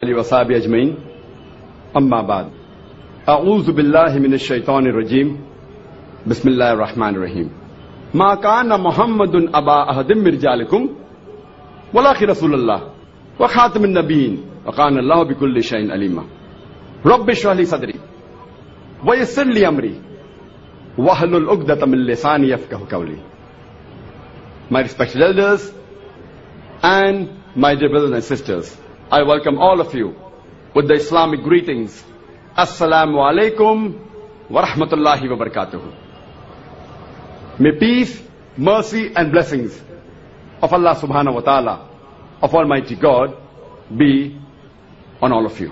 Wasabi अजमईन अम्मा बाद अऊज़ु बिल्लाहि मिनश शैतानिर रजीम बिस्मिल्लाहिर रहमानिर रहीम मा काना मुहम्मदुन अबा अहदिम मिन रिजालिकुम वलाकिन रसूलुल्लाह व खातिमुन नबिय्यीन व काना अल्लाहु बिकुल्लि शैइन अलीमा रब्बि इश्रह ली सदरी व यस्सिर ली अमरी वहलुल उक़दतम मिन लिसानी यफ़क़हू क़ौली. My respected elders and my dear brothers and sisters, I welcome all of you with the Islamic greetings. Assalamu alaikum wa rahmatullahi wa barakatuhu. May peace, mercy and blessings of Allah subhanahu wa ta'ala, of Almighty God, be on all of you.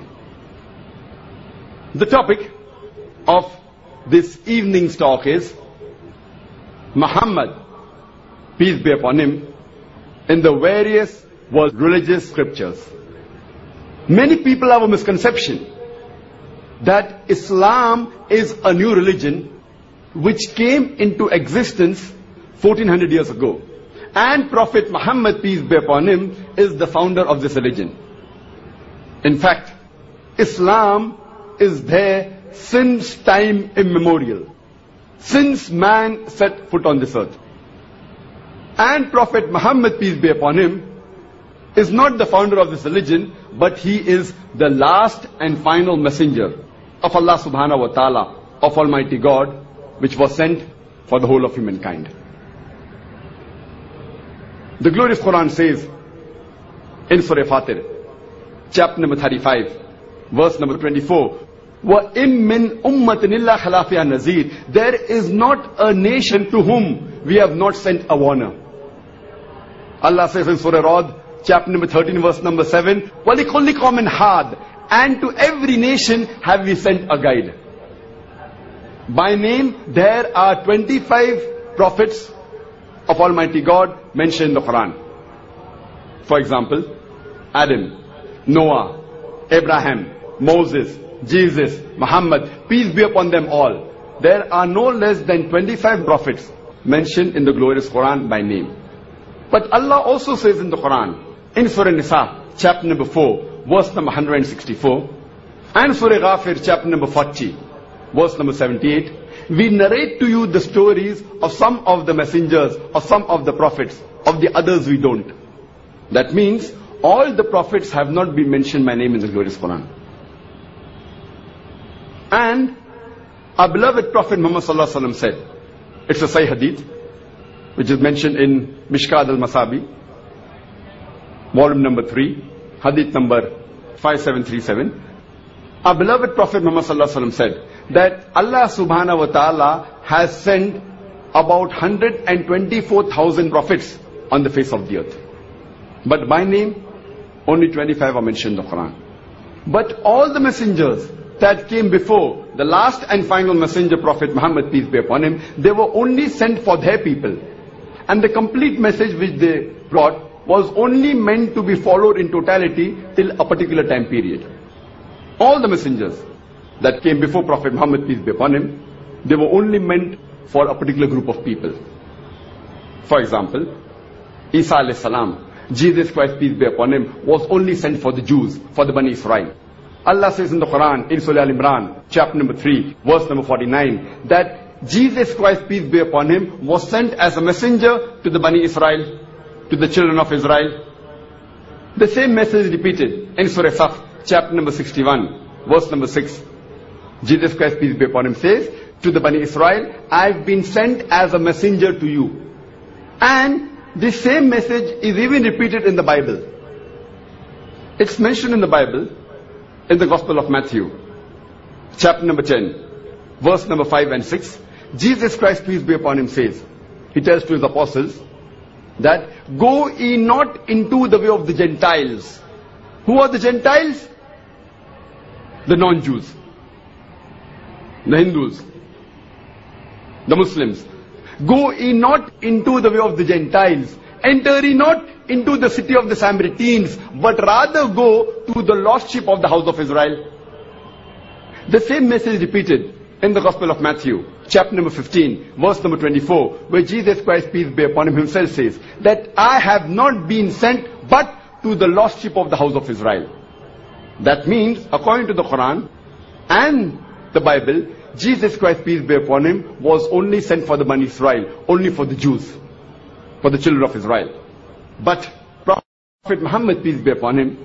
The topic of this evening's talk is Muhammad, peace be upon him, in the various world religious scriptures. Many people have a misconception that Islam is a new religion which came into existence 1400 years ago. And Prophet Muhammad, peace be upon him, is the founder of this religion. In fact, Islam is there since time immemorial, since man set foot on this earth. And Prophet Muhammad, peace be upon him, is not the founder of this religion, but he is the last and final messenger of Allah subhanahu wa ta'ala, of Almighty God, which was sent for the whole of humankind. The glorious Quran says in Surah Fatir, chapter number 35, verse number 24, وَإِن مِّنْ أُمَّةٍ إِلَّا خَلَا فِيهَا نَذِيرٌ. There is not a nation to whom we have not sent a warner. Allah says in Surah Rad, chapter number 13, verse number 7, وَلِكُلِّ قَوْمٍ هَادٍ. And to every nation have we sent a guide. By name, there are 25 prophets of Almighty God mentioned in the Quran. For example, Adam, Noah, Abraham, Moses, Jesus, Muhammad, peace be upon them all. There are no less than 25 prophets mentioned in the glorious Quran by name. But Allah also says in the Quran, in Surah Nisa, chapter number 4, verse number 164, and Surah Ghafir, chapter number 40, verse number 78, we narrate to you the stories of some of the messengers, of some of the prophets, of the others we don't. That means all the prophets have not been mentioned by name in the glorious Quran. And our beloved Prophet Muhammad sallallahu alaihi wasallam said, it's a Sahih Hadith, which is mentioned in Mishkat al-Masabi, volume number 3, Hadith number 5737. Our beloved Prophet Muhammad sallallahu alaihi wasallam said that Allah subhanahu wa ta'ala has sent about 124,000 prophets on the face of the earth. But by name, only 25 are mentioned in the Quran. But all the messengers that came before the last and final messenger, Prophet Muhammad, peace be upon him, they were only sent for their people. And the complete message which they brought was only meant to be followed in totality till a particular time period. All the messengers that came before Prophet Muhammad, peace be upon him, they were only meant for a particular group of people. For example, Isa alayhi salam, Jesus Christ, peace be upon him, was only sent for the Jews, for the Bani Israel. Allah says in the Quran, in Surah Al-Imran, chapter number 3, verse number 49, that Jesus Christ, peace be upon him, was sent as a messenger to the Bani Israel, to the children of Israel. The same message is repeated in Surah Saf, chapter number 61, verse number 6. Jesus Christ, peace be upon him, says to the Bani Israel, I've been sent as a messenger to you. And this same message is even repeated in the Bible. It's mentioned in the Bible, in the Gospel of Matthew, chapter number 10, verse number 5 and 6. Jesus Christ, peace be upon him, says, he tells to his apostles that, go ye not into the way of the Gentiles. Who are the Gentiles? The non-Jews, the Hindus, the Muslims. Go ye not into the way of the Gentiles. Enter ye not into the city of the Samaritans, but rather go to the lost sheep of the house of Israel. The same message repeated in the Gospel of Matthew, chapter number 15, verse number 24, where Jesus Christ, peace be upon him, himself says that I have not been sent but to the lost sheep of the house of Israel. That means, according to the Quran and the Bible, Jesus Christ, peace be upon him, was only sent for the Bani Israel, only for the Jews, for the children of Israel. But Prophet Muhammad, peace be upon him,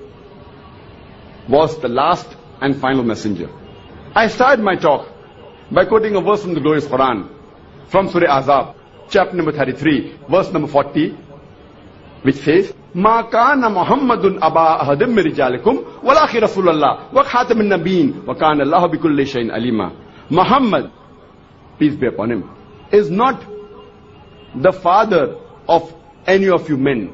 was the last and final messenger. I started my talk by quoting a verse from the glorious Quran, from Surah Ahzab, chapter number 33, verse number 40, which says, ما كان محمد أبا أحد من رجالكم ولكن رسول الله وخاتم النبيين وكان الله بكل شيء عليما. Muhammad, peace be upon him, is not the father of any of you men,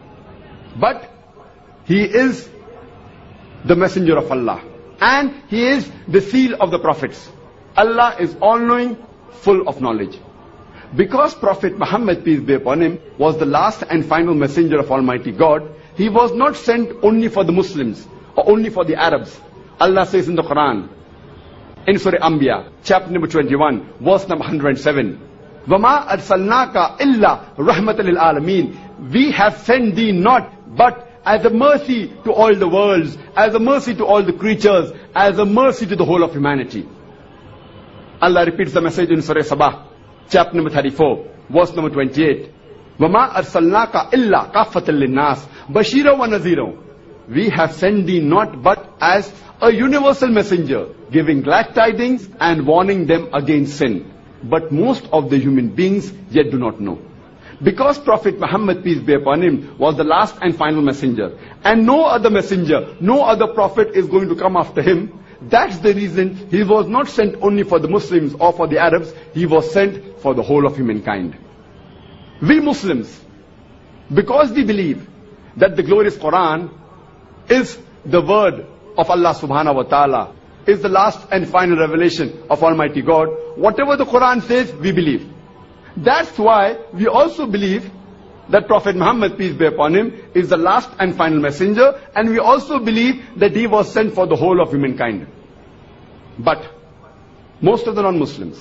but he is the messenger of Allah, and he is the seal of the prophets. Allah is all-knowing, full of knowledge. Because Prophet Muhammad, peace be upon him, was the last and final messenger of Almighty God, he was not sent only for the Muslims or only for the Arabs. Allah says in the Quran, in Surah Anbiya, chapter number 21, verse number 107, وَمَا أَرْسَلْنَاكَ إِلَّا رَحْمَةً لِلْعَالَمِينَ. We have sent thee not but as a mercy to all the worlds, as a mercy to all the creatures, as a mercy to the whole of humanity. Allah repeats the message in Surah Sabah, chapter number 34, verse number 28. وَمَا أَرْسَلْنَاكَ إِلَّا كَافَّةً لِلنَّاسِ بَشِيرًا وَنَذِيرًا. We have sent thee not but as a universal messenger, giving glad tidings and warning them against sin. But most of the human beings yet do not know. Because Prophet Muhammad, peace be upon him, was the last and final messenger, and no other messenger, no other prophet is going to come after him, that's the reason he was not sent only for the Muslims or for the Arabs, he was sent for the whole of humankind. We Muslims, because we believe that the glorious Quran is the word of Allah subhanahu wa ta'ala, is the last and final revelation of Almighty God, whatever the Quran says, we believe. That's why we also believe that Prophet Muhammad, peace be upon him, is the last and final messenger, and we also believe that he was sent for the whole of humankind. But most of the non-Muslims,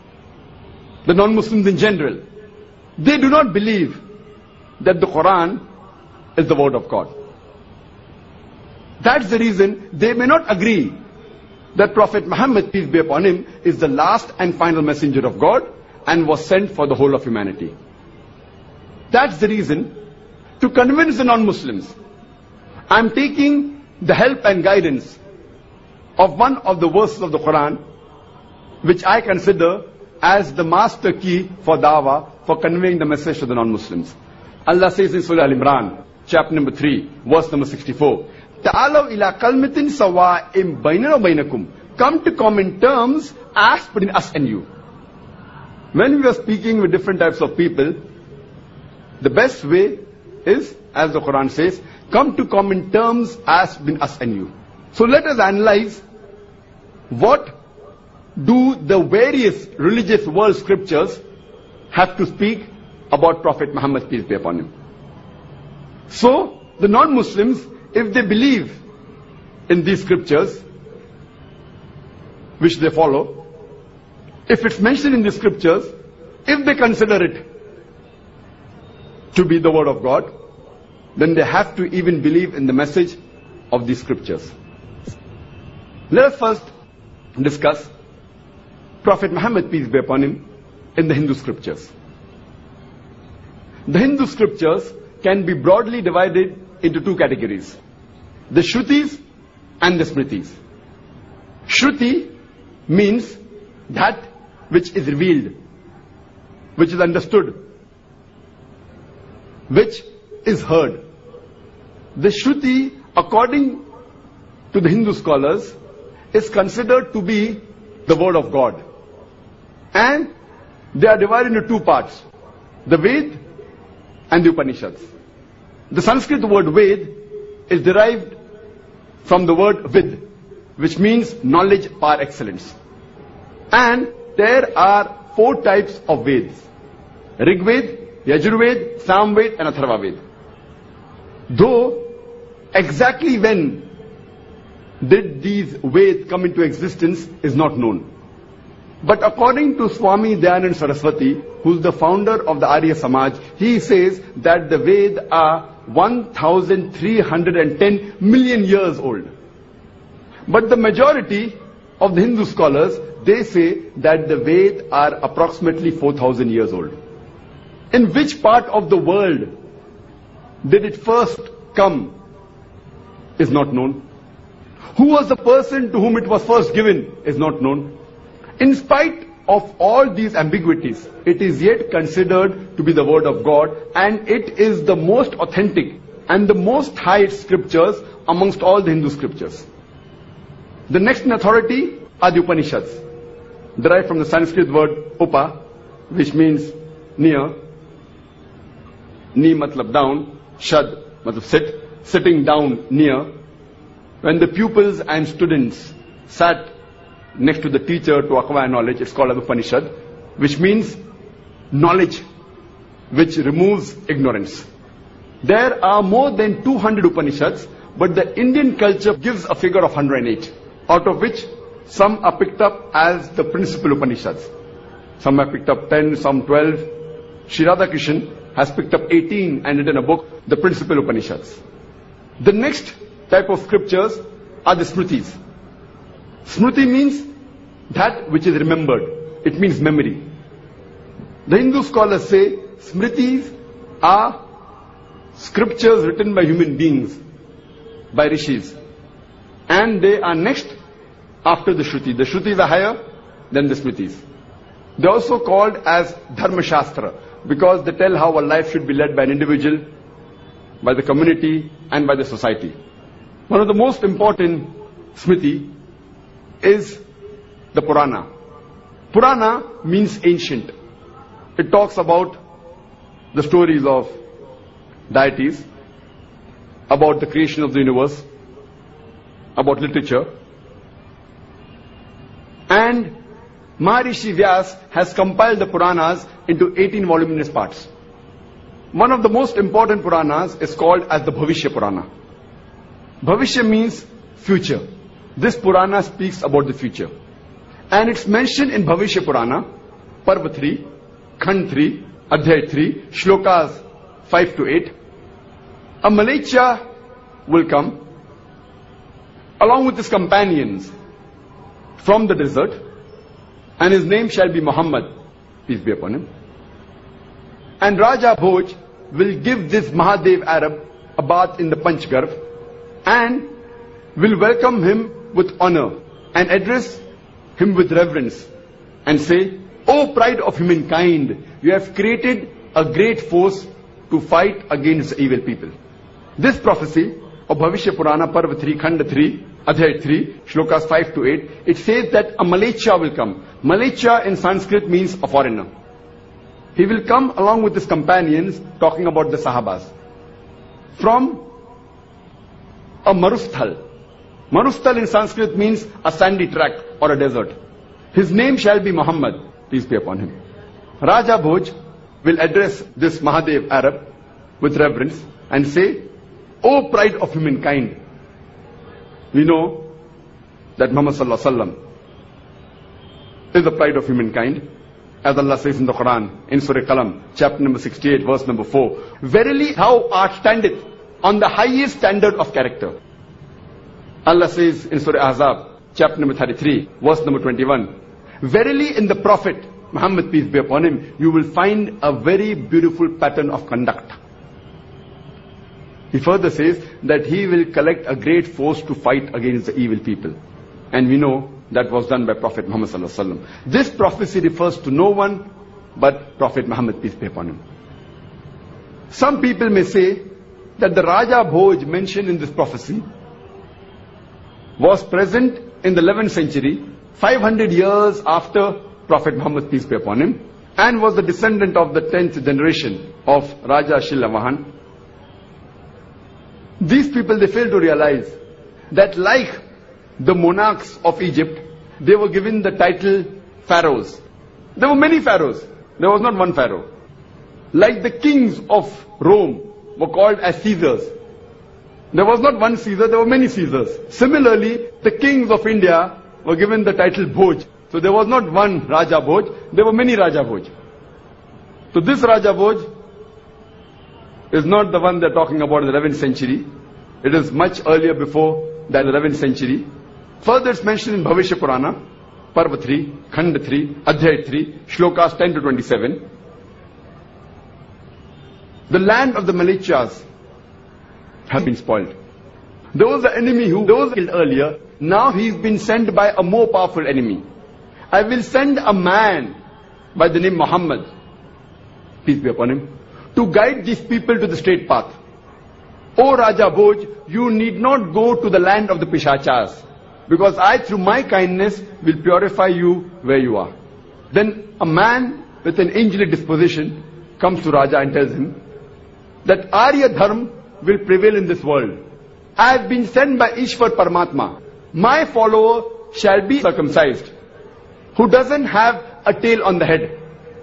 the non-Muslims in general, they do not believe that the Quran is the word of God. That's the reason they may not agree that Prophet Muhammad, peace be upon him, is the last and final messenger of God and was sent for the whole of humanity. That's the reason, to convince the non-Muslims, I'm taking the help and guidance of one of the verses of the Quran, which I consider as the master key for dawah, for conveying the message to the non-Muslims. Allah says in Surah Al-Imran, chapter number 3, verse number 64, Ta'alaw ila kalmatin sawa'im bainana wa bainakum. Come to common terms as between us and you. When we are speaking with different types of people, the best way is, as the Quran says, come to common terms as between us and you. So let us analyze what do the various religious world scriptures have to speak about Prophet Muhammad, peace be upon him. So, the non-Muslims, if they believe in these scriptures, which they follow, if it's mentioned in the scriptures, if they consider it to be the word of God, then they have to even believe in the message of these scriptures. Let us first discuss Prophet Muhammad, peace be upon him, in the Hindu scriptures. The Hindu scriptures can be broadly divided into two categories: the Shrutis and the Smritis. Shruti means that which is revealed, which is understood, which is heard. The Shruti, according to the Hindu scholars, is considered to be the word of God. And they are divided into two parts: the Ved and the Upanishads. The Sanskrit word Ved is derived from the word Vid, which means knowledge par excellence. And there are 4 types of Veds: Rig Ved, Yajurved, Samved and Atharva Ved. Though exactly when did these Veds come into existence is not known. But according to Swami Dayanand Saraswati, who is the founder of the Arya Samaj, he says that the Veds are 1,310 million years old. But the majority of the Hindu scholars, they say that the Vedas are approximately 4,000 years old. In which part of the world did it first come is not known. Who was the person to whom it was first given is not known. In spite of all these ambiguities, it is yet considered to be the word of God, and it is the most authentic and the most high scriptures amongst all the Hindu scriptures. The next in authority are the Upanishads, derived from the Sanskrit word upa, which means near. Ni matlab down, shad matlab sit, sitting down near. When the pupils and students sat next to the teacher to acquire knowledge, it's called as Upanishad, which means knowledge which removes ignorance. There are more than 200 Upanishads, but the Indian culture gives a figure of 108, out of which some are picked up as the principal Upanishads. Some have picked up 10, some 12. Sri Radhakrishnan has picked up 18 and written a book, the principal Upanishads. The next type of scriptures are the Smritis. Smriti means that which is remembered. It means memory. The Hindu scholars say Smritis are scriptures written by human beings, by rishis. And they are next after the Shruti. The Shrutis are higher than the Smritis. They are also called as Dharma Shastra because they tell how a life should be led by an individual, by the community, and by the society. One of the most important Smriti is the Purana. Purana means ancient. It talks about the stories of deities, about the creation of the universe, about literature. And Maharishi Vyas has compiled the Puranas into 18 voluminous parts. One of the most important Puranas is called as the Bhavishya Purana. Bhavishya means future. This Purana speaks about the future. And it's mentioned in Bhavishya Purana, Parva 3, Khand 3, Adhyay 3, Shlokas 5 to 8. A Malecha will come along with his companions from the desert, and his name shall be Muhammad, peace be upon him. And Raja Bhoj will give this Mahadev Arab a bath in the Panchgarh and will welcome him with honor and address him with reverence and say, "O pride of humankind, you have created a great force to fight against the evil people." This prophecy of Bhavishya Purana, Parva 3, Khand 3, Adhyay 3, Shlokas 5 to 8, it says that a Malecha will come. Malecha in Sanskrit means a foreigner. He will come along with his companions, talking about the Sahabas, from a Marusthal. Marusthal in Sanskrit means a sandy tract or a desert. His name shall be Muhammad, peace be upon him. Raja Bhoj will address this Mahadev Arab with reverence and say, "O pride of humankind." We know that Muhammad Sallallahu Alaihi Wasallam is the pride of humankind. As Allah says in the Quran, in Surah Qalam, chapter number 68, verse number 4, "Verily thou art standeth on the highest standard of character." Allah says in Surah Ahzab, chapter number 33, verse number 21, "Verily in the Prophet, Muhammad peace be upon him, you will find a very beautiful pattern of conduct." He further says that he will collect a great force to fight against the evil people. And we know that was done by Prophet Muhammad Sallallahu Alaihi Wasallam. This prophecy refers to no one but Prophet Muhammad peace be upon him. Some people may say that the Raja Bhoj mentioned in this prophecy was present in the 11th century, 500 years after Prophet Muhammad peace be upon him, and was the descendant of the 10th generation of Raja Shilavahan. These people, they fail to realize that like the monarchs of Egypt, they were given the title pharaohs. There were many pharaohs. There was not one pharaoh. Like the kings of Rome were called as Caesars. There was not one Caesar, there were many Caesars. Similarly, the kings of India were given the title Bhoj. So there was not one Raja Bhoj, there were many Raja Bhoj. So this Raja Bhoj is not the one they're talking about in the 11th century. It is much earlier before the 11th century. Further it's mentioned in Bhavishya Purana, Parva 3, Khanda 3, Adhyay 3, Shlokas 10 to 27. The land of the Malichas have been spoiled. There was the enemy who was killed earlier. Now he's been sent by a more powerful enemy. I will send a man by the name Muhammad, peace be upon him, to guide these people to the straight path. O Raja Bhoj, you need not go to the land of the Pishachas, because I, through my kindness, will purify you where you are. Then a man with an angelic disposition comes to Raja and tells him that Arya Dharma will prevail in this world. I have been sent by Ishwar Paramatma. My follower shall be circumcised, who doesn't have a tail on the head,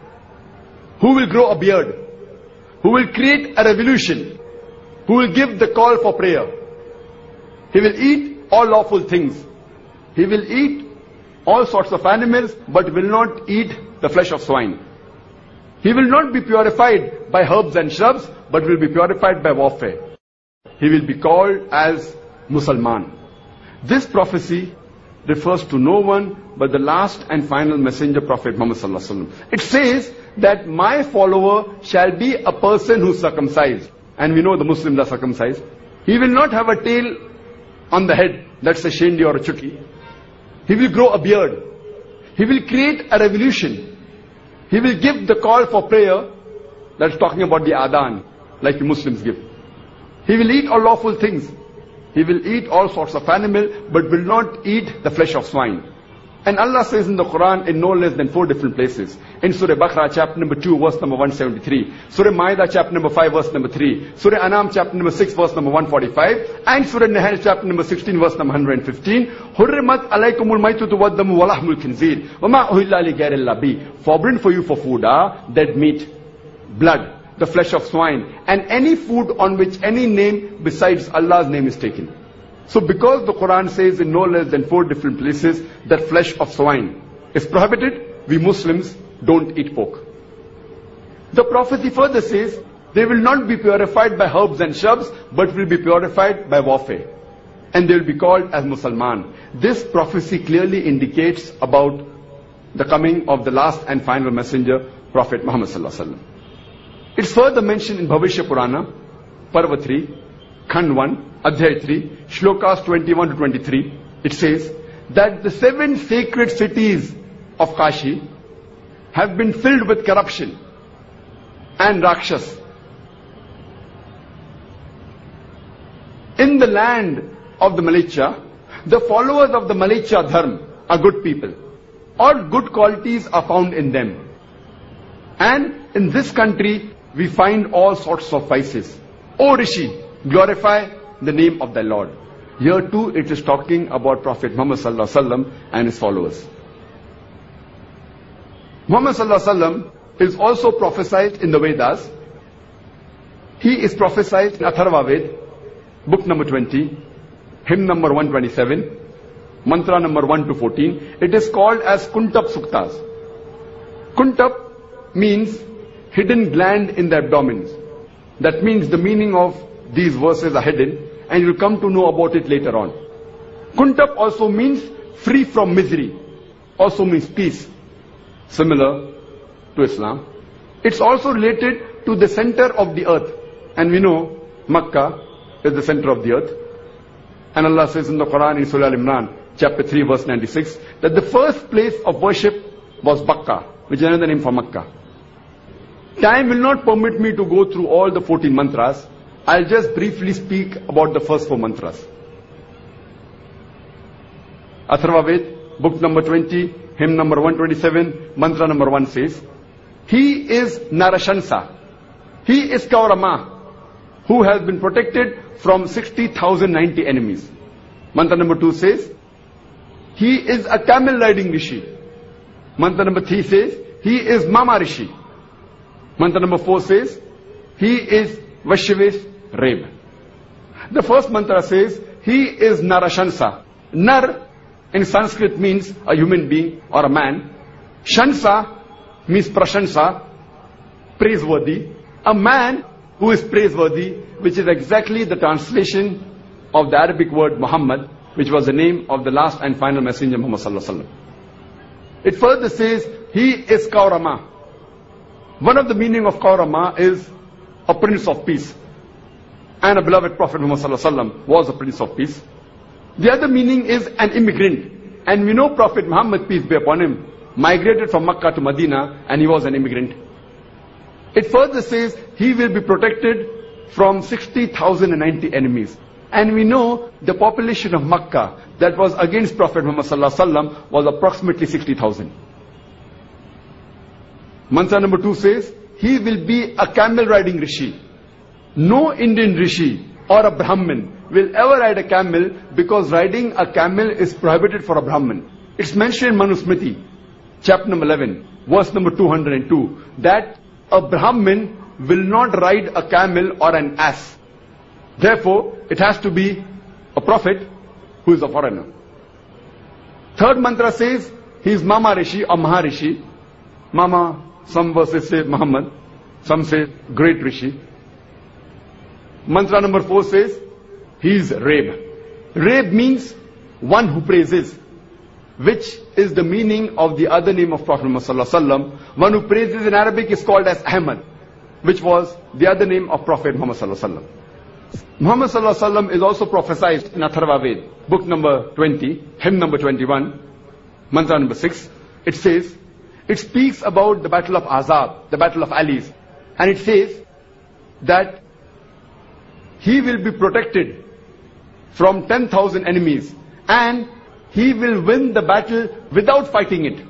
who will grow a beard, who will create a revolution, who will give the call for prayer. He will eat all lawful things. He will eat all sorts of animals, but will not eat the flesh of swine. He will not be purified by herbs and shrubs, but will be purified by warfare. He will be called as Musalman. This prophecy refers to no one but the last and final messenger, Prophet Muhammad sallallahu alaihi wasallam. It says that my follower shall be a person who is circumcised. And we know the Muslims are circumcised. He will not have a tail on the head, that's a shendi or a chukki. He will grow a beard. He will create a revolution. He will give the call for prayer, that's talking about the adhan, like the Muslims give. He will eat all lawful things. He will eat all sorts of animal, but will not eat the flesh of swine. And Allah says in the Quran in no less than 4 different places. In Surah Baqarah chapter number 2 verse number 173. Surah Ma'idah chapter number 5 verse number 3. Surah Anam chapter number 6 verse number 145. And Surah Nahl chapter number 16 verse number 115. Hurrimat alaykumul maytutu waddamu walahmul khinzir. Wama uhilla li ghayril bi. Forbidden for you for food are dead meat, blood, the flesh of swine, and any food on which any name besides Allah's name is taken. So because the Quran says in no less than 4 different places that flesh of swine is prohibited, we Muslims don't eat pork. The prophecy further says they will not be purified by herbs and shrubs, but will be purified by warfare. And they will be called as Musalman. This prophecy clearly indicates about the coming of the last and final messenger, Prophet Muhammad sallallahu alaihi wasallam. It's further mentioned in Bhavishya Purana, Parva 3, Khand 1, Adhyay 3, Shlokas 21 to 23. It says that the 7 sacred cities of Kashi have been filled with corruption and Rakshas. In the land of the Malicha, the followers of the Malicha Dharma are good people. All good qualities are found in them. And in this country, we find all sorts of vices. O Rishi, glorify the name of thy Lord. Here too it is talking about Prophet Muhammad sallallahu alaihi wasallam and his followers. Muhammad sallallahu alaihi wasallam is also prophesied in the Vedas. He is prophesied in Atharva Ved, book number 20, hymn number 127, mantra number 1 to 14. It is called as Kuntap Suktas. Kuntap means hidden gland in the abdomen. That means the meaning of these verses are hidden, and you'll come to know about it later on. Kuntap also means free from misery, also means peace, similar to Islam. It's also related to the center of the earth, and we know Makkah is the center of the earth. And Allah says in the Quran in Surah Al-Imran, chapter 3 verse 96, that the first place of worship was Bakka, which is another name for Makkah. Time will not permit me to go through all the 14 mantras. I'll just briefly speak about the first 4 mantras. Atharva Ved, book number 20, hymn number 127, mantra number 1 says, he is Narashansa. He is Kaurama, who has been protected from 60,090 enemies. Mantra number 2 says, he is a camel riding Rishi. Mantra number 3 says, he is Mama Rishi. Mantra number 4 says, he is Vashyavesh Reb. The first mantra says, he is Narashansa. Nar in Sanskrit means a human being or a man. Shansa means Prashansa, praiseworthy. A man who is praiseworthy, which is exactly the translation of the Arabic word Muhammad, which was the name of the last and final messenger Muhammad sallallahu alaihi wasallam. It further says, he is Kaurama. One of the meaning of Kaurama is a prince of peace. And a beloved Prophet Muhammad sallallahu alaihi wasallam was a prince of peace. The other meaning is an immigrant. And we know Prophet Muhammad, peace be upon him, migrated from Makkah to Medina, and he was an immigrant. It further says, he will be protected from 60,090 enemies. And we know the population of Makkah that was against Prophet Muhammad sallallahu alaihi wasallam was approximately 60,000. Mantra number 2 says, he will be a camel riding rishi. No Indian rishi or a Brahmin will ever ride a camel, because riding a camel is prohibited for a Brahmin. It's mentioned in Manusmriti, chapter number 11, verse number 202, that a Brahmin will not ride a camel or an ass. Therefore, it has to be a prophet who is a foreigner. Third mantra says, he is Mama Rishi or Maharishi. Mama, some verses say Muhammad, some say Great Rishi. Mantra number 4 says, he is Raib. Raib means one who praises, which is the meaning of the other name of Prophet Muhammad sallallahu alaihi wasallam. One who praises in Arabic is called as Ahmad, which was the other name of Prophet Muhammad sallallahu alaihi wasallam. Muhammad sallallahu alaihi wasallam is also prophesied in Atharva Ved, book number 20, hymn number 21, mantra number 6. It says, it speaks about the battle of Azab, the battle of Ali's, and it says that he will be protected from 10,000 enemies, and he will win the battle without fighting it.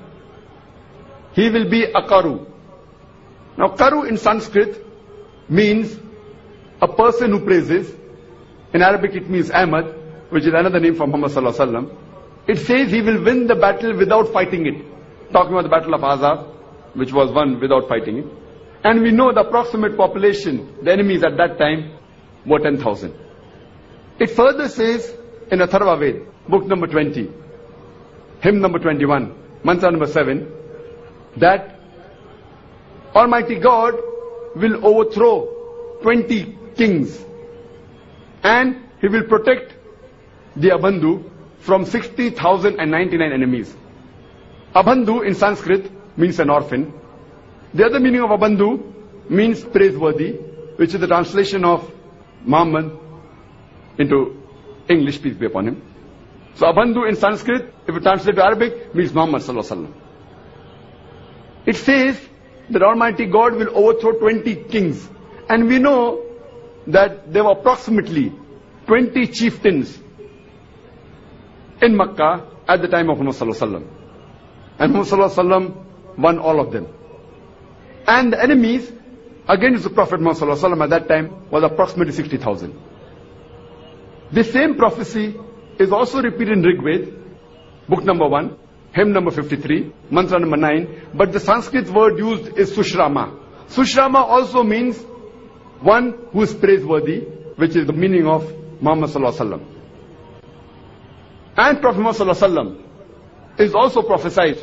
He will be a Karu. Now, Karu in Sanskrit means a person who praises. In Arabic it means Ahmad, which is another name for Muhammad sallallahu alaihi wasallam. It says he will win the battle without fighting it. Talking about the battle of Azab, which was won without fighting it. And we know the approximate population, the enemies at that time, were 10,000. It further says in Atharva Ved, book number 20, hymn number 21, mantra number 7, that Almighty God will overthrow 20 kings, and he will protect the Abandhu from 60,099 enemies. Abandhu in Sanskrit means an orphan. The other meaning of Abandhu means praiseworthy, which is the translation of Muhammad into English, peace be upon him. So Abandhu in Sanskrit, if you translate to Arabic, means Muhammad sallallahu alaihi wasallam. It says that Almighty God will overthrow 20 kings. And we know that there were approximately 20 chieftains in Makkah at the time of Muhammad sallallahu alaihi wasallam. And Muhammad sallallahu alaihi wasallam won all of them. And the enemies against the Prophet Muhammad sallallahu alaihi wasallam at that time was approximately 60,000. This same prophecy is also repeated in Rig Ved, book number 1, hymn number 53, mantra number 9, but the Sanskrit word used is Sushrama. Sushrama also means one who is praiseworthy, which is the meaning of Muhammad sallallahu alaihi wasallam. And Prophet Muhammad sallallahu alaihi wasallam is also prophesied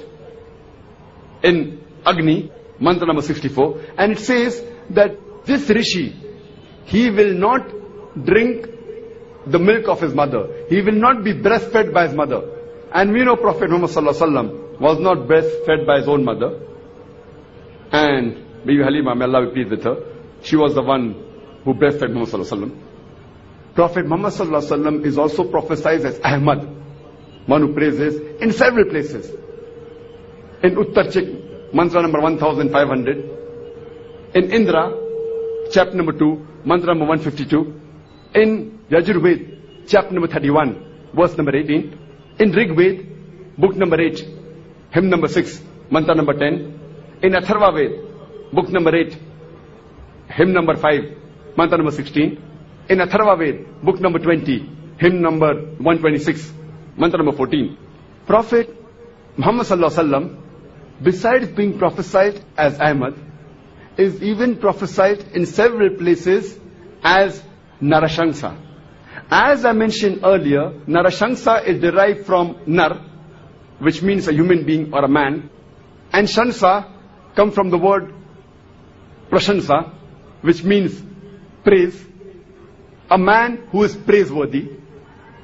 in Agni, mantra number 64, and it says that this Rishi, he will not drink the milk of his mother. He will not be breastfed by his mother. And we know Prophet Muhammad sallallahu alaihi wasallam was not breastfed by his own mother. And Bibi Halima, may Allah be pleased with her, she was the one who breastfed Muhammad sallallahu alaihi wasallam. Prophet Muhammad sallallahu alaihi wasallam is also prophesied as Ahmad, one who praises in several places. In Uttarchik, mantra number 1500. In Indra, chapter number 2, mantra number 152. In Yajurved, chapter number 31, verse number 18. In Rig Ved, book number 8, hymn number 6, mantra number 10. In Atharva Ved, book number 8, hymn number 5, mantra number 16. In Atharva Ved, book number 20, hymn number 126, mantra number 14. Prophet Muhammad sallallahu alaihi wasallam, besides being prophesied as Ahmad, is even prophesied in several places as Narashansa. As I mentioned earlier, Narashansa is derived from Nar, which means a human being or a man, and Shansa comes from the word Prashansa, which means praise, a man who is praiseworthy.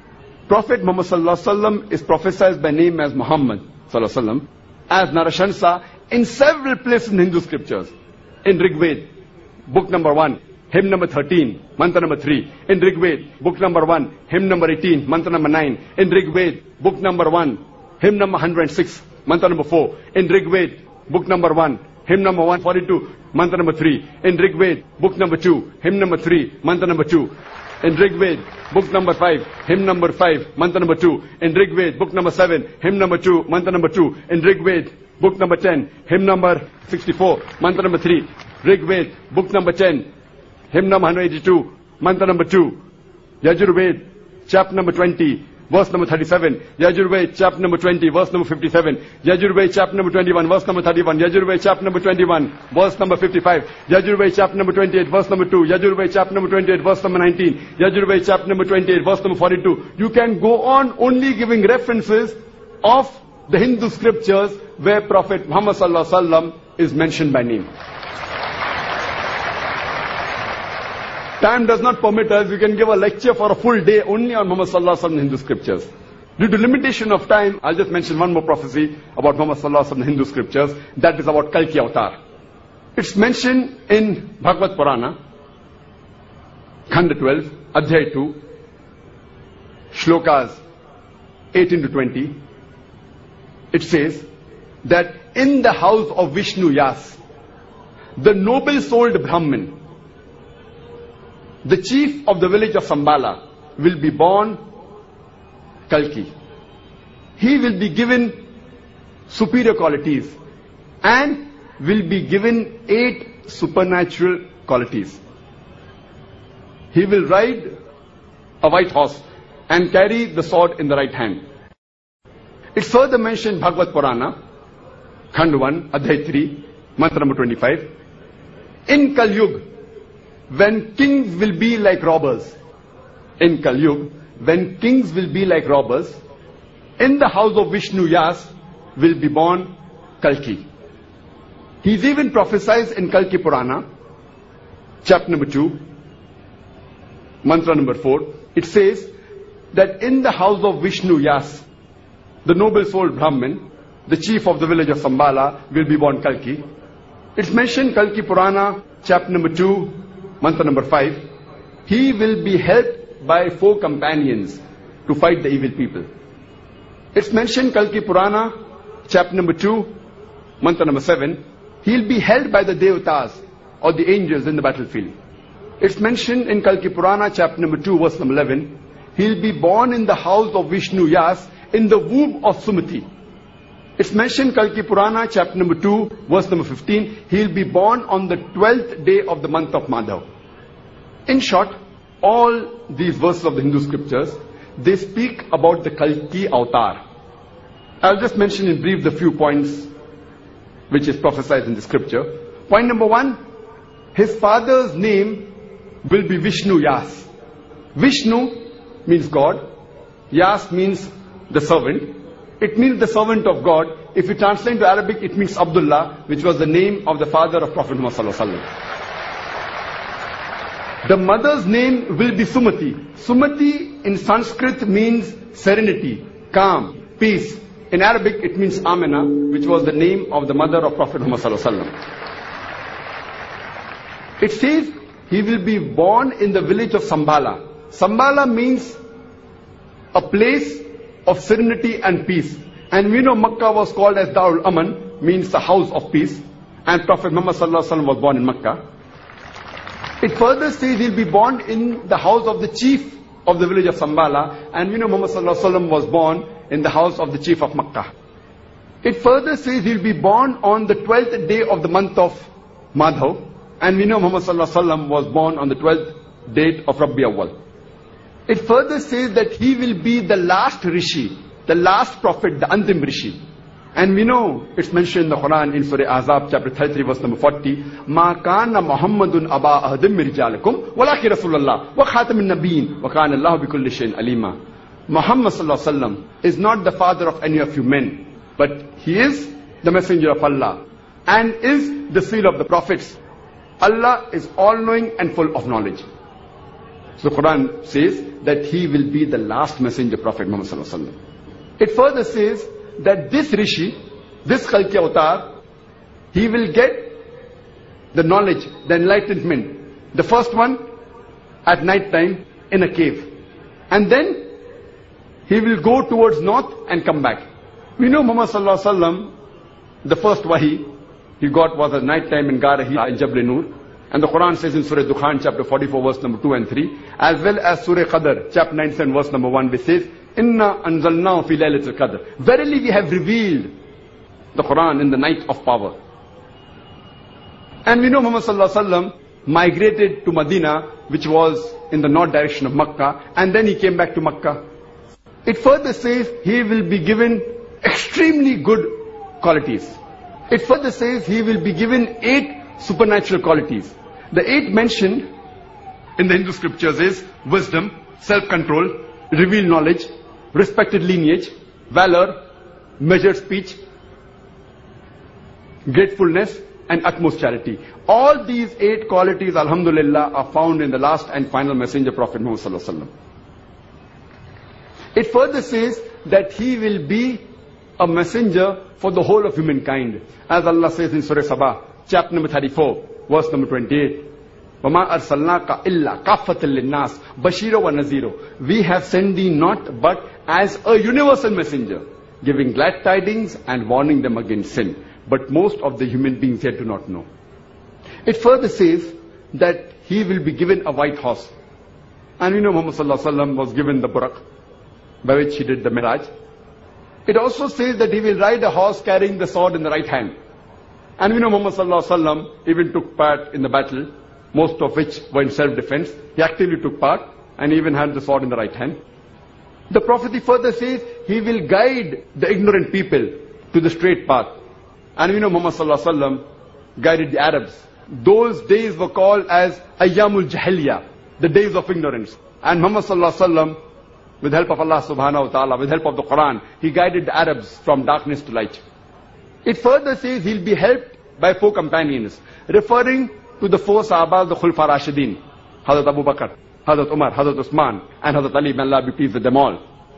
Prophet Muhammad sallallahu alaihi wasallam is prophesied by name as Muhammad sallallahu alaihi wasallam, as Narashansa in several places in Hindu scriptures. In Rig Veda, book number 1, hymn number 13, mantra number 3. In Rig Veda, book number 1, hymn number 18, mantra number 9. In Rig Veda, book number 1, hymn number 106, mantra number 4. In Rig Veda, book number 1, hymn number 142, mantra number 3. In Rig Veda, book number 2, hymn number 3, mantra number 2. In Rig Veda, book number 5, hymn number 5, mantra number 2. In Rig Veda, book number 7, hymn number 2, mantra number 2. In Rig Veda, book number 10, hymn number 64, mantra number 3. Rig Veda, book number 10, hymn number 182, mantra number 2. Yajur Veda, chapter number 20, verse number 37. Yajur Veda, chapter number 20, verse number 57. Yajur Veda, chapter number 21, verse number 31. Yajur Veda, chapter number 21, verse number 55. Yajur Veda, chapter number 28, verse number 2. Yajur Veda, chapter number 28, verse number 19. Yajur Veda, chapter number 28, verse number 42. You can go on only giving references of the Hindu scriptures where Prophet Muhammad sallallahu alaihi wasallam is mentioned by name. Time does not permit us. You can give a lecture for a full day only on Muhammad sallallahu alaihi wasallam in Hindu scriptures. Due to limitation of time, I'll just mention one more prophecy about Muhammad sallallahu alaihi wasallam in Hindu scriptures. That is about Kalki Avatar. It's mentioned in Bhagavad Purana, Khanda 12, Adhyay 2, Shlokas 18 to 20. It says that in the house of Vishnu Yas, the noble-souled Brahmin, the chief of the village of Sambala, will be born Kalki. He will be given superior qualities and will be given 8 supernatural qualities. He will ride a white horse and carry the sword in the right hand. It's further mentioned Bhagavad Purana, Khand 1, Adhyay 3, mantra number 25. In Kali Yuga, when kings will be like robbers, in Kali Yuga, when kings will be like robbers, in the house of Vishnu Yas will be born Kalki. He is even prophesied in Kalki Purana, chapter number 2, mantra number 4. It says that in the house of Vishnu Yas, the noble-souled Brahmin, the chief of the village of Sambala, will be born Kalki. It's mentioned Kalki Purana, chapter number 2, mantra number 5. He will be helped by 4 companions to fight the evil people. It's mentioned Kalki Purana, chapter number 2, mantra number 7. He'll be held by the Devatas or the angels in the battlefield. It's mentioned in Kalki Purana, chapter number 2, verse number 11. He'll be born in the house of Vishnu Yas, in the womb of Sumati. It's mentioned Kalki Purana, chapter number 2, verse number 15. He'll be born on the 12th day of the month of Madhav. In short, all these verses of the Hindu scriptures, they speak about the Kalki Avatar. I'll just mention in brief the few points which is prophesied in the scripture. Point number 1, his father's name will be Vishnu Yas. Vishnu means God. Yas means the servant. It means the servant of God. If you translate to Arabic, it means Abdullah, which was the name of the father of Prophet Muhammad sallallahu alaihi wasallam. The mother's name will be Sumati. Sumati in Sanskrit means serenity, calm, peace. In Arabic, it means Amina, which was the name of the mother of Prophet Muhammad sallallahu alaihi wasallam. It says he will be born in the village of Sambala. Sambala means a place of serenity and peace. And we know Makkah was called as Darul Aman, means the house of peace. And Prophet Muhammad sallallahu alaihi wasallam was born in Makkah. It further says he'll be born in the house of the chief of the village of Sambala. And we know Muhammad sallallahu alaihi wasallam was born in the house of the chief of Makkah. It further says he'll be born on the 12th day of the month of Madhav. And we know Muhammad sallallahu alaihi wasallam was born on the 12th date of Rabi Awwal. It further says that he will be the last Rishi, the last prophet, the Antim Rishi. And we know it's mentioned in the Quran in Surah Ahzab, chapter 33, verse number 40. Ma kana Muhammadun aba ahadim mirjalakum, walaki Rasulullah, wa khatamin nabiyyin, wa kana Allahu bikulli shayin alima. Muhammad sallallahu alaihi wasallam is not the father of any of you men, but he is the messenger of Allah and is the seal of the prophets. Allah is all-knowing and full of knowledge. The Quran says that he will be the last messenger, Prophet Muhammad sallallahu alaihi wasallam. It further says that this Rishi, this Khalqi Avatar, he will get the knowledge, the enlightenment. The first one at night time in a cave. And then he will go towards north and come back. We know Muhammad sallallahu alaihi wasallam, the first wahi he got was at night time in Ghar Hira in Jabal Nur. And the Quran says in Surah Dukhan chapter 44 verse number 2 and 3, as well as Surah Qadr chapter 97 verse number 1, which says, Inna anzalnahu fi laylatil qadr. Verily we have revealed the Quran in the night of power. And we know Muhammad sallallahu alaihi wasallam migrated to Medina, which was in the north direction of Makkah, and then he came back to Makkah. It further says he will be given extremely good qualities. It further says he will be given 8 supernatural qualities. The 8 mentioned in the Hindu scriptures is wisdom, self-control, revealed knowledge, respected lineage, valor, measured speech, gratefulness, and utmost charity. All these 8 qualities, alhamdulillah, are found in the last and final messenger, Prophet Muhammad sallallahu alaihi wasallam. It further says that he will be a messenger for the whole of humankind. As Allah says in Surah Sabah, chapter number 34, verse number 28. وَمَا أَرْسَلْنَاكَ إِلَّا كَافَّةً لِلنَّاسِ بَشِيرًا وَنَذِيرًا. We have sent thee not but as a universal messenger, giving glad tidings and warning them against sin. But most of the human beings yet do not know. It further says that he will be given a white horse. And we know Muhammad sallallahu alaihi wasallam was given the Buraq, by which he did the Miraj. It also says that he will ride a horse carrying the sword in the right hand. And we know Muhammad sallallahu alaihi wasallam even took part in the battle, most of which were in self-defense. He actively took part and even had the sword in the right hand. The prophecy further says he will guide the ignorant people to the straight path. And we know Muhammad sallallahu alaihi wasallam guided the Arabs. Those days were called as Ayyamul Jahiliyyah, the days of ignorance. And Muhammad sallallahu alaihi wasallam, with the help of Allah subhanahu wa ta'ala, with the help of the Quran, he guided the Arabs from darkness to light. It further says he'll be helped by 4 companions, referring to the 4 Sahaba, the Khulfa Rashidin, Hazrat Abu Bakr, Hazrat Umar, Hazrat Usman, and Hazrat Ali, may Allah be pleased with them all.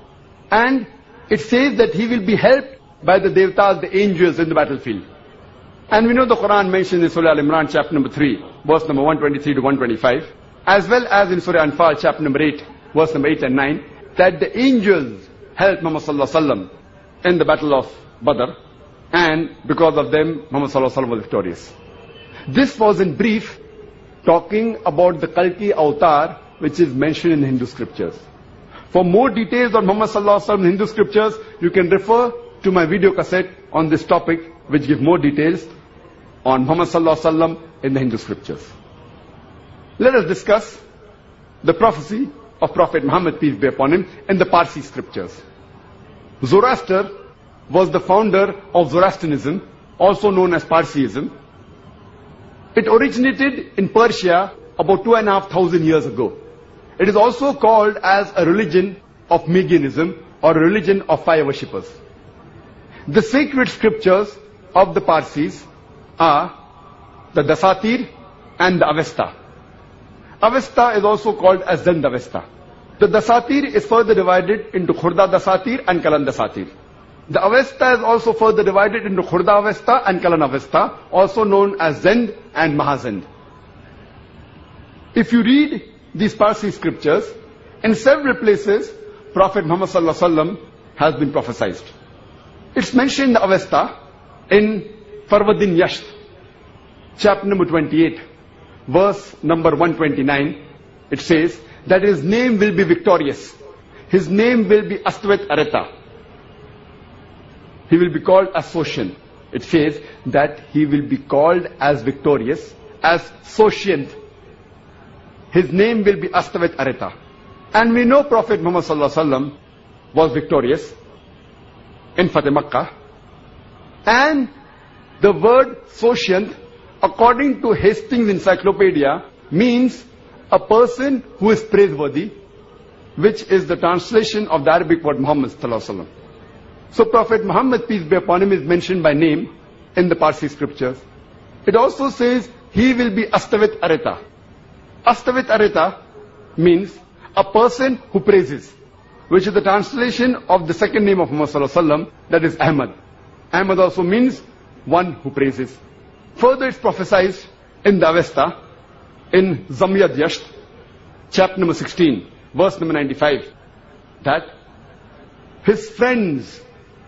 And it says that he will be helped by the Devtas, the angels in the battlefield. And we know the Quran mentions in Surah Al-Imran chapter number 3, verse number 123 to 125, as well as in Surah Anfal chapter number 8, verse number 8 and 9, that the angels helped Muhammad sallallahu alaihi wasallam in the battle of Badr, and because of them Muhammad sallallahu alaihi wasallam was victorious. This was in brief talking about the Kalki Avatar, which is mentioned in the Hindu scriptures. For more details on Muhammad sallallahu alaihi wasallam in Hindu scriptures, you can refer to my video cassette on this topic, which give more details on Muhammad sallallahu alaihi wasallam in the Hindu scriptures. Let us discuss the prophecy of Prophet Muhammad, peace be upon him, in the Parsi scriptures. Zoroaster was the founder of Zoroastrianism, also known as Parsiism. It originated in Persia about 2,500 years ago. It is also called as a religion of Magianism or a religion of fire worshippers. The sacred scriptures of the Parsis are the Dasatir and the Avesta. Avesta is also called as Zand Avesta. The Dasatir is further divided into Khurda Dasatir and Kalan Dasatir. The Avesta is also further divided into Khurda Avesta and Kalan Avesta, also known as Zend and Mahazend. If you read these Parsi scriptures, in several places, Prophet Muhammad sallallahu alaihi wasallam has been prophesied. It's mentioned in the Avesta in Farwadin Yasht, chapter number 28, verse number 129. It says that his name will be victorious. His name will be Astwet Areta. He will be called as Soshin. It says that he will be called as victorious, as Soshient. His name will be Astwet Areta. And we know Prophet Muhammad sallallahu alaihi wasallam was victorious in Fateh Makkah. And the word Soshient, according to Hastings Encyclopedia, means a person who is praiseworthy, which is the translation of the Arabic word Muhammad sallallahu alaihi wasallam. So Prophet Muhammad, peace be upon him, is mentioned by name in the Parsi scriptures. It also says he will be Astawit Areta. Astawit Areta means a person who praises, which is the translation of the second name of Muhammad sallallahu alaihi wasallam, that is Ahmad. Ahmad also means one who praises. Further, it's prophesied in the Avesta, in Zamiyat Yasht, chapter number 16, verse number 95, that his friends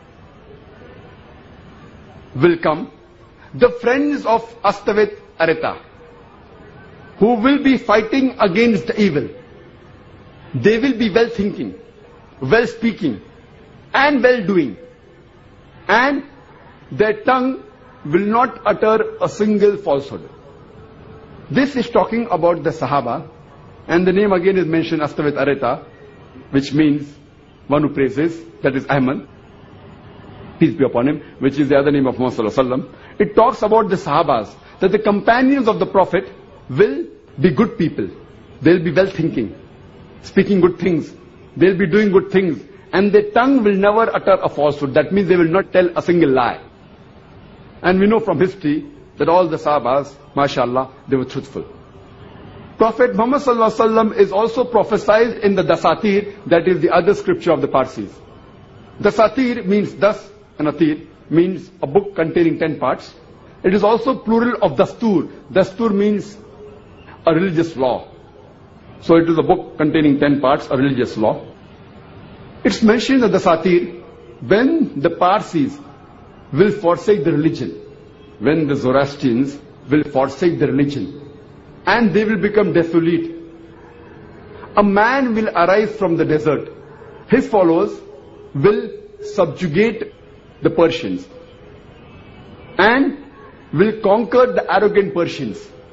will come, the friends of Astavit Areta, who will be fighting against the evil. They will be well thinking, well speaking, and well doing, and their tongue will not utter a single falsehood. This is talking about the Sahaba, and the name again is mentioned, Astavit Areta, which means one who praises, that is Ahmad, peace be upon him, which is the other name of Muhammad sallallahu alaihi wasallam. It talks about the Sahabas, that the companions of the Prophet will be good people. They'll be well thinking, speaking good things. They'll be doing good things, and their tongue will never utter a falsehood. That means they will not tell a single lie. And we know from history that all the Sahabas, mashallah, they were truthful. Prophet Muhammad sallallahu alaihi wasallam is also prophesied in the Dasatir, that is the other scripture of the Parsis. Dasatir means das, and Atir means a book containing 10 parts. It is also plural of Dastur. Dastur means a religious law. So it is a book containing 10 parts, a religious law. It's mentioned in the Dasatir, when the Parsis will forsake the religion, when the Zoroastrians will forsake the religion, and they will become desolate, a man will arise from the desert. His followers will subjugate the Persians and will conquer the arrogant Persians.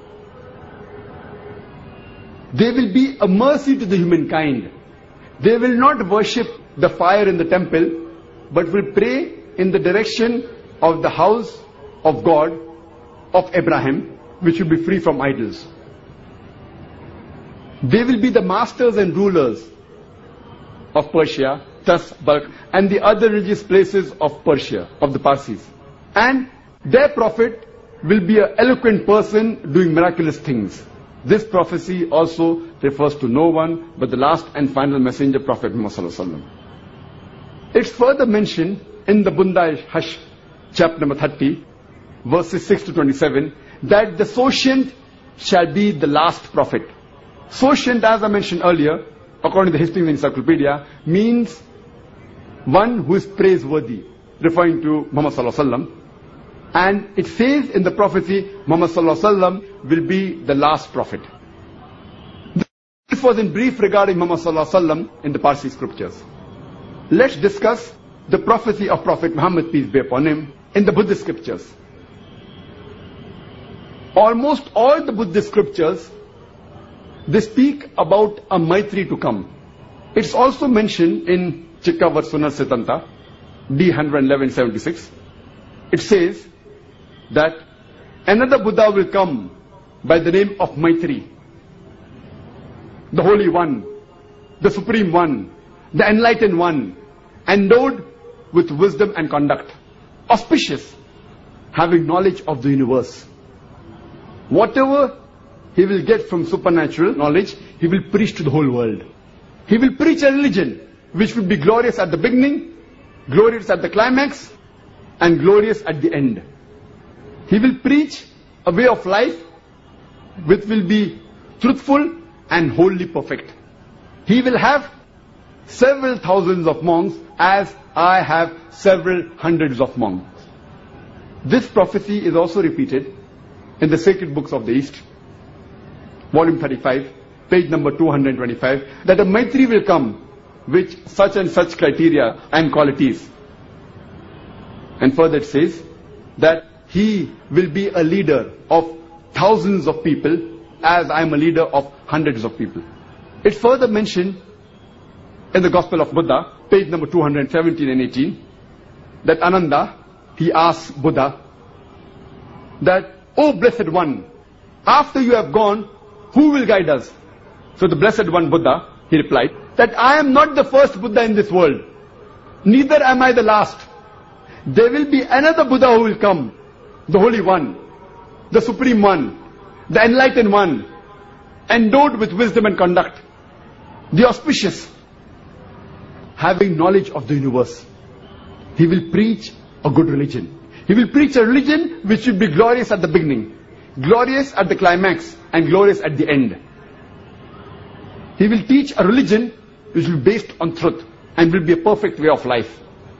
They will be a mercy to the humankind. They will not worship the fire in the temple, but will pray in the direction of the house of God of Abraham, which will be free from idols. They will be the masters and rulers of Persia, thus Balkh, and the other religious places of Persia, of the Parsis. And their prophet will be an eloquent person doing miraculous things. This prophecy also refers to no one but the last and final messenger, Prophet Muhammad sallallahu alaihi wasallam. It's further mentioned in the Bunda-i-Hash, chapter number 30, verses 6 to 27, that the Socient shall be the last prophet. Socient, as I mentioned earlier, according to the History Encyclopedia, means one who is praiseworthy, referring to Muhammad sallallahu alaihi wasallam. And it says in the prophecy, Muhammad sallallahu alaihi wasallam will be the last prophet. This was in brief regarding Muhammad sallallahu alaihi wasallam in the Parsi scriptures. Let's discuss the prophecy of Prophet Muhammad, peace be upon him, in the Buddhist scriptures. Almost all the Buddhist scriptures, they speak about a Maitri to come. It's also mentioned in Chikkavarsuna Siddhanta, D11176. It says that another Buddha will come by the name of Maitri, the Holy One, the Supreme One, the Enlightened One, endowed with wisdom and conduct, auspicious, having knowledge of the universe. Whatever he will get from supernatural knowledge, he will preach to the whole world. He will preach a religion which will be glorious at the beginning, glorious at the climax, and glorious at the end. He will preach a way of life which will be truthful and wholly perfect. He will have several thousands of monks, as I have several hundreds of monks. This prophecy is also repeated in the sacred books of the East, volume 35, page number 225, that a Maitri will come with such and such criteria and qualities. And further it says that he will be a leader of thousands of people, as I am a leader of hundreds of people. It's further mentioned in the Gospel of Buddha, page number 217 and 18, that Ananda, he asks Buddha, that, "O Blessed One, after you have gone, who will guide us?" So the Blessed One, Buddha, he replied, that I am not the first Buddha in this world, neither am I the last. There will be another Buddha who will come, the Holy One, the Supreme One, the Enlightened One, endowed with wisdom and conduct, the auspicious, having knowledge of the universe. He will preach a good religion. He will preach a religion which will be glorious at the beginning, glorious at the climax, and glorious at the end. He will teach a religion which will be based on truth and will be a perfect way of life.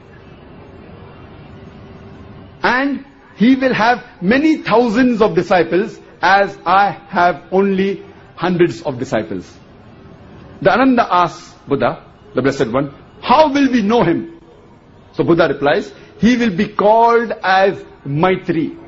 And he will have many thousands of disciples, as I have only hundreds of disciples. The Ananda asks Buddha, the Blessed One, how will we know him? So Buddha replies, he will be called as Maitri.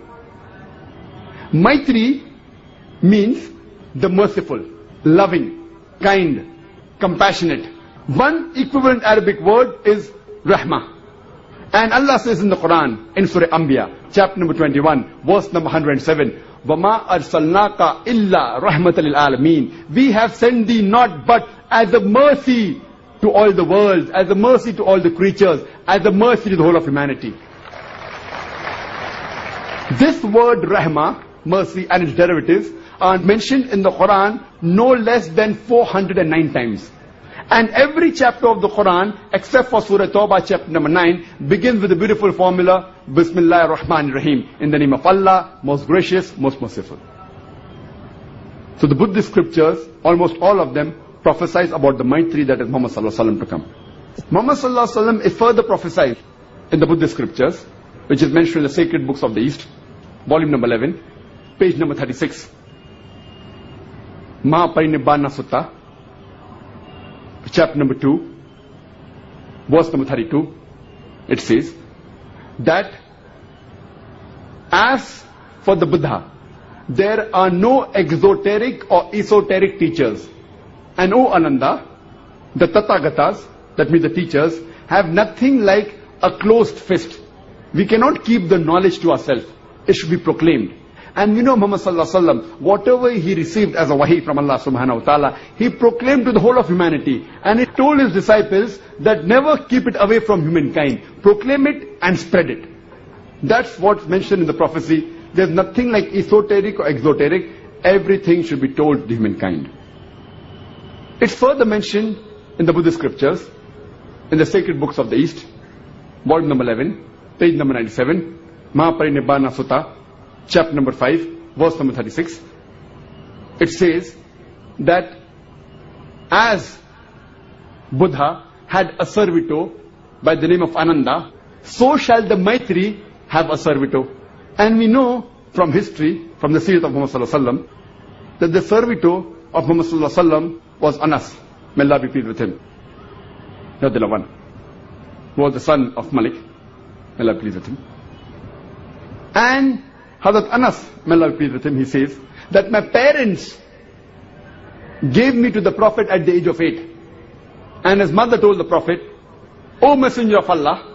Maitri means the merciful, loving, kind, compassionate. One equivalent Arabic word is Rahmah. And Allah says in the Quran, in Surah Anbiya, chapter number 21, verse number 107, وَمَا أَرْسَلْنَاكَ إِلَّا رَحْمَةً لِلْعَالَمِينَ. We have sent thee not but as a mercy to all the worlds, as a mercy to all the creatures, as a mercy to the whole of humanity. This word Rahmah, mercy, and its derivatives are mentioned in the Quran no less than 409 times. And every chapter of the Quran, except for Surah Tawbah chapter number 9, begins with the beautiful formula, Bismillah ar-Rahman ar-Rahim, in the name of Allah, most gracious, most merciful. So the Buddhist scriptures, almost all of them, prophesies about the Maitri that is Muhammad sallallahu alaihi wasallam to come. Muhammad sallallahu alaihi wasallam is further prophesied in the Buddhist scriptures, which is mentioned in the Sacred Books of the East, volume number 11, page number 36. Mahaparibbana Sutta, chapter number 2, verse number 32, it says that as for the Buddha, there are no exoteric or esoteric teachers. And O Ananda, the Tathagatas, that means the teachers, have nothing like a closed fist. We cannot keep the knowledge to ourselves. It should be proclaimed. And we know Muhammad sallallahu alaihi wasallam, whatever he received as a wahi from Allah subhanahu wa ta'ala, he proclaimed to the whole of humanity. And he told his disciples that never keep it away from humankind. Proclaim it and spread it. That's what's mentioned in the prophecy. There's nothing like esoteric or exoteric. Everything should be told to humankind. It's further mentioned in the Buddhist scriptures, in the Sacred Books of the East, volume number 11, page number 97, Mahaparibbana Sutta, chapter number 5, verse number 36. It says that as Buddha had a servitor by the name of Ananda, so shall the Maitri have a servitor. And we know from history, from the seerah of Muhammad sallallahu alaihi wasallam, that the servitor of Muhammad sallallahu alaihi wasallam was Anas, may Allah be pleased with him, Radhiyallahu anhu, who was the son of Malik, may Allah be pleased with him. And Hazrat Anas, may Allah be pleased with him, he says that my parents gave me to the Prophet at the age of 8. And his mother told the Prophet, O Messenger of Allah,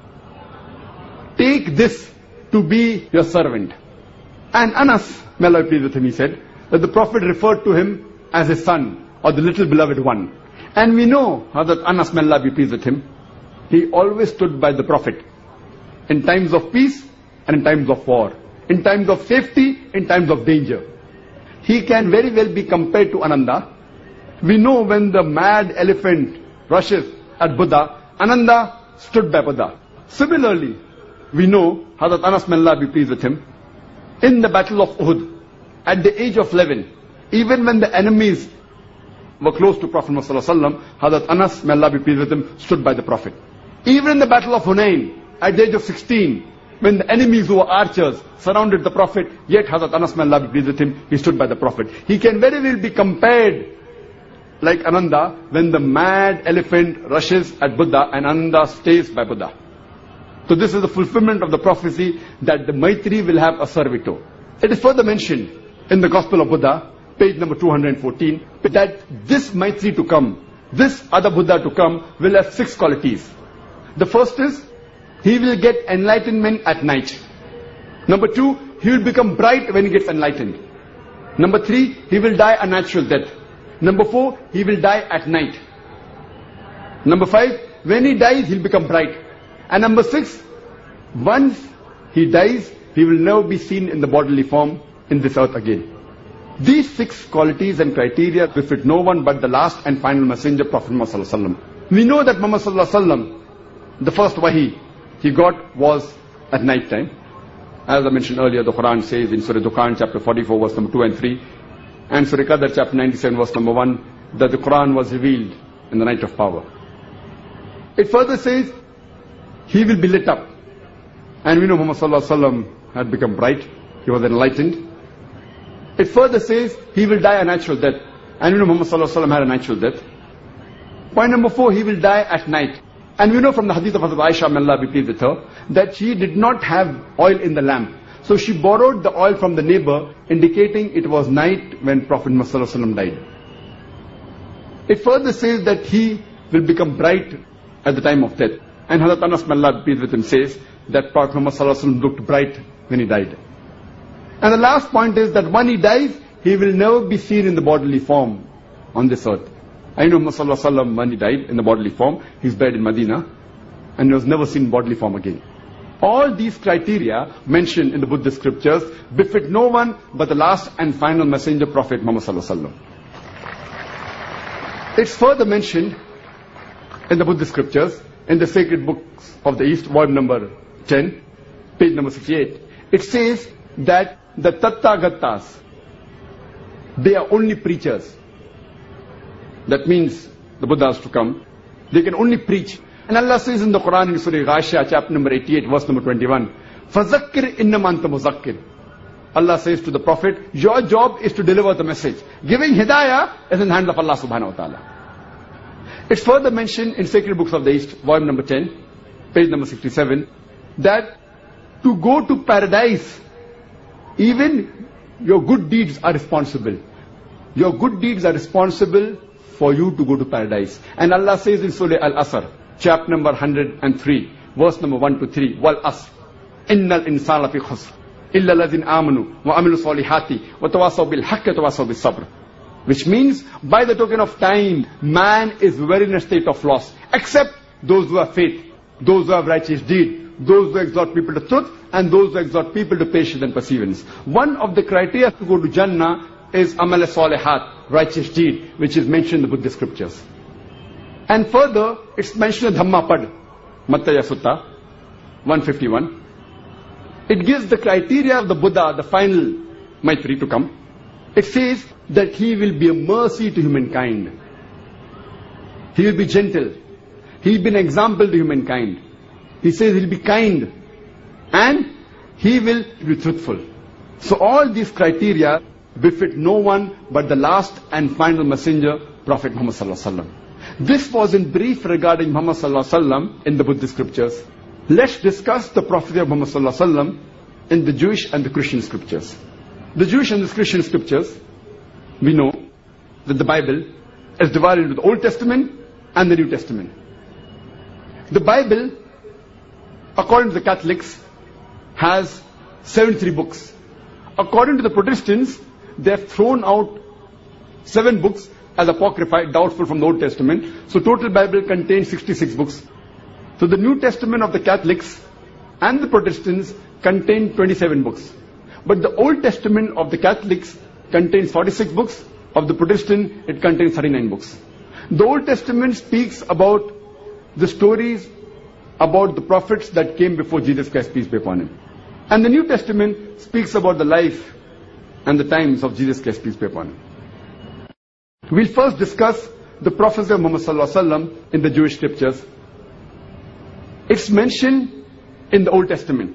take this to be your servant. And Anas, may Allah be pleased with him, he said that the Prophet referred to him as his son, or the little beloved one. And we know Hazrat Anas, may Allah be pleased with him, he always stood by the Prophet in times of peace and in times of war, in times of safety, in times of danger. He can very well be compared to Ananda. We know when the mad elephant rushes at Buddha, Ananda stood by Buddha. Similarly, we know Hazrat Anas, may Allah be pleased with him, in the battle of Uhud, at the age of 11, even when the enemies were close to Prophet Muhammad sallallahu alaihi wasallam, Hazrat Anas, may Allah be pleased with him, stood by the Prophet. Even in the battle of Hunain, at the age of 16, when the enemies who were archers surrounded the Prophet, yet Hazrat Anas, may Allah be pleased with him, he stood by the Prophet. He can very well be compared like Ananda when the mad elephant rushes at Buddha and Ananda stays by Buddha. So this is the fulfillment of the prophecy that the Maitri will have a servitor. It is further mentioned in the Gospel of Buddha, page number 214, that this Maitri to come, this other Buddha to come, will have 6 qualities. The first is, he will get enlightenment at night. Number 2, he will become bright when he gets enlightened. Number 3, he will die a natural death. Number 4, he will die at night. Number 5, when he dies, he'll become bright. And number 6, once he dies, he will never be seen in the bodily form in this earth again. These 6 qualities and criteria befit no one but the last and final messenger, Prophet Muhammad sallallahu alaihi wasallam. We know that Muhammad sallallahu alaihi wasallam, the first wahi he got was at night time. As I mentioned earlier, the Quran says in Surah Dukhan, chapter 44, verse number 2 and 3, and Surah Qadr, chapter 97, verse number 1, that the Quran was revealed in the night of power. It further says, he will be lit up. And we know Muhammad sallallahu alaihi wasallam had become bright. He was enlightened. It further says, he will die a natural death. And we know Muhammad sallallahu alaihi wasallam had a natural death. Point number 4, he will die at night. And we know from the hadith of Hazrat Aisha, may Allah be pleased with her, that she did not have oil in the lamp. So she borrowed the oil from the neighbor, indicating it was night when Prophet Muhammad sallallahu alaihi wasallam died. It further says that he will become bright at the time of death. And Hazrat Anas, may Allah be pleased with him, says that Prophet Muhammad sallallahu alaihi wasallam looked bright when he died. And the last point is that when he dies, he will never be seen in the bodily form on this earth. I know Muhammad sallallahu alaihi wasallam, when he died in the bodily form, he's buried in Medina, and he was never seen in bodily form again. All these criteria mentioned in the Buddhist scriptures befit no one but the last and final messenger, Prophet Muhammad sallallahu alaihi wasallam. It's further mentioned in the Buddhist scriptures, in the sacred books of the East, volume number 10, page number 68. It says that the Tathagatas, they are only preachers. That means the Buddhas to come, they can only preach. And Allah says in the Quran in Surah Ghashiyah, chapter number 88, verse number 21, فَذَكِّرْ إِنَّمَا أَنْتَ مُذَكِّرْ. Allah says to the Prophet, your job is to deliver the message. Giving hidayah is in the hands of Allah subhanahu wa ta'ala. It's further mentioned in Sacred Books of the East, volume number 10, page number 67, that to go to paradise, even your good deeds are responsible. Your good deeds are responsible for you to go to paradise. And Allah says in Surah Al-Asr, chapter number 103, verse number 1 to 3, Wal Asr, Innal insana fi khusr, illa alladhina amanu wa amilu salihati wa tawasaw bil haqqi wa tawasaw bis sabr. Which means, by the token of time, man is very in a state of loss, except those who have faith, those who have righteous deed, those who exhort people to truth, and those who exhort people to patience and perseverance. One of the criteria to go to Jannah is amal salihat, righteous deed, which is mentioned in the Buddhist scriptures. And further, it's mentioned in Dhammapad, Mattaya Sutta, 151. It gives the criteria of the Buddha, the final Maitri to come. It says that he will be a mercy to humankind. He will be gentle. He will be an example to humankind. He says he will be kind. And he will be truthful. So all these criteria befit no one but the last and final messenger, Prophet Muhammad sallallahu alaihi wasallam. This was in brief regarding Muhammad sallallahu alaihi wasallam in the Buddhist scriptures. Let's discuss the prophecy of Muhammad sallallahu alaihi wasallam in the Jewish and the Christian scriptures. The Jewish and the Christian scriptures, we know that the Bible is divided into the Old Testament and the New Testament. The Bible, according to the Catholics, has 73 books. According to the Protestants, they have thrown out 7 books as apocrypha, doubtful from the Old Testament. So total Bible contains 66 books. So the New Testament of the Catholics and the Protestants contain 27 books. But the Old Testament of the Catholics contains 46 books. Of the Protestant, it contains 39 books. The Old Testament speaks about the stories about the prophets that came before Jesus Christ, peace be upon him. And the New Testament speaks about the life and the times of Jesus Christ, peace be upon him. We'll first discuss the prophecy of Muhammad sallallahu alaihi wasallam in the Jewish scriptures. It's mentioned in the Old Testament,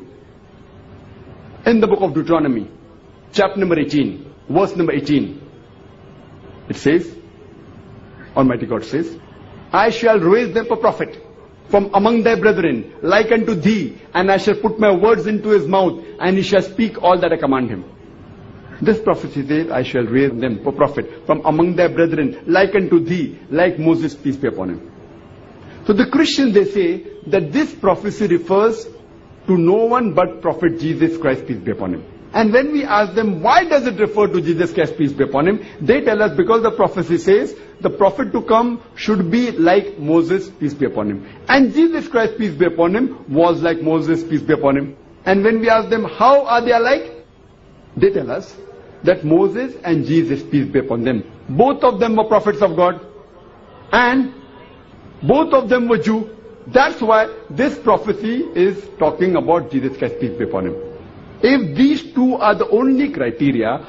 in the book of Deuteronomy, chapter number 18, verse number 18. It says, Almighty God says, I shall raise them a prophet from among thy brethren, like unto thee, and I shall put my words into his mouth, and he shall speak all that I command him. This prophecy says, I shall raise them a prophet from among thy brethren, like unto thee, like Moses, peace be upon him. So the Christians, they say that this prophecy refers to no one but Prophet Jesus Christ, peace be upon him. And when we ask them, why does it refer to Jesus Christ, peace be upon him? They tell us because the prophecy says the prophet to come should be like Moses, peace be upon him. And Jesus Christ, peace be upon him, was like Moses, peace be upon him. And when we ask them, how are they alike? They tell us that Moses and Jesus, peace be upon them, both of them were prophets of God and both of them were Jew. That's why this prophecy is talking about Jesus Christ, peace be upon him. If these two are the only criteria,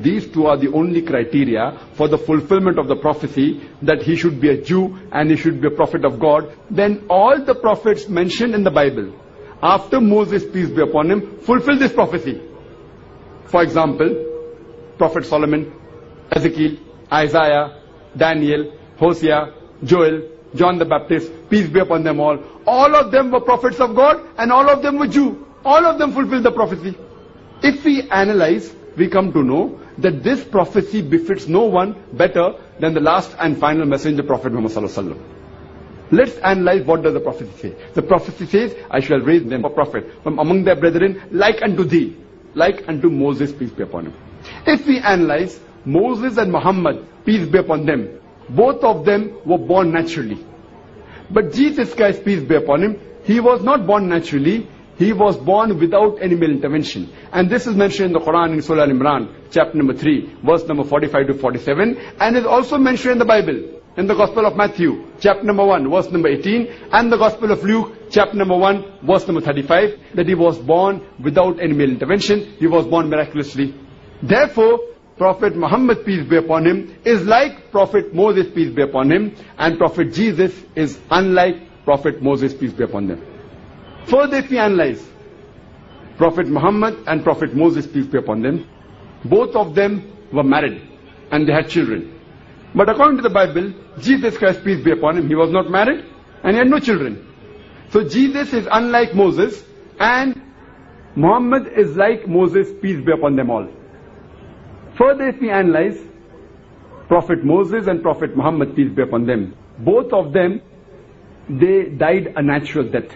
for the fulfillment of the prophecy that he should be a Jew and he should be a prophet of God, then all the prophets mentioned in the Bible after Moses, peace be upon him, fulfill this prophecy. For example, Prophet Solomon, Ezekiel, Isaiah, Daniel, Hosea, Joel, John the Baptist, peace be upon them all. All of them were prophets of God and all of them were Jew. All of them fulfilled the prophecy. If we analyze, we come to know that this prophecy befits no one better than the last and final messenger, Prophet Muhammad Sallallahu Alaihi Wasallam. Let's analyze what does the prophecy say. The prophecy says, I shall raise them a prophet from among their brethren like unto thee, like unto Moses, peace be upon him. If we analyze, Moses and Muhammad, peace be upon them, both of them were born naturally. But Jesus Christ, peace be upon him, he was not born naturally. He was born without any male intervention. And this is mentioned in the Quran in Surah Al-Imran, chapter number 3, verse number 45 to 47, and is also mentioned in the Bible, in the Gospel of Matthew, chapter number 1, verse number 18, and the Gospel of Luke, chapter number 1, verse number 35, that he was born without any male intervention. He was born miraculously. Therefore, Prophet Muhammad, peace be upon him, is like Prophet Moses, peace be upon him, and Prophet Jesus is unlike Prophet Moses, peace be upon them. Further, if we analyze, Prophet Muhammad and Prophet Moses, peace be upon them, both of them were married and they had children. But according to the Bible, Jesus Christ, peace be upon him, he was not married and he had no children. So Jesus is unlike Moses and Muhammad is like Moses, peace be upon them all. Further, if we analyze, Prophet Moses and Prophet Muhammad, peace be upon them, both of them, they died a natural death.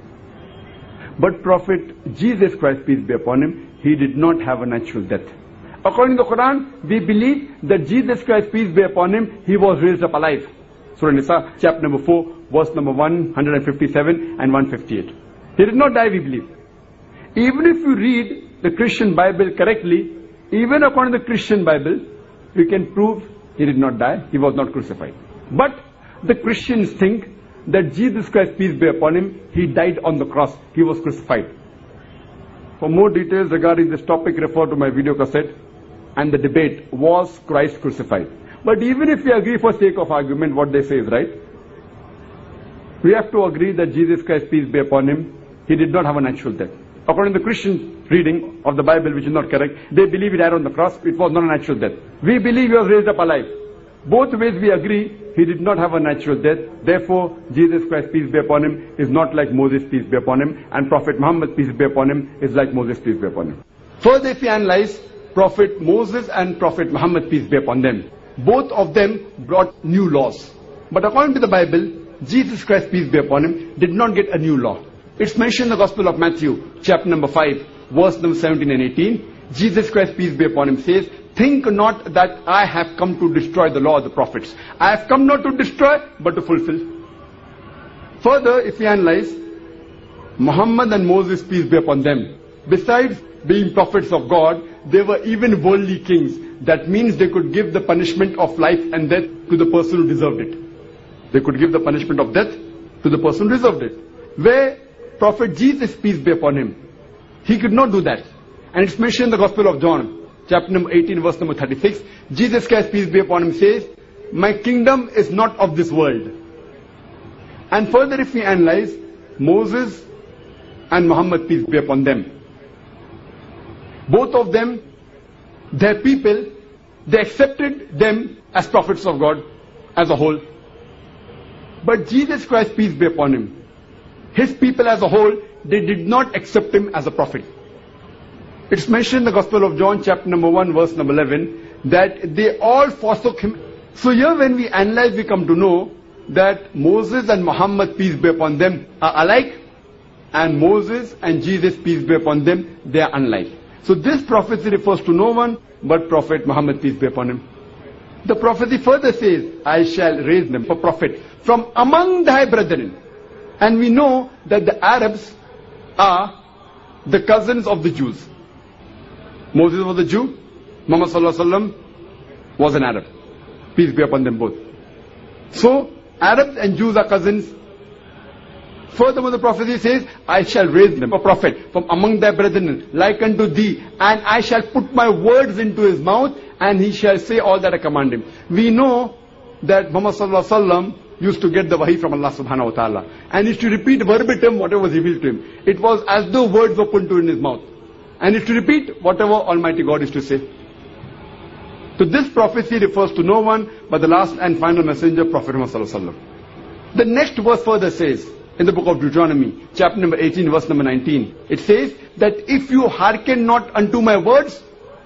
But Prophet Jesus Christ, peace be upon him, he did not have a natural death. According to the Quran, we believe that Jesus Christ, peace be upon him, he was raised up alive. Surah Nisa, chapter number 4, verse number 157 and 158. He did not die, we believe. Even if you read the Christian Bible correctly, even according to the Christian Bible, we can prove he did not die, he was not crucified. But the Christians think that Jesus Christ, peace be upon him, he died on the cross, he was crucified. For more details regarding this topic, refer to my video cassette and the debate, was Christ crucified? But even if we agree for sake of argument, what they say is right, we have to agree that Jesus Christ, peace be upon him, he did not have a natural death. According to the Christian reading of the Bible, which is not correct, they believe he died on the cross, it was not a natural death. We believe he was raised up alive. Both ways we agree, he did not have a natural death. Therefore, Jesus Christ, peace be upon him, is not like Moses, peace be upon him, and Prophet Muhammad, peace be upon him, is like Moses, peace be upon him. Further, if we analyze, Prophet Moses and Prophet Muhammad, peace be upon them, both of them brought new laws. But according to the Bible, Jesus Christ, peace be upon him, did not get a new law. It's mentioned in the Gospel of Matthew, chapter number 5, verse number 17 and 18. Jesus Christ, peace be upon him, says, think not that I have come to destroy the law of the prophets. I have come not to destroy, but to fulfill. Further, if we analyze, Muhammad and Moses, peace be upon them, besides being prophets of God, they were even worldly kings. That means they could give the punishment of life and death to the person who deserved it. They could give the punishment of death to the person who deserved it. Where Prophet Jesus, peace be upon him, he could not do that. And it's mentioned in the Gospel of John, chapter number 18, verse number 36. Jesus Christ, peace be upon him, says, my kingdom is not of this world. And further, if we analyze, Moses and Muhammad, peace be upon them, both of them, their people, they accepted them as prophets of God as a whole. But Jesus Christ, peace be upon him, his people as a whole, they did not accept him as a prophet. It's mentioned in the Gospel of John, chapter number 1, verse number 11, that they all forsook him. So here when we analyze, we come to know that Moses and Muhammad, peace be upon them, are alike, and Moses and Jesus, peace be upon them, they are unlike. So this prophecy refers to no one but Prophet Muhammad, peace be upon him. The prophecy further says, I shall raise them for prophet from among thy brethren. And we know that the Arabs are the cousins of the Jews. Moses was a Jew, Muhammad sallallahu alaihi wasallam was an Arab. Peace be upon them both. So, Arabs and Jews are cousins. Furthermore, the prophecy says, I shall raise them a prophet from among their brethren, like unto thee, and I shall put my words into his mouth, and he shall say all that I command him. We know that Muhammad sallallahu alaihi wasallam used to get the wahi from Allah subhanahu wa ta'ala, and used to repeat verbatim whatever was revealed to him. It was as though words were put into his mouth. And used to repeat whatever Almighty God used to say. So this prophecy refers to no one but the last and final messenger, Prophet Muhammad sallallahu alaihi wasallam. The next verse further says, in the book of Deuteronomy, chapter number 18, verse number 19, it says that if you hearken not unto my words,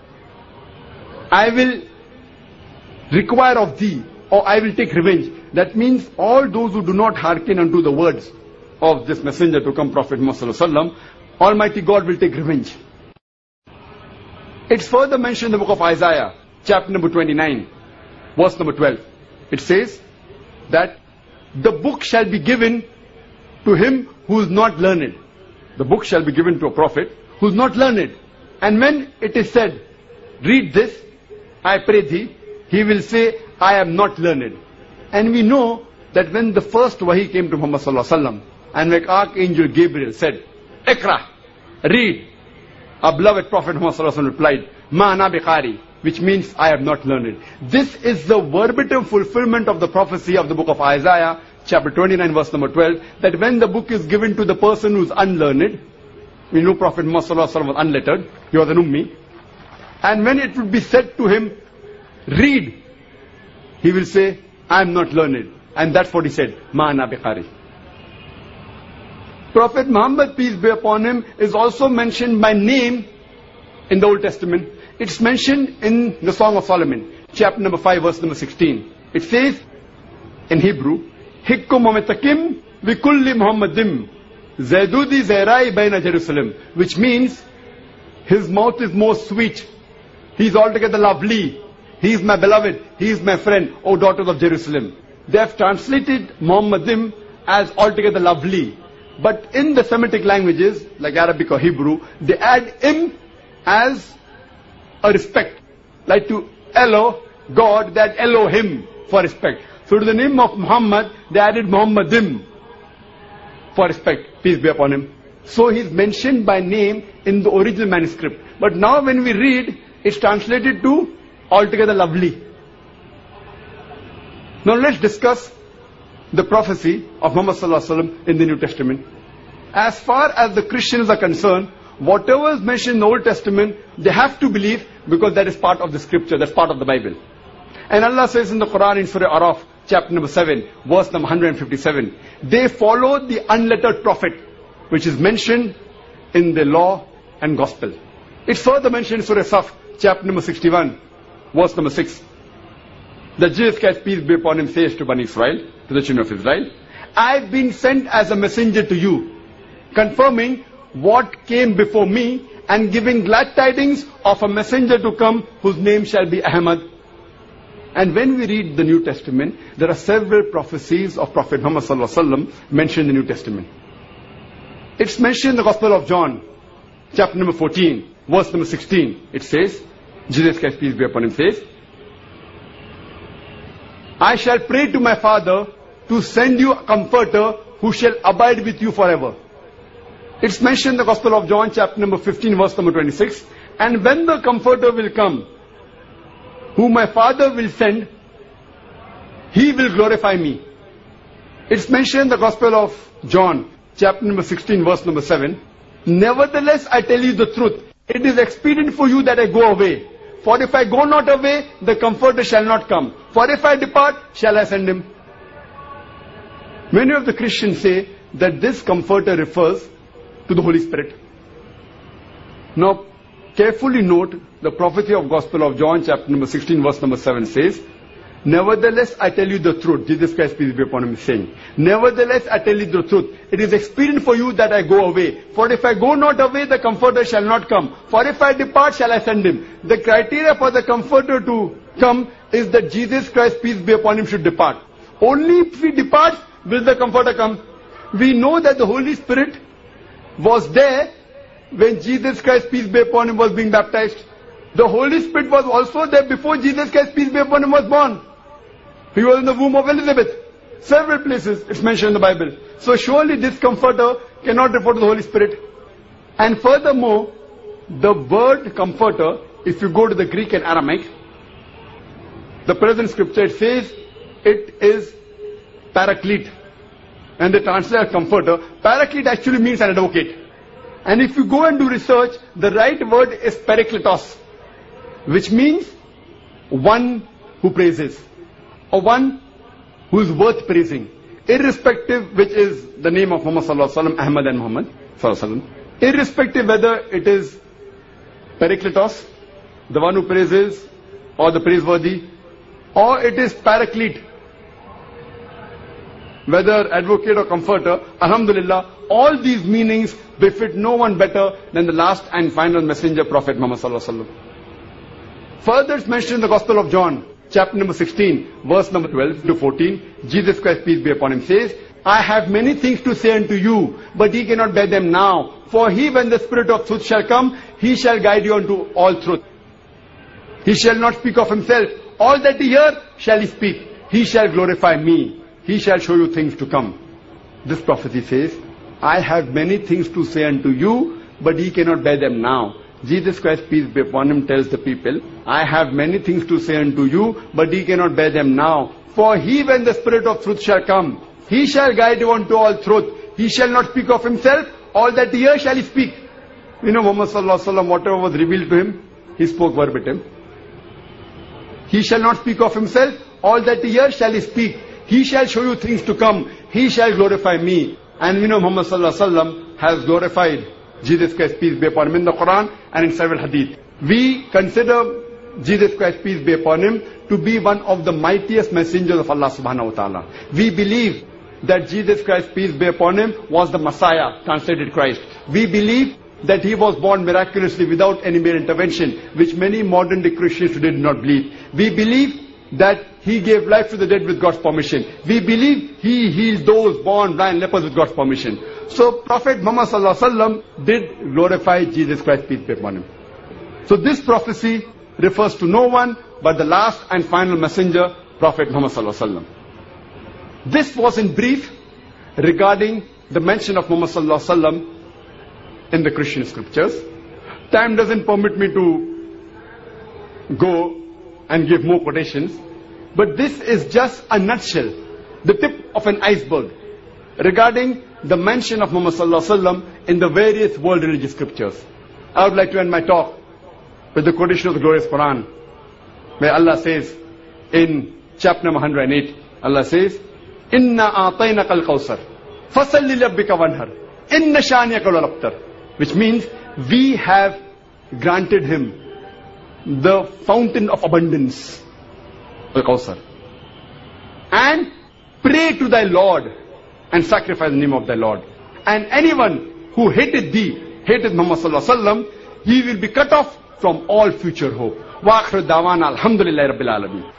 I will require of thee, or I will take revenge. That means all those who do not hearken unto the words of this messenger to come, Prophet Muhammad sallallahu alaihi wasallam, Almighty God will take revenge. It's further mentioned in the book of Isaiah, chapter number 29, verse number 12. It says that the book shall be given to him who is not learned. The book shall be given to a prophet who is not learned. And when it is said, read this, I pray thee, he will say, I am not learned. And we know that when the first wahi came to Muhammad sallallahu alaihi wasallam, and like Archangel Gabriel said, Iqra, read, our beloved Prophet Muhammad sallallahu alaihi wasallam replied, Ma ana biqari, which means I am not learned. This is the verbatim fulfillment of the prophecy of the book of Isaiah, chapter 29, verse number 12, that when the book is given to the person who is unlearned, we know Prophet Muhammad sallallahu alaihi wasallam was unlettered, he was an ummi, and when it would be said to him, read, he will say, I am not learned. And that's what he said, Ma ana biqari. Prophet Muhammad, peace be upon him, is also mentioned by name in the Old Testament. It's mentioned in the Song of Solomon, chapter number 5, verse number 16. It says in Hebrew, Hikkum ametakim vikulli Muhammadim Zaidudi Zairai baina Jerusalem, which means his mouth is more sweet. He is altogether lovely. He is my beloved. He is my friend, O daughters of Jerusalem. They have translated Muhammadim as altogether lovely. But in the Semitic languages, like Arabic or Hebrew, they add im as a respect. Like to Elo, God, that Elohim for respect. So to the name of Muhammad, they added Muhammadim for respect. Peace be upon him. So he is mentioned by name in the original manuscript. But now when we read, it's translated to altogether lovely. Now let's discuss the prophecy of Muhammad sallallahu alaihi wasallam in the New Testament. As far as the Christians are concerned, whatever is mentioned in the Old Testament, they have to believe because that is part of the scripture, that's part of the Bible. And Allah says in the Quran in Surah Araf, chapter number 7, verse number 157, they followed the unlettered prophet, which is mentioned in the law and gospel. It's further mentioned in Surah Saf, chapter number 61, verse number 6. The Jesus Christ, peace be upon him, says to Bani Israel, to the children of Israel, I've been sent as a messenger to you, confirming what came before me and giving glad tidings of a messenger to come whose name shall be Ahmad. And when we read the New Testament, there are several prophecies of Prophet Muhammad sallallahu alaihi wasallam mentioned in the New Testament. It's mentioned in the Gospel of John, chapter number 14, verse number 16. It says, Jesus Christ, peace be upon him, says, I shall pray to my Father to send you a comforter who shall abide with you forever. It's mentioned in the Gospel of John, chapter number 15, verse number 26. And when the comforter will come, whom my Father will send, he will glorify me. It's mentioned in the Gospel of John, chapter number 16, verse number 7. Nevertheless, I tell you the truth. It is expedient for you that I go away. For if I go not away, the comforter shall not come. For if I depart, shall I send him? Many of the Christians say that this comforter refers to the Holy Spirit. Now, carefully note the prophecy of Gospel of John, chapter number 16, verse number 7 says, Nevertheless, I tell you the truth. Jesus Christ, peace be upon him, is saying, Nevertheless, I tell you the truth. It is expedient for you that I go away. For if I go not away, the Comforter shall not come. For if I depart, shall I send him. The criteria for the Comforter to come is that Jesus Christ, peace be upon him, should depart. Only if he departs, will the Comforter come. We know that the Holy Spirit was there when Jesus Christ, peace be upon him, was being baptized. The Holy Spirit was also there before Jesus Christ, peace be upon him, was born. He was in the womb of Elizabeth. Several places it's mentioned in the Bible. So surely this comforter cannot refer to the Holy Spirit. And furthermore, the word comforter, if you go to the Greek and Aramaic, the present scripture, it says it is paraclete. And they translate comforter. Paraclete actually means an advocate. And if you go and do research, the right word is parakletos, which means one who praises, or one who is worth praising, irrespective which is the name of Muhammad sallallahu alaihi wasallam, Ahmad and Muhammad sallallahu alaihi wasallam, irrespective whether it is parakletos, the one who praises, or the praiseworthy, or it is paraclete, whether advocate or comforter, alhamdulillah, all these meanings befit no one better than the last and final messenger, Prophet Muhammad sallallahu alaihi wasallam. Further it's mentioned in the Gospel of John, chapter number 16, verse number 12 to 14, Jesus Christ, peace be upon him, says, I have many things to say unto you, but ye cannot bear them now. For he, when the Spirit of truth shall come, he shall guide you unto all truth. He shall not speak of himself. All that he hear shall he speak. He shall glorify me. He shall show you things to come. This prophecy says, I have many things to say unto you, but ye cannot bear them now. Jesus Christ, peace be upon him, tells the people, I have many things to say unto you, but ye cannot bear them now. For he, when the Spirit of truth shall come, he shall guide you unto all truth. He shall not speak of himself. All that he hear shall he speak. You know, Muhammad sallallahu alaihi wasallam, whatever was revealed to him, he spoke verbatim. He shall not speak of himself. All that he hear shall he speak. He shall show you things to come. He shall glorify me. And we know Muhammad sallallahu alaihi wasallam has glorified Jesus Christ, peace be upon him, in the Quran and in several hadith. We consider Jesus Christ, peace be upon him, to be one of the mightiest messengers of Allah subhanahu wa ta'ala. We believe that Jesus Christ, peace be upon him, was the Messiah, translated Christ. We believe that he was born miraculously without any mere intervention, which many modern day Christians today do not believe. We believe that he gave life to the dead with God's permission. We believe he healed those born blind, lepers with God's permission. So Prophet Muhammad sallallahu alaihi wasallam did glorify Jesus Christ, peace be upon him. So this prophecy refers to no one but the last and final messenger, Prophet Muhammad sallallahu alaihi wasallam. This was in brief regarding the mention of Muhammad sallallahu alaihi wasallam in the Christian scriptures. Time doesn't permit me to go and give more quotations, but this is just a nutshell, the tip of an iceberg regarding the mention of Muhammad sallallahu alaihi wasallam in the various world religious scriptures. I would like to end my talk with the quotation of the glorious Quran, where Allah says in chapter number 108, Allah says, Inna a'tainaka al-kawsar, fasalli lirabbika wanhar, inna shaniyaka wal-abtar, which means we have granted him the fountain of abundance, al-kawsar, and pray to thy Lord and sacrifice the name of thy Lord. And anyone who hated thee, hated Muhammad sallallahu alaihi wasallam, he will be cut off from all future hope. Wa akhir dawana alhamdulillahi rabbil alamin.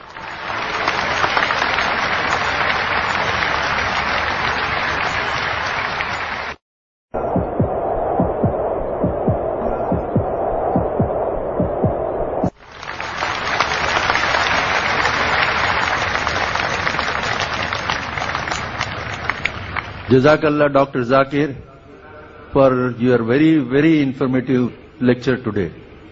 Jazakallah, Dr. Zakir, for your very, very informative lecture today.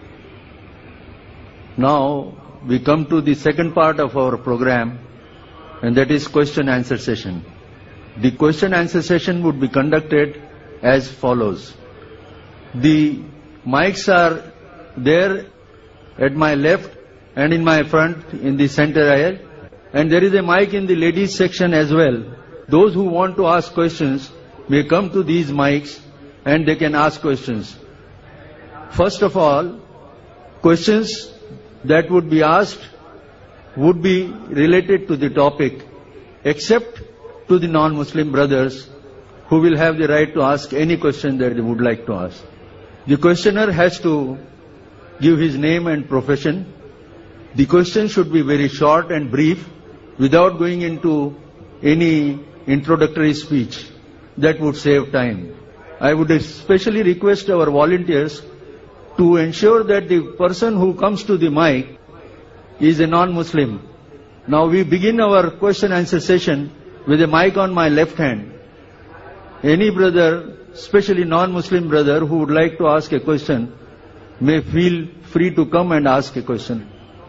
Now, we come to the second part of our program, and that is question-answer session. The question-answer session would be conducted as follows. The mics are there at my left and in my front in the center aisle, and there is a mic in the ladies section as well. Those who want to ask questions may come to these mics and they can ask questions. First of all, questions that would be asked would be related to the topic, except to the non-Muslim brothers who will have the right to ask any question that they would like to ask. The questioner has to give his name and profession. The question should be very short and brief without going into any introductory speech. That would save time. I would especially request our volunteers to ensure that the person who comes to the mic is a non-Muslim. Now we begin our question answer session with a mic on my left hand. Any brother, especially non-Muslim brother who would like to ask a question, may feel free to come and ask a question.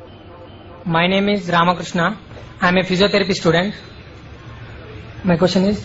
My name is Ramakrishna. I am a physiotherapy student. My question is,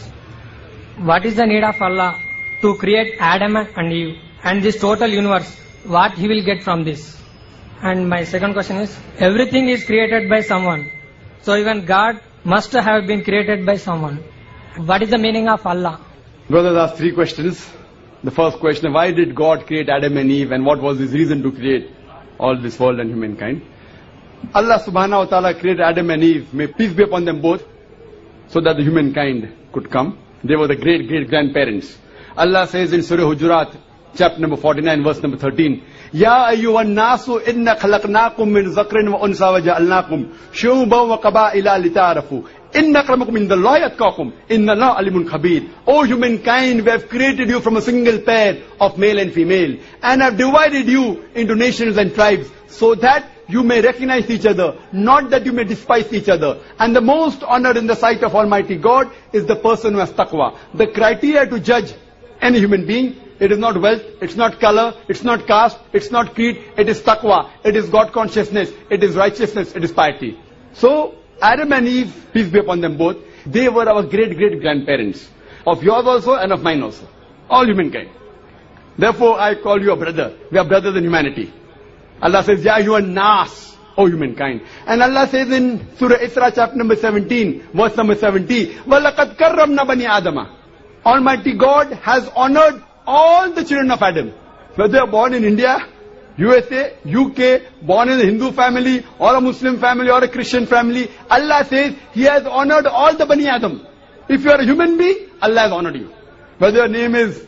what is the need of Allah to create Adam and Eve and this total universe? What he will get from this? And my second question is, everything is created by someone. So even God must have been created by someone. What is the meaning of Allah? Brothers asked 3 questions. The first question, why did God create Adam and Eve and what was his reason to create all this world and humankind? Allah subhanahu wa ta'ala created Adam and Eve, may peace be upon them both, so that the humankind could come. They were the great-great-grandparents. Allah says in Surah Hujurat, chapter number 49, verse number 13, Ya ayyuhan nasu inna khalaqnakum min zakrin wa unsa wa ja'alnakum shu'uban wa qaba'ila lita'arafu. Inna akramakum indallahi atqakum. Inna Allaha alimun khabir. O humankind, we have created you from a single pair of male and female and have divided you into nations and tribes so that you may recognize each other, not that you may despise each other. And the most honored in the sight of Almighty God is the person who has taqwa. The criteria to judge any human being, it is not wealth, it's not color, it's not caste, it's not creed, it is taqwa, it is God consciousness, it is righteousness, it is piety. So, Adam and Eve, peace be upon them both, they were our great-great-grandparents. Of yours also and of mine also. All humankind. Therefore, I call you a brother. We are brothers in humanity. Allah says, Ya ayyuhan nas, O humankind. And Allah says in Surah Isra chapter number 17, verse number 70, وَلَقَدْ كَرَّمْنَا بَنِي آدَمَ. Almighty God has honored all the children of Adam. Whether they are born in India, USA, UK, born in a Hindu family, or a Muslim family, or a Christian family, Allah says, He has honored all the Bani Adam. If you are a human being, Allah has honored you. Whether your name is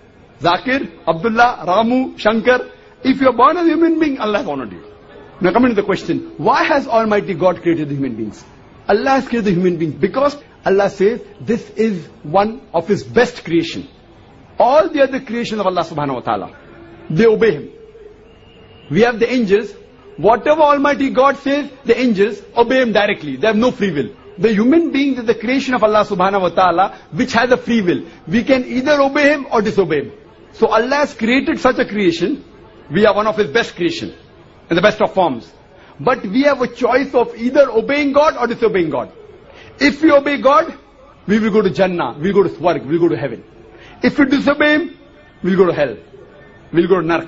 Zakir, Abdullah, Ramu, Shankar, if you are born as a human being, Allah has honored you. Now coming to the question, why has Almighty God created the human beings? Allah has created the human beings because Allah says this is one of His best creation. All the other creation of Allah subhanahu wa ta'ala, they obey Him. We have the angels. Whatever Almighty God says, the angels obey Him directly. They have no free will. The human being is the creation of Allah subhanahu wa ta'ala, which has a free will. We can either obey Him or disobey Him. So Allah has created such a creation. We are one of His best creation, in the best of forms. But we have a choice of either obeying God or disobeying God. If we obey God, we will go to Jannah, we will go to Swarg, we will go to heaven. If we disobey Him, we will go to hell. We will go to Nark.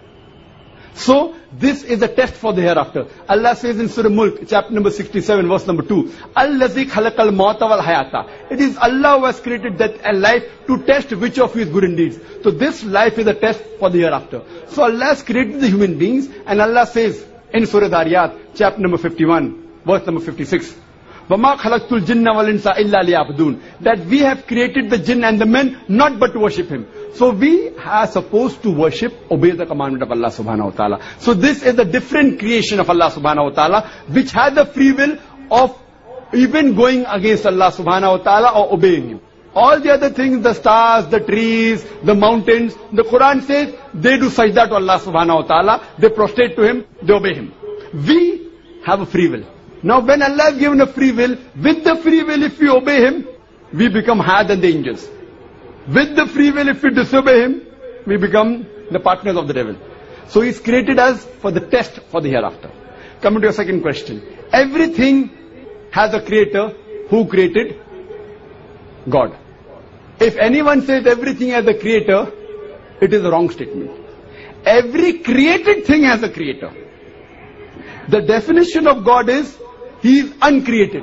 So, this is a test for the hereafter. Allah says in Surah Mulk, chapter number 67, verse number 2, Allazi khalaqal mauta wal hayata. It is Allah who has created death and life to test which of you is good in deeds. So this life is a test for the hereafter. So Allah has created the human beings, and Allah says in Surah Dariyat, chapter number 51, verse number 56, وَمَا خَلَقْتُ الْجِنَّ وَالْإِنسَ إِلَّا لِيَعْبُدُونَ. That we have created the jinn and the men not but to worship Him. So we are supposed to worship, obey the commandment of Allah subhanahu wa ta'ala. So this is a different creation of Allah subhanahu wa ta'ala, which has the free will of even going against Allah subhanahu wa ta'ala or obeying Him. All the other things, the stars, the trees, the mountains, the Quran says, they do sajda to Allah subhanahu wa ta'ala, they prostrate to Him, they obey Him. We have a free will. Now when Allah has given a free will, with the free will if we obey Him, we become higher than the angels. With the free will if we disobey Him, we become the partners of the devil. So He's created us for the test for the hereafter. Coming to your second question. Everything has a creator. Who created? God. If anyone says everything has a creator, it is a wrong statement. Every created thing has a creator. The definition of God is, He is uncreated.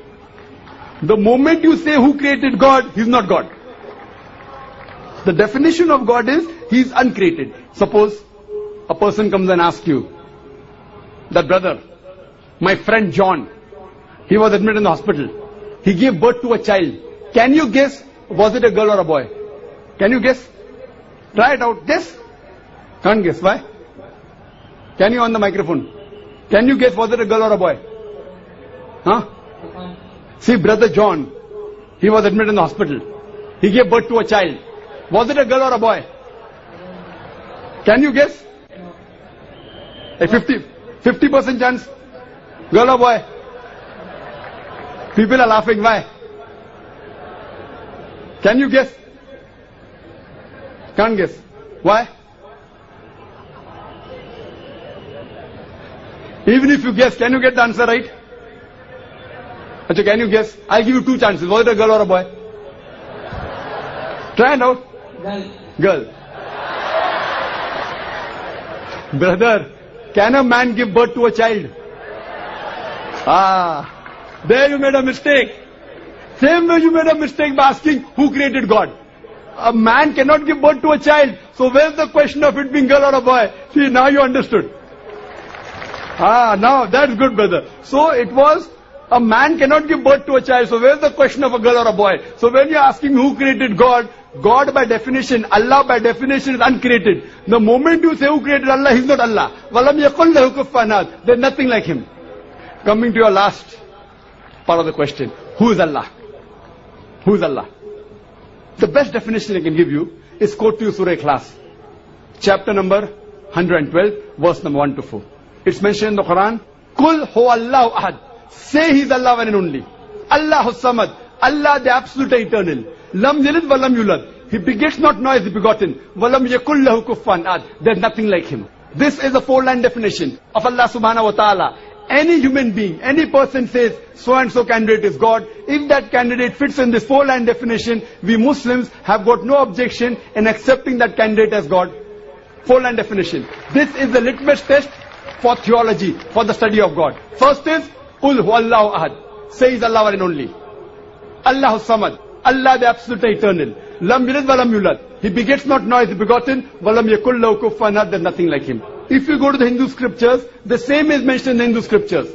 The moment you say who created God, He is not God. The definition of God is, He is uncreated. Suppose a person comes and asks you, that brother, my friend John, he was admitted in the hospital. He gave birth to a child. Can you guess, was it a girl or a boy? Can you guess? Try it out. Guess? Can't guess. Why? Can you on the microphone? Can you guess, was it a girl or a boy? Huh? See, brother John, he was admitted in the hospital. He gave birth to a child. Was it a girl or a boy? Can you guess? A 50% chance. Girl or boy? People are laughing. Why? Can you guess? Can't guess. Why? Even if you guess, can you get the answer right? Achha, can you guess? I'll give you 2 chances. Was it a girl or a boy? Try it out. Girl. Brother, can a man give birth to a child? There you made a mistake. Same way you made a mistake by asking who created God. A man cannot give birth to a child. So where's the question of it being girl or a boy? See, now you understood. Now that's good, brother. So it was, a man cannot give birth to a child. So where's the question of a girl or a boy? So when you're asking who created God, God by definition, Allah by definition is uncreated. The moment you say who created Allah, He's not Allah. وَلَمْ يَقُلْ لَهُ كُفُوًا أَحَدٌ. There's nothing like Him. Coming to your last part of the question. Who is Allah? Who is Allah? The best definition I can give you is quote to you Surah Ikhlas. Chapter number 112, verse number 1 to 4. It's mentioned in the Quran. Kul huwallahu ahad. Say He is Allah one and only. Allahu samad. Allah the absolute eternal. Lam yalid wa lam yulad. He begets not nor is He begotten. Wa lam yakul lahu kufuwan ahad. There's nothing like Him. This is a 4-line definition of Allah subhanahu wa ta'ala. Any human being, any person says, so and so candidate is God. If that candidate fits in this 4-line definition, we Muslims have got no objection in accepting that candidate as God. 4-line definition. This is the litmus test for theology, for the study of God. First is, Qul huwallahu ahad. Say He's Allah one and only. Allahu samad. Allah the absolute eternal. Lam yalid wa lam yulad. He begets not nor is He begotten. Wa lam yakul lahu kufuwan ahad. There's nothing like Him. If you go to the Hindu scriptures, the same is mentioned in the Hindu scriptures.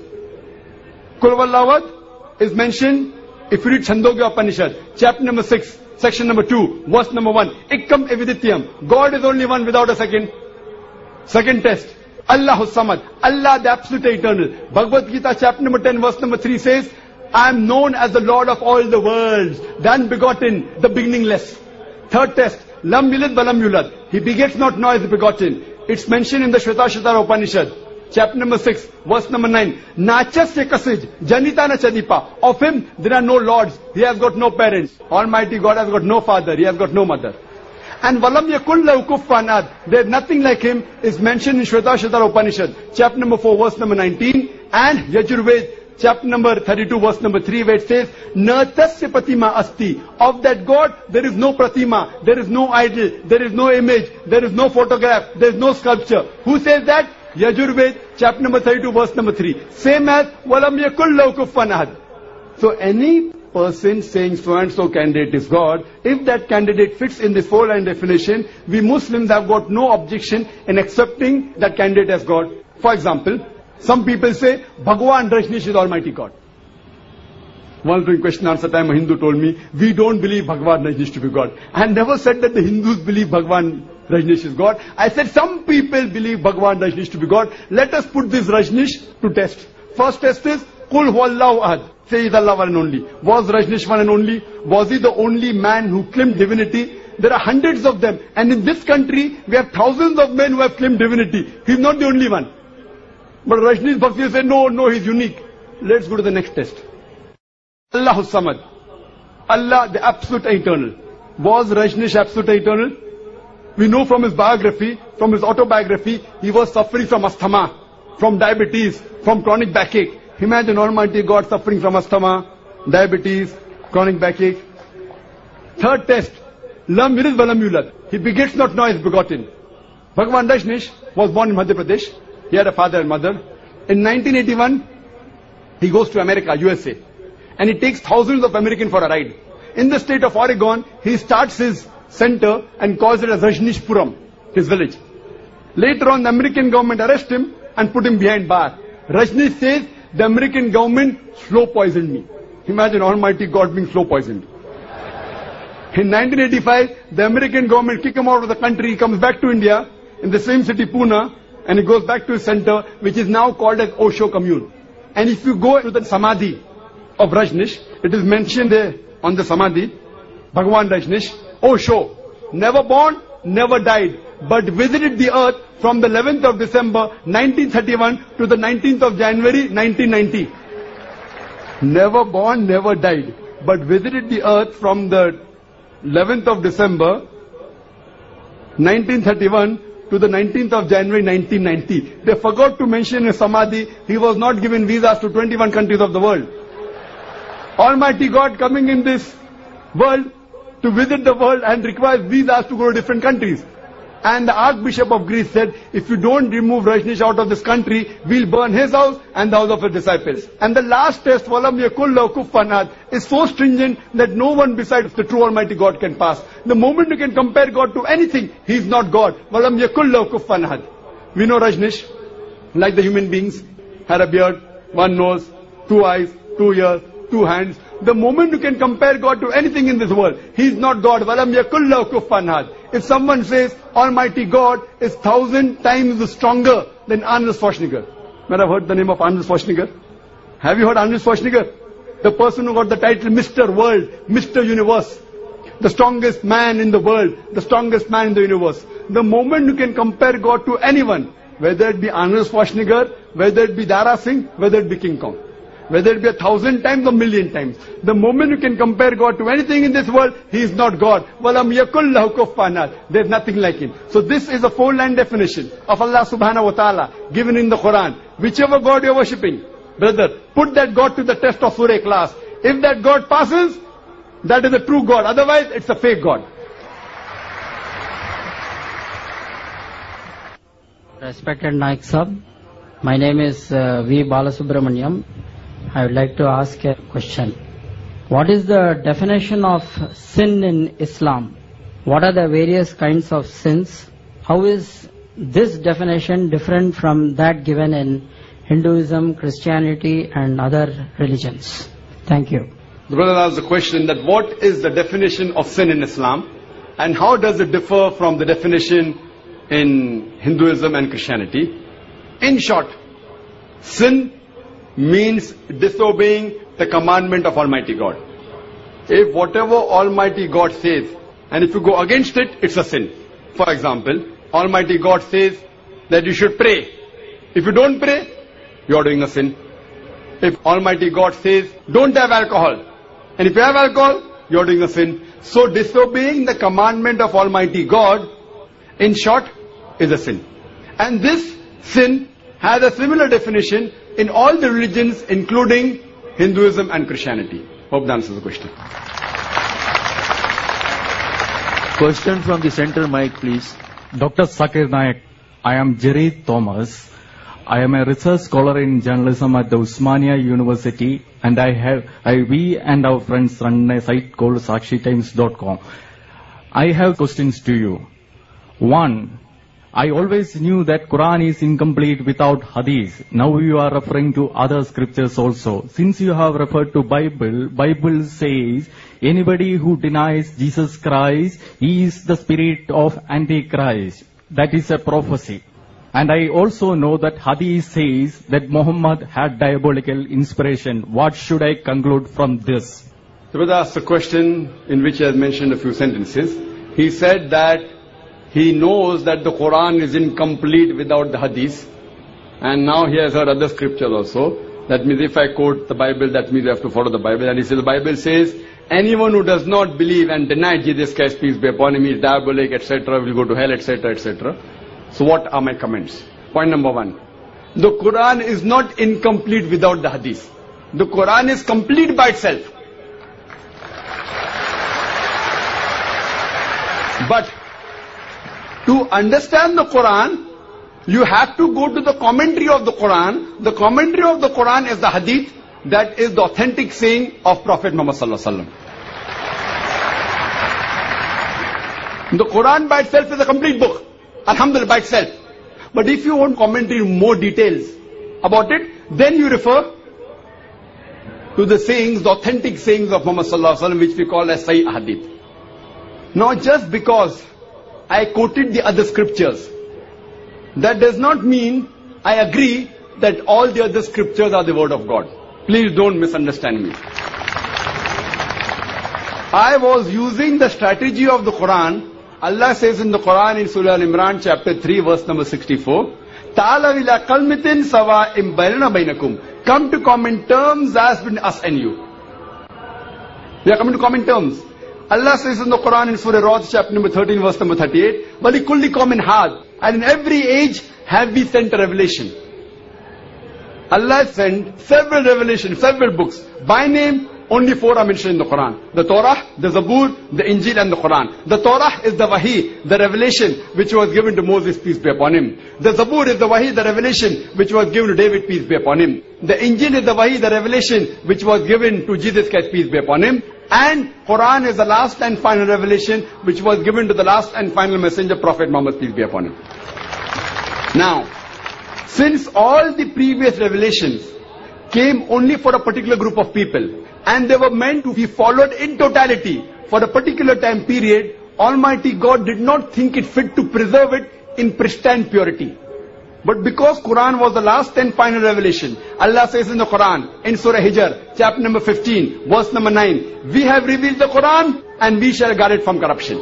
Kul huwallahu ahad is mentioned, if you read Chandogya Upanishad, chapter number 6, section number 2, verse number 1. Ikkam evidityam. God is only one without a second. Second test. Allahu samad. Allah the absolute eternal. Bhagavad Gita chapter number 10, verse number 3 says, I am known as the Lord of all the worlds, the unbegotten, the beginningless. Third test. Lam yalid wa lam yulad. He begets not nor is begotten. It's mentioned in the Shvetashvatara Upanishad, chapter number 6, verse number 9. Nachasya kasij, janita na chadipa. Of Him there are no lords. He has got no parents. Almighty God has got no father. He has got no mother. And walam yakul lahu kufuwan ahad. There is nothing like Him is mentioned in Shvetashvatara Upanishad, chapter number 4, verse number 19. And Yajurved, chapter number 32, verse number 3, where it says, Na tasya pratima asti. Of that God, there is no pratima, there is no idol, there is no image, there is no photograph, there is no sculpture. Who says that? Yajurved, chapter number 32, verse number 3. Same as, walam yakul lahu kufuwan ahad. So any person saying so and so candidate is God, if that candidate fits in this 4-line definition, we Muslims have got no objection in accepting that candidate as God. For example, some people say, Bhagwan Rajneesh is Almighty God. Once during question answer time, a Hindu told me, we don't believe Bhagwan Rajneesh to be God. I never said that the Hindus believe Bhagwan Rajneesh is God. I said some people believe Bhagwan Rajneesh to be God. Let us put this Rajneesh to test. First test is, Qul huwallahu ahad. Say He's Allah one and only. Was Rajneesh one and only? Was he the only man who claimed divinity? There are hundreds of them. And in this country, we have thousands of men who have claimed divinity. He's not the only one. But Rajneesh Bhakti said, no, he's unique. Let's go to the next test. Allahu samad. Allah the absolute eternal. Was Rajneesh absolute eternal? We know from his biography, from his autobiography, he was suffering from asthma, from diabetes, from chronic backache. Imagine Almighty God suffering from asthma, diabetes, chronic backache. Third test. Lam yalid wa lam yulad. He begets not nor is begotten. Bhagwan Rajneesh was born in Madhya Pradesh. He had a father and mother. In 1981, he goes to America, USA. And he takes thousands of Americans for a ride. In the state of Oregon, he starts his center and calls it as Rajneeshpuram, his village. Later on, the American government arrests him and put him behind bar. Rajneesh says, the American government slow poisoned me. Imagine Almighty God being slow poisoned. In 1985, the American government kicked him out of the country. He comes back to India, in the same city, Pune, and he goes back to his center, which is now called as Osho Commune. And if you go to the Samadhi of Rajneesh, it is mentioned there on the Samadhi, Bhagwan Rajneesh, Osho, never born, never died, but visited the earth from the 11th of December 1931 to the 19th of January 1990. Never born, never died, but visited the earth from the 11th of December 1931 to the 19th of January 1990. They forgot to mention in Samadhi, he was not given visas to 21 countries of the world. Almighty God coming in this world to visit the world and requires visas to go to different countries. And the Archbishop of Greece said, if you don't remove Rajneesh out of this country, we'll burn his house and the house of his disciples. And the last test, Walam yakul lahu kufuwan ahad, is so stringent that no one besides the true Almighty God can pass. The moment you can compare God to anything, He is not God. Walam yakul lahu kufuwan ahad. We know Rajneesh, like the human beings, had a beard, one nose, two eyes, 2 ears, 2 hands. The moment you can compare God to anything in this world, He is not God. Walam yakul lahu kufuwan ahad. If someone says Almighty God is 1,000 times stronger than Arnold Schwarzenegger. When I've heard the name of Arnold Schwarzenegger. Have you heard Arnold Schwarzenegger? The person who got the title Mr. World, Mr. Universe. The strongest man in the world, the strongest man in the universe. The moment you can compare God to anyone, whether it be Arnold Schwarzenegger, whether it be Dara Singh, whether it be King Kong. Whether it be 1,000 times or 1,000,000 times. The moment you can compare God to anything in this world, He is not God. Walam yakul lahu kufuwan ahad. There is nothing like Him. So this is a 4-line definition of Allah subhanahu wa ta'ala given in the Quran. Whichever God you are worshipping, brother, put that God to the test of Surah Ikhlas. If that God passes, that is a true God. Otherwise, it's a fake God. Respected Naik Sab, my name is V. Balasubramaniam. I would like to ask a question. What is the definition of sin in Islam? What are the various kinds of sins? How is this definition different from that given in Hinduism, Christianity and other religions? Thank you. The brother asked the question that what is the definition of sin in Islam and how does it differ from the definition in Hinduism and Christianity? In short, sin means disobeying the commandment of Almighty God. If whatever Almighty God says, and if you go against it, it's a sin. For example, Almighty God says that you should pray. If you don't pray, you are doing a sin. If Almighty God says, don't have alcohol, and if you have alcohol, you are doing a sin. So disobeying the commandment of Almighty God, in short, is a sin. And this sin has a similar definition in all the religions, including Hinduism and Christianity. Hope that answers the question. Question from the center mic, please. Dr. Zakir Naik, I am Jerry Thomas. I am a research scholar in journalism at the Usmania University, and we and our friends run a site called SakshiTimes.com. I have questions to you. One, I always knew that Quran is incomplete without Hadith. Now you are referring to other scriptures also. Since you have referred to Bible says anybody who denies Jesus Christ is the spirit of Antichrist. That is a prophecy. And I also know that Hadith says that Muhammad had diabolical inspiration. What should I conclude from this? The brother asked a question in which he has mentioned a few sentences. He said that he knows that the Quran is incomplete without the Hadith. And now he has heard other scriptures also. That means if I quote the Bible, that means I have to follow the Bible. And he says the Bible says, anyone who does not believe and deny Jesus Christ, peace be upon him, is diabolic, etc., will go to hell, etc., etc. So what are my comments? Point number 1. The Quran is not incomplete without the Hadith. The Quran is complete by itself. But to understand the Quran, you have to go to the commentary of the Quran. The commentary of the Quran is the Hadith. That is the authentic saying of Prophet Muhammad sallallahu alaihi wasallam. The Quran by itself is a complete book. Alhamdulillah, by itself. But if you want commentary, more details about it, then you refer to the sayings, the authentic sayings of Muhammad sallallahu alaihi wasallam, which we call as Sahih Hadith. Now, just because I quoted the other scriptures, that does not mean I agree that all the other scriptures are the word of God. Please don't misunderstand me. I was using the strategy of the Quran Allah says in the Quran in Surah Al-Imran chapter 3 verse number 64, Ta'ala ila qalmitin sawa'im bainana bainakum. Come to common terms as between us and you. We are coming to common terms. Allah says in the Quran in Surah Ra'd chapter number 13 verse number 38, وَلِكُلِّ قَوْمٍ هَادٍ. And in every age have we sent a revelation. Allah sent several revelations, several books. By name, only 4 are mentioned in the Quran. The Torah, the Zabur, the Injil and the Quran. The Torah is the Wahi, the revelation which was given to Moses, peace be upon him. The Zabur is the Wahi, the revelation which was given to David, peace be upon him. The Injil is the Wahi, the revelation which was given to Jesus Christ, peace be upon him. And Quran is the last and final revelation which was given to the last and final messenger, Prophet Muhammad, peace be upon him. Now, since all the previous revelations came only for a particular group of people, and they were meant to be followed in totality for a particular time period, Almighty God did not think it fit to preserve it in pristine purity. But because Quran was the last and final revelation, Allah says in the Quran, in Surah Hijr, chapter number 15, verse number 9, we have revealed the Quran and we shall guard it from corruption.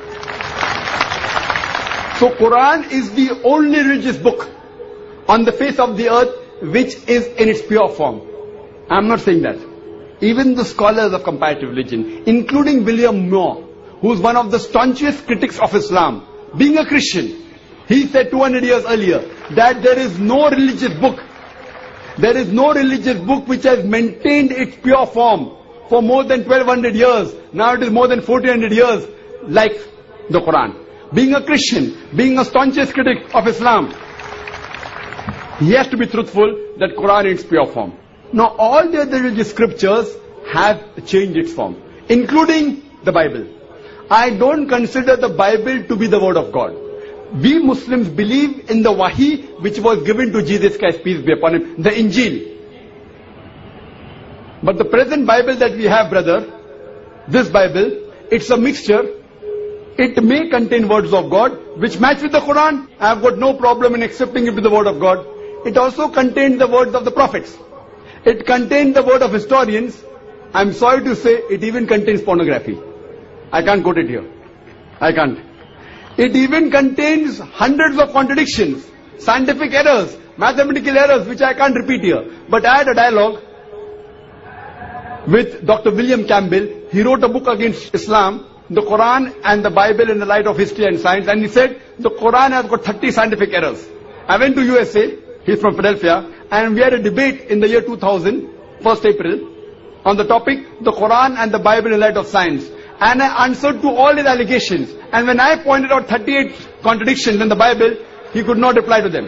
So Quran is the only religious book on the face of the earth which is in its pure form. I am not saying that. Even the scholars of comparative religion, including William Moore, who is one of the staunchest critics of Islam, being a Christian, he said 200 years earlier that there is no religious book which has maintained its pure form for more than 1200 years. Now it is more than 1400 years like the Quran. Being a Christian, being a staunchest critic of Islam, he has to be truthful that Quran in its pure form. Now all the other religious scriptures have changed its form, including the Bible. I don't consider the Bible to be the word of God. We Muslims believe in the Wahi which was given to Jesus Christ, peace be upon him, the Injil. But the present Bible that we have, brother, this Bible, it's a mixture. It may contain words of God which match with the Quran. I have got no problem in accepting it to the word of God. It also contains the words of the prophets. It contains the word of historians. I'm sorry to say, it even contains pornography. I can't quote it here. I can't. It even contains hundreds of contradictions, scientific errors, mathematical errors, which I can't repeat here. But I had a dialogue with Dr. William Campbell. He wrote a book against Islam, the Quran and the Bible in the light of history and science. And he said, the Quran has got 30 scientific errors. I went to USA. He's from Philadelphia. And we had a debate in the year 2000, 1st April, on the topic, the Quran and the Bible in light of science. And I answered to all his allegations. And when I pointed out 38 contradictions in the Bible, he could not reply to them.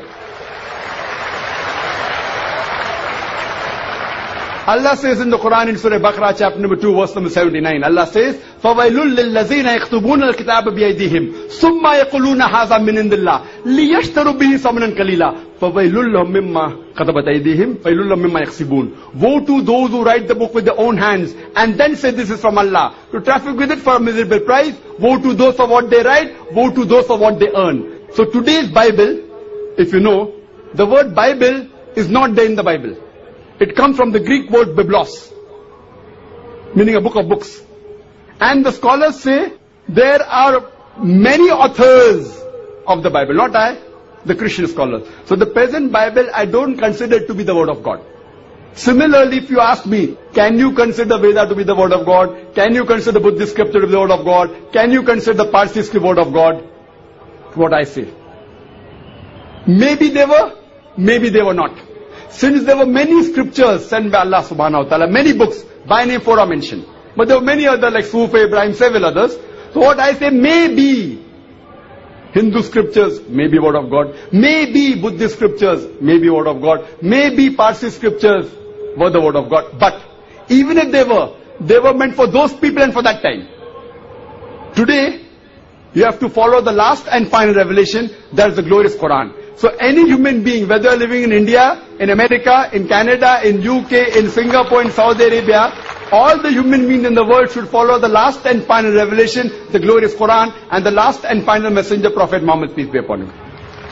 Allah says in the Quran in Surah Baqarah chapter number 2 verse number 79, Allah says, فَوَيْلُلْ لِلَّذِينَ يَكْتُبُونَ الْكِتَابَ بِأَيْدِيهِمْ ثُمَّ يَقُولُونَ هَذَا مِنْ عِنْدِ اللَّهِ لِيَشْتَرُوا بِهِ ثَمَنًا قَلِيلًا فَوَيْلُلْ لَهُم مِّمَّا كَتَبَتْ أَيْدِيهِمْ وَيْلُلْ لَهُم مِّمَّا يَكْسِبُونَ. Woe to those who write the book with their own hands and then say this is from Allah, to traffic with it for a miserable price. Woe to those for what they write, woe to those for what they earn. So today's Bible, if you know, the word Bible is not there in the Bible. It comes from the Greek word biblos, meaning a book of books. And the scholars say there are many authors of the Bible, not I, the Christian scholars. So the present Bible I don't consider it to be the word of God. Similarly, if you ask me, can you consider Veda to be the word of God? Can you consider Buddhist scripture to be the word of God? Can you consider the Parsi script word of God? What I say. Maybe they were, maybe they were not. Since there were many scriptures sent by Allah subhanahu wa ta'ala, many books, by name 4 are mentioned. But there were many others like Sufi, Ibrahim, several others. So what I say, maybe Hindu scriptures, maybe word of God. Maybe Buddhist scriptures, maybe word of God. Maybe Parsi scriptures were the word of God. But even if they were meant for those people and for that time. Today, you have to follow the last and final revelation, that is the glorious Quran. So any human being, whether you're living in India, in America, in Canada, in UK, in Singapore, in Saudi Arabia, all the human beings in the world should follow the last and final revelation, the glorious Quran, and the last and final messenger, Prophet Muhammad, peace be upon him.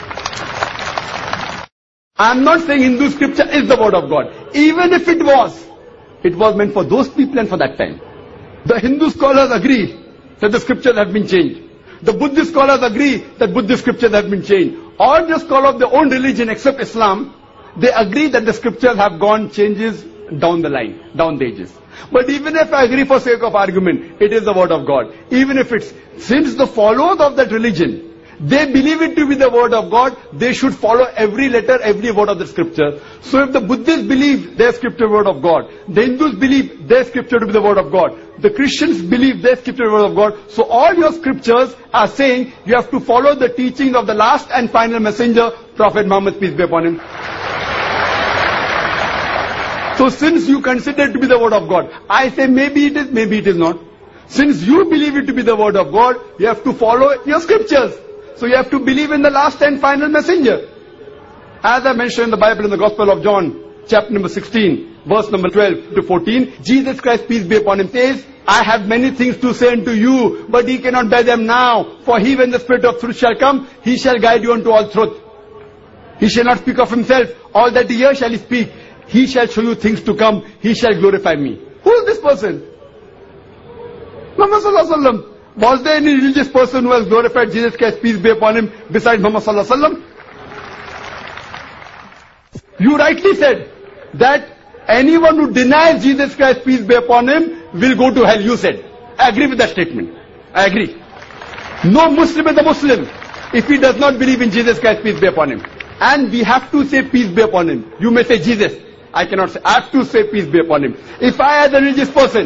I'm not saying Hindu scripture is the word of God. Even if it was meant for those people and for that time. The Hindu scholars agree that the scriptures have been changed. The Buddhist scholars agree that Buddhist scriptures have been changed. All the scholars of their own religion except Islam, they agree that the scriptures have gone changes down the line, down the ages. But even if I agree for sake of argument, it is the word of God. Even if it's, since the followers of that religion, they believe it to be the word of God, they should follow every letter, every word of the scripture. So if the Buddhists believe their scripture word of God, the Hindus believe their scripture to be the word of God, the Christians believe their scripture word of God, so all your scriptures are saying you have to follow the teachings of the last and final messenger, Prophet Muhammad, peace be upon him. So since you consider it to be the word of God, I say maybe it is, maybe it is not. Since you believe it to be the word of God, you have to follow your scriptures. So you have to believe in the last and final messenger. As I mentioned in the Bible, in the Gospel of John, chapter number 16, verse number 12 to 14, Jesus Christ, peace be upon him, says, I have many things to say unto you, but ye cannot bear them now. For he, when the Spirit of truth shall come, he shall guide you unto all truth. He shall not speak of himself. All that he hears shall he speak. He shall show you things to come. He shall glorify me. Who is this person? Muhammad Sallallahu Alaihi Wasallam. Was there any religious person who has glorified Jesus Christ, peace be upon him, besides Muhammad Sallallahu Alaihi Wasallam? You rightly said that anyone who denies Jesus Christ, peace be upon him, will go to hell. You said. I agree with that statement. I agree. No Muslim is a Muslim if he does not believe in Jesus Christ, peace be upon him. And we have to say peace be upon him. You may say Jesus. I cannot say. I have to say peace be upon him. If I, as a religious person,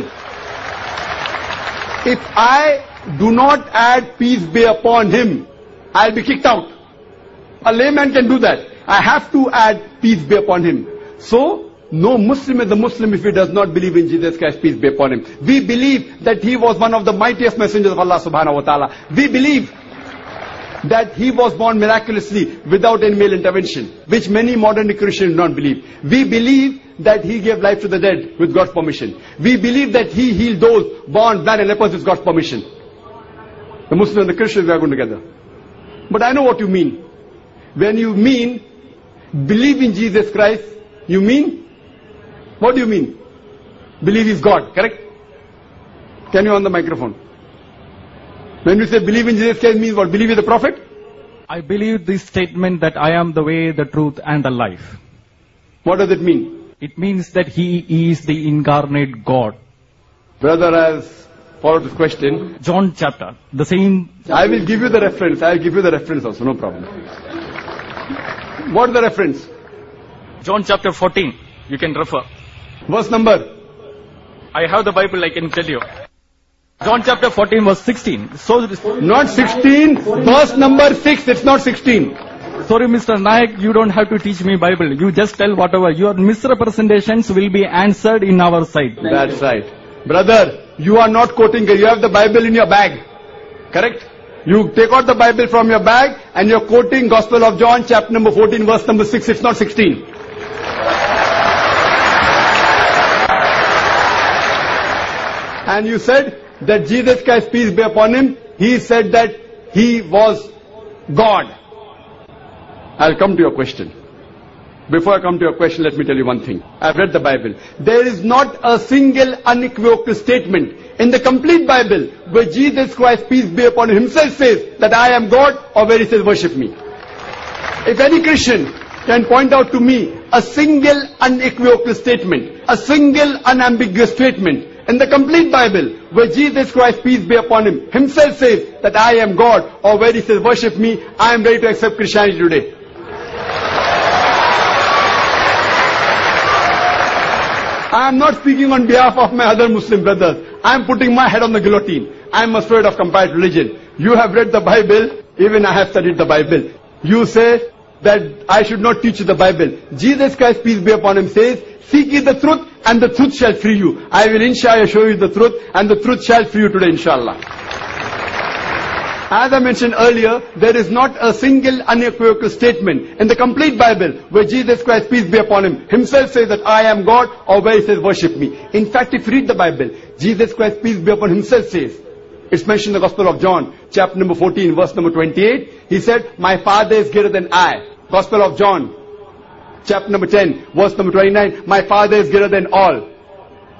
if I do not add peace be upon him, I'll be kicked out. A layman can do that. I have to add peace be upon him. So, no Muslim is a Muslim if he does not believe in Jesus Christ, peace be upon him. We believe that he was one of the mightiest messengers of Allah subhanahu wa ta'ala. We believe that he was born miraculously without any male intervention, which many modern Christians do not believe. We believe that he gave life to the dead with God's permission. We believe that he healed those born blind and lepers with God's permission. The Muslims and the Christians, we are going together. But I know what you mean. When you mean believe in Jesus Christ, you mean, what do you mean? Believe is God, correct? Can you on the microphone? When you say believe in Jesus Christ means what? Believe in the Prophet? I believe this statement that I am the way, the truth and the life. What does it mean? It means that he is the incarnate God. Brother has followed this question. John chapter, the same. I will give you the reference. I will give you the reference also, no problem. What is the reference? John chapter 14. You can refer. Verse number? I have the Bible, I can tell you. John chapter 14 verse 16. So, not 16, verse number 6, it's not 16. Sorry Mr. Nayak, you don't have to teach me Bible. You just tell whatever. Your misrepresentations will be answered in our side. That's right. Brother, you are not quoting, you have the Bible in your bag. Correct? You take out the Bible from your bag and you're quoting Gospel of John chapter number 14 verse number 6, it's not 16. And you said that Jesus Christ, peace be upon him, he said that he was God. I'll come to your question. Before I come to your question, let me tell you one thing. I've read the Bible. There is not a single unequivocal statement in the complete Bible where Jesus Christ, peace be upon him, himself says that I am God, or where he says worship me. If any Christian can point out to me a single unequivocal statement, a single unambiguous statement in the complete Bible where Jesus Christ, peace be upon him, himself says that I am God, or where he says worship me, I am ready to accept Christianity today. I am not speaking on behalf of my other Muslim brothers. I am putting my head on the guillotine. I am afraid of comparative religion. You have read the Bible, even I have studied the Bible. You say that I should not teach you the Bible. Jesus Christ, peace be upon him, says, seek ye the truth and the truth shall free you. I will inshallah show you the truth and the truth shall free you today inshallah. As I mentioned earlier, there is not a single unequivocal statement in the complete Bible where Jesus Christ, peace be upon him, himself says that I am God, or where he says worship me. In fact, if you read the Bible, Jesus Christ, peace be upon him, himself says, it's mentioned in the Gospel of John, chapter number 14, verse number 28, he said, my Father is greater than I. Gospel of John, chapter number 10, verse number 29, my Father is greater than all.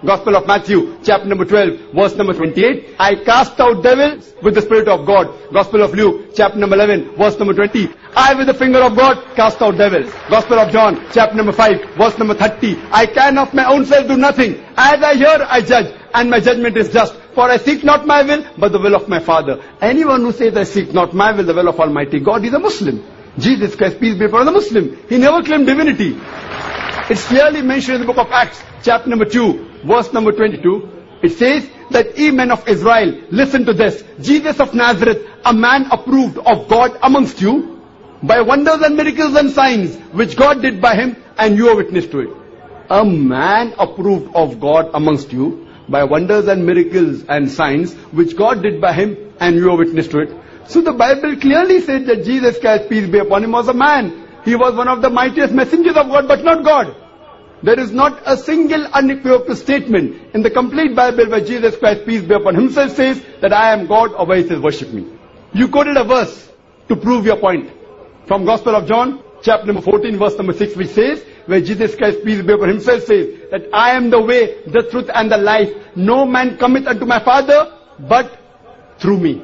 Gospel of Matthew, chapter number 12, verse number 28. I cast out devils with the Spirit of God. Gospel of Luke, chapter number 11, verse number 20. I with the finger of God cast out devils. Gospel of John, chapter number 5, verse number 30. I can of my own self do nothing. As I hear, I judge, and my judgment is just. For I seek not my will, but the will of my Father. Anyone who says, I seek not my will, the will of Almighty God, is a Muslim. Jesus Christ, peace be upon him, is a Muslim. He never claimed divinity. It's clearly mentioned in the book of Acts, chapter number 2, verse number 22. It says that ye men of Israel, listen to this. Jesus of Nazareth, a man approved of God amongst you, by wonders and miracles and signs, which God did by him, and you are witness to it. A man approved of God amongst you, by wonders and miracles and signs, which God did by him, and you are witness to it. So the Bible clearly said that Jesus Christ, peace be upon him, was a man. He was one of the mightiest messengers of God, but not God. There is not a single unequivocal statement in the complete Bible where Jesus Christ, peace be upon himself, says that I am God, or where he says worship me. You quoted a verse to prove your point from Gospel of John, chapter number 14, verse number 6, which says, where Jesus Christ, peace be upon himself, says that I am the way, the truth and the life. No man cometh unto my Father but through me.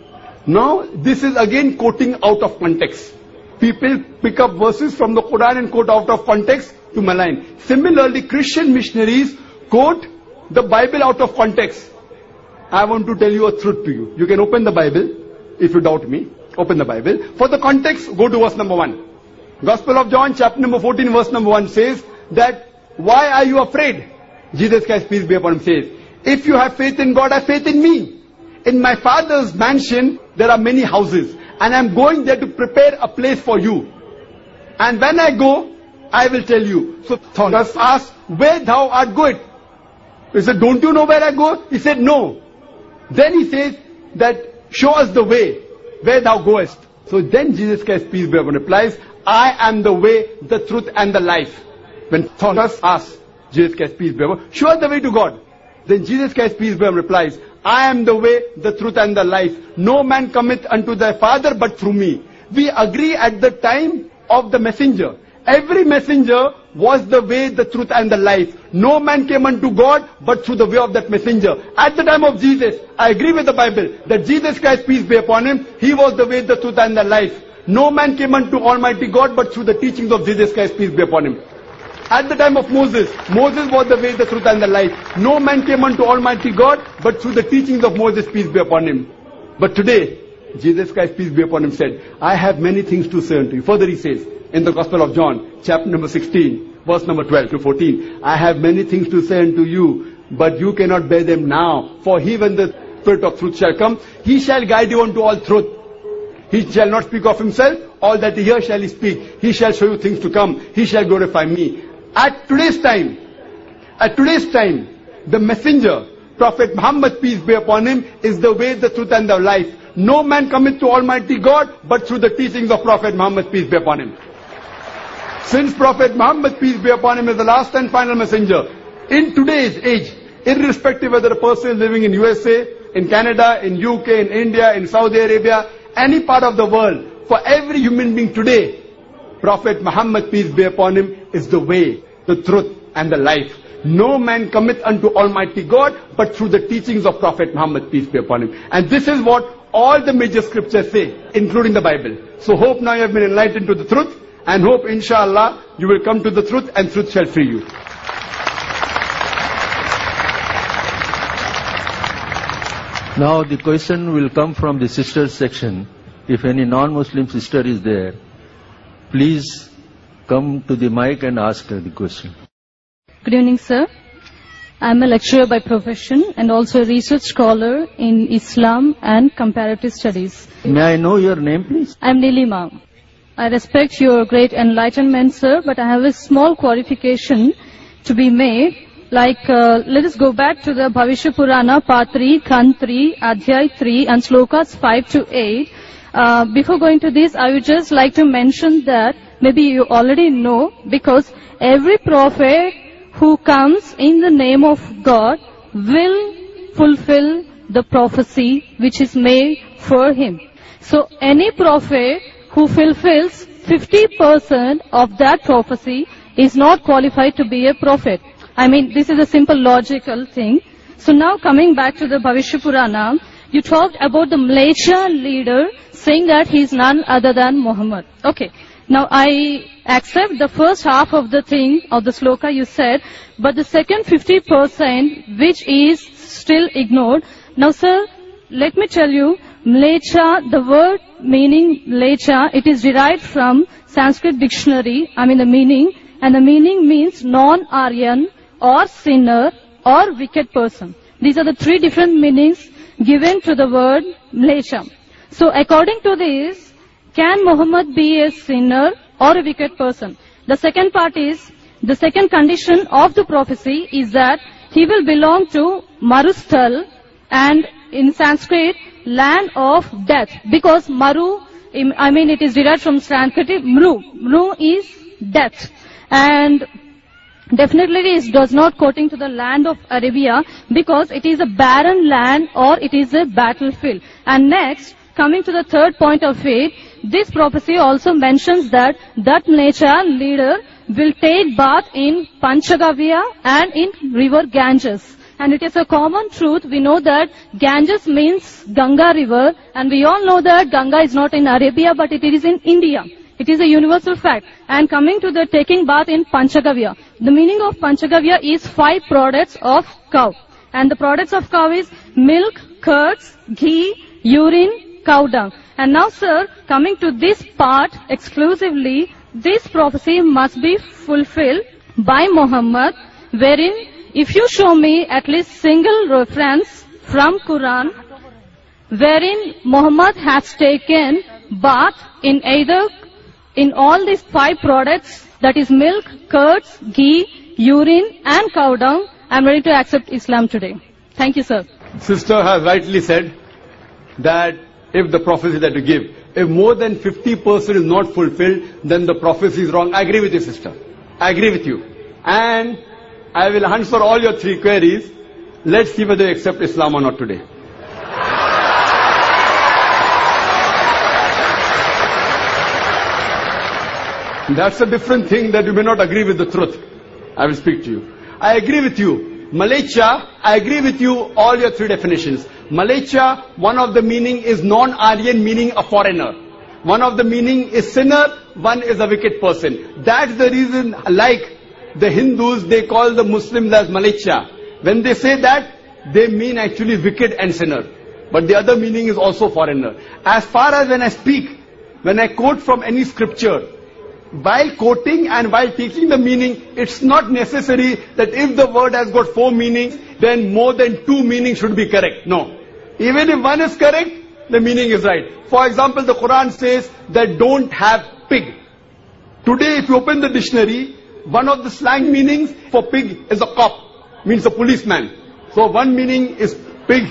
Now, this is again quoting out of context. People pick up verses from the Quran and quote out of context to malign. Similarly, Christian missionaries quote the Bible out of context. I want to tell you a truth to you. You can open the Bible, if you doubt me. Open the Bible. For the context, go to verse number 1. Gospel of John, chapter number 14, verse number 1 says that, why are you afraid? Jesus Christ, peace be upon him, says, if you have faith in God, have faith in me. In my Father's mansion, there are many houses, and I am going there to prepare a place for you. And when I go, I will tell you. So Thomas asked, where thou art going? He said, don't you know where I go? He said, no. Then he says that, show us the way, where thou goest. So then Jesus Christ, peace be upon him, replies, I am the way, the truth and the life. When Thomas asks Jesus Christ, peace be upon him, show us the way to God. Then Jesus Christ, peace be upon him, replies, I am the way, the truth and the life. No man cometh unto thy Father but through me. We agree at the time of the messenger. Every messenger was the way, the truth and the life. No man came unto God but through the way of that messenger. At the time of Jesus, I agree with the Bible that Jesus Christ, peace be upon him, he was the way, the truth and the life. No man came unto Almighty God but through the teachings of Jesus Christ, peace be upon him. At the time of Moses, Moses was the way, the truth and the life. No man came unto Almighty God but through the teachings of Moses, peace be upon him. But today, Jesus Christ, peace be upon him, said, I have many things to say unto you. Further he says, in the Gospel of John, chapter number 16, verse number 12 to 14, I have many things to say unto you, but you cannot bear them now. For he, when the Spirit of truth shall come, he shall guide you unto all truth. He shall not speak of himself, all that he hears shall he speak. He shall show you things to come. He shall glorify me. At today's time, the messenger, Prophet Muhammad, peace be upon him, is the way, the truth and the life. No man cometh to Almighty God but through the teachings of Prophet Muhammad, peace be upon him. Since Prophet Muhammad, peace be upon him, is the last and final messenger, in today's age, irrespective whether a person is living in USA, in Canada, in UK, in India, in Saudi Arabia, any part of the world, for every human being today, Prophet Muhammad, peace be upon him, is the way, the truth and the life. No man cometh unto Almighty God but through the teachings of Prophet Muhammad, peace be upon him. And this is what all the major scriptures say, including the Bible. So hope now you have been enlightened to the truth, and hope inshallah you will come to the truth and truth shall free you. Now the question will come from the sisters section. If any non-Muslim sister is there, please come to the mic and ask her the question. Good evening, sir. I am a lecturer by profession and also a research scholar in Islam and comparative studies. May I know your name, please? I am Nilima. I respect your great enlightenment, sir, but I have a small qualification to be made. Like, let us go back to the Bhavishya Purana, Part 3, Khand 3, Adhyay 3, and Slokas 5 to 8. Before going to this, I would just like to mention that maybe you already know, because every prophet who comes in the name of God will fulfill the prophecy which is made for him. So any prophet who fulfills 50% of that prophecy is not qualified to be a prophet. I mean, this is a simple logical thing. So now coming back to the Bhavishya Purana, you talked about the Malaysia leader saying that he is none other than Muhammad. Okay. Now I accept the first half of the thing, of the sloka you said, but the second 50% which is still ignored. Now sir, let me tell you, Mlecha, the word meaning Mlecha, it is derived from Sanskrit dictionary, the meaning, and the meaning means non-Aryan or sinner or wicked person. These are the three different meanings given to the word Mlecha. So according to this, can Muhammad be a sinner or a wicked person? The second part is, the second condition of the prophecy is that he will belong to Marusthal, and in Sanskrit, land of death. Because Maru, it is derived from Sanskrit, Mru. Mru is death. And definitely it does not quoting to the land of Arabia because it is a barren land or it is a battlefield. And next, coming to the third point of it, this prophecy also mentions that Mlecha leader will take bath in Panchagavya and in river Ganges. And it is a common truth. We know that Ganges means Ganga river, and we all know that Ganga is not in Arabia, but it is in India. It is a universal fact. And coming to the taking bath in Panchagavya, the meaning of Panchagavya is 5 products of cow. And the products of cow is milk, curds, ghee, urine, cow dung. And now sir, coming to this part exclusively, this prophecy must be fulfilled by Muhammad, wherein if you show me at least single reference from Quran, wherein Muhammad has taken bath in either, in all these 5 products, that is milk, curds, ghee, urine and cow dung, I am ready to accept Islam today. Thank you, sir. Sister has rightly said that if the prophecy that you give, if more than 50% is not fulfilled, then the prophecy is wrong. I agree with you, sister. I agree with you. And I will answer all your 3 queries. Let's see whether you accept Islam or not today. That's a different thing, that you may not agree with the truth. I will speak to you. I agree with you. Mlecha, I agree with you, all your 3 definitions. Mlecha, one of the meaning is non-Aryan, meaning a foreigner. One of the meaning is sinner, one is a wicked person. That's the reason, like the Hindus, they call the Muslims as Mlecha. When they say that, they mean actually wicked and sinner. But the other meaning is also foreigner. As far as when I speak, when I quote from any scripture, while quoting and while teaching the meaning, it's not necessary that if the word has got 4 meanings, then more than 2 meanings should be correct. No. Even if one is correct, the meaning is right. For example, the Quran says that don't have pig. Today, if you open the dictionary, one of the slang meanings for pig is a cop, means a policeman. So one meaning is pig,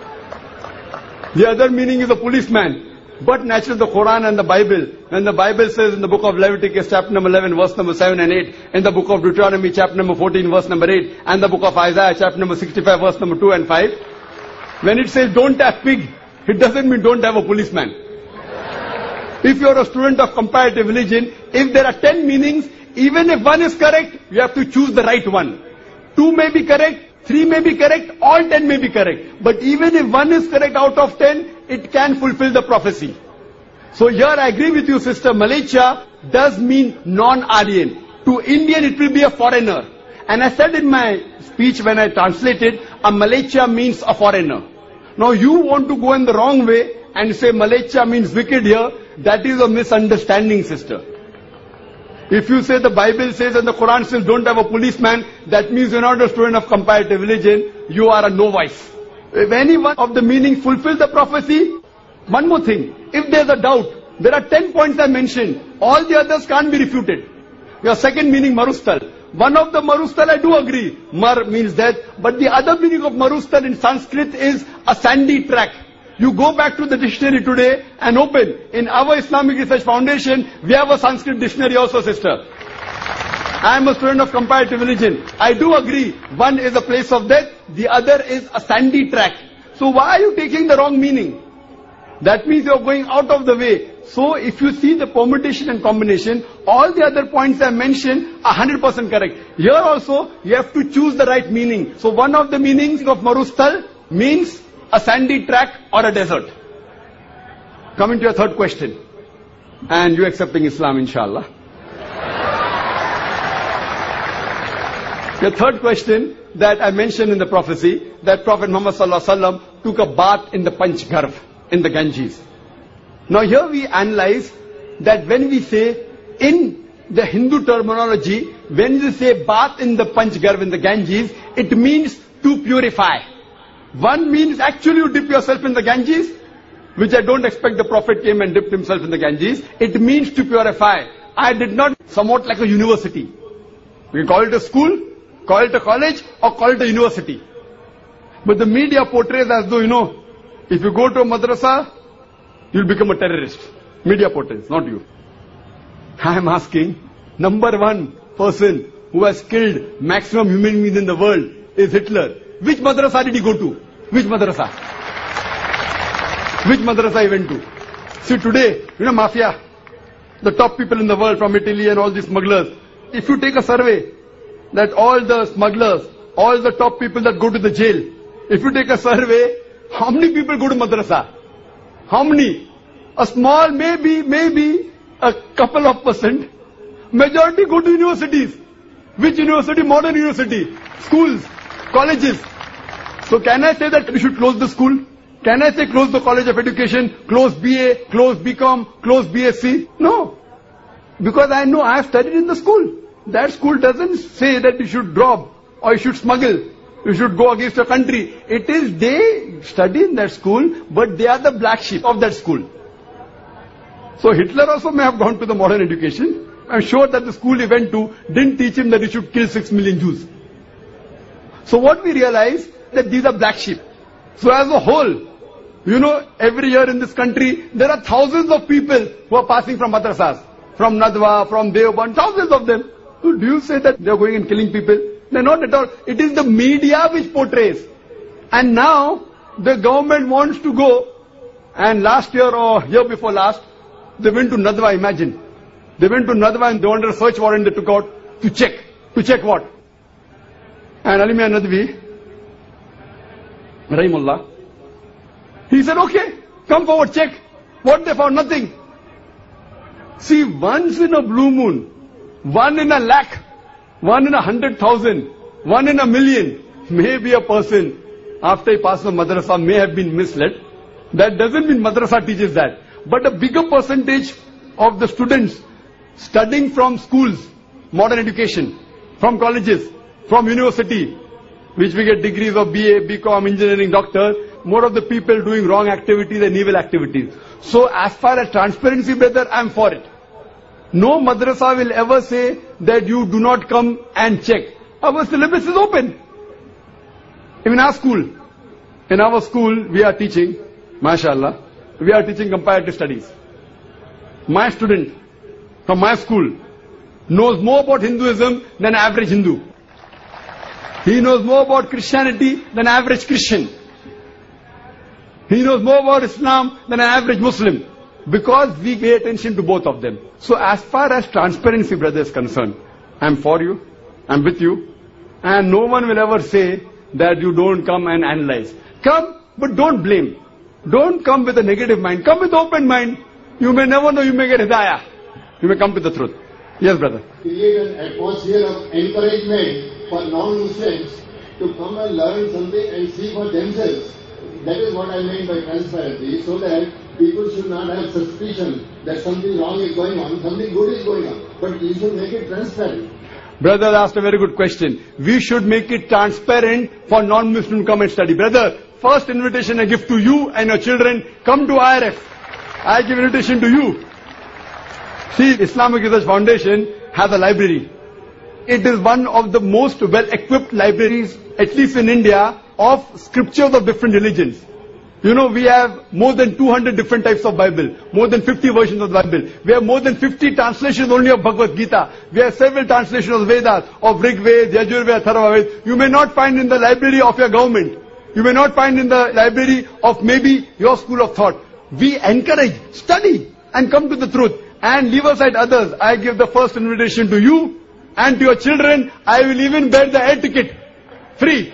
the other meaning is a policeman. But naturally the Quran and the Bible, when the Bible says in the book of Leviticus chapter number 11 verse number 7 and 8, in the book of Deuteronomy chapter number 14 verse number 8, and the book of Isaiah chapter number 65 verse number 2 and 5, when it says don't have pig, it doesn't mean don't have a policeman. If you are a student of comparative religion, if there are 10 meanings, even if one is correct, you have to choose the right one. 2 may be correct, 3 may be correct, all 10 may be correct. But even if one is correct out of 10, it can fulfill the prophecy. So here I agree with you, sister. Mlecha does mean non-Aryan. To Indian it will be a foreigner. And I said in my speech when I translated, a Mlecha means a foreigner. Now you want to go in the wrong way and say Mlecha means wicked here. That is a misunderstanding, sister. If you say the Bible says and the Quran says don't have a policeman, that means you're not a student of comparative religion, you are a novice. If any one of the meaning fulfills the prophecy, one more thing, if there's a doubt, there are 10 points I mentioned, all the others can't be refuted. Your second meaning, Marusthal. One of the Marusthal I do agree, Mar means death, but the other meaning of Marusthal in Sanskrit is a sandy track. You go back to the dictionary today and open. In our Islamic Research Foundation, we have a Sanskrit dictionary also, sister. I am a student of comparative religion. I do agree, one is a place of death, the other is a sandy track. So why are you taking the wrong meaning? That means you are going out of the way. So if you see the permutation and combination, all the other points I mentioned are 100% correct. Here also, you have to choose the right meaning. So one of the meanings of Marusthal means a sandy track or a desert. Coming to your third question. And you accepting Islam, inshallah. Your third question that I mentioned in the prophecy, that Prophet Muhammad sallallahu alaihi wasallam took a bath in the Panch Garv, in the Ganges. Now here we analyze that when we say, in the Hindu terminology, when we say bath in the Panch Garv, in the Ganges, it means to purify. One means actually you dip yourself in the Ganges, which I don't expect the Prophet came and dipped himself in the Ganges. It means to purify. I did not, somewhat like a university. We can call it a school, call it a college, or call it a university. But the media portrays as though, if you go to a madrasa, you'll become a terrorist. Media portrays, not you. I am asking, number one person who has killed maximum human beings in the world is Hitler. Which madrasa did he go to? Which madrasa? Which madrasa he went to? See today, mafia, the top people in the world from Italy and all these smugglers. If you take a survey, that all the smugglers, all the top people that go to the jail, if you take a survey, how many people go to madrasa? How many? A small, maybe a couple of %. Majority go to universities. Which university? Modern university. Schools, colleges. So can I say that we should close the school? Can I say close the college of education, close BA, close BCom, close BSc? No. Because I know I have studied in the school. That school doesn't say that you should rob or you should smuggle. You should go against your country. It is they study in that school, but they are the black sheep of that school. So Hitler also may have gone to the modern education. I'm sure that the school he went to didn't teach him that he should kill 6 million Jews. So what we realize, that these are black sheep. So as a whole, every year in this country, there are thousands of people who are passing from madrasas, from Nadwa, from Deoband, thousands of them. So do you say that they are going and killing people? They're not at all. It is the media which portrays. And now, the government wants to go, and last year or year before last, they went to Nadwa, imagine. They went to Nadwa and they wanted a search warrant they took out to check. To check what? And Ali Mian Nadwi, Rahimullah, he said, okay, come forward, check. What they found? Nothing. See, once in a blue moon, one in a lakh, one in 100,000, one in a million, maybe a person, after he passes the madrasa, may have been misled. That doesn't mean madrasa teaches that. But a bigger percentage of the students studying from schools, modern education, from colleges, from university, which we get degrees of BA, BCom, engineering, doctor, more of the people doing wrong activities and evil activities. So as far as transparency, brother, I'm for it. No madrasa will ever say that you do not come and check. Our syllabus is open. Even our school. In our school, we are teaching, mashallah, we are teaching comparative studies. My student from my school knows more about Hinduism than average Hindu. He knows more about Christianity than average Christian. He knows more about Islam than an average Muslim. Because we pay attention to both of them. So as far as transparency, brother, is concerned, I'm for you, I'm with you, and no one will ever say that you don't come and analyze. Come, but don't blame. Don't come with a negative mind. Come with open mind. You may never know, you may get hidayah. You may come to the truth. Yes, brother. Create an atmosphere of encouragement for non-Muslims to come and learn something and see for themselves. That is what I mean by transparency, so that people should not have suspicion that something wrong is going on, something good is going on. But you should make it transparent. Brother asked a very good question. We should make it transparent for non-Muslims to come and study. Brother, first invitation I give to you and your children, come to IRF. I give invitation to you. See, Islamic Research Foundation has a library. It is one of the most well-equipped libraries, at least in India, of scriptures of different religions. We have more than 200 different types of Bible, more than 50 versions of the Bible. We have more than 50 translations only of Bhagavad Gita. We have several translations of Vedas, of Rig Veda, Yajur Veda, Atharva Veda. You may not find in the library of your government. You may not find in the library of maybe your school of thought. We encourage, study. and come to the truth. And leave aside others. I give the first invitation to you and to your children. I will even bear the air ticket. Free.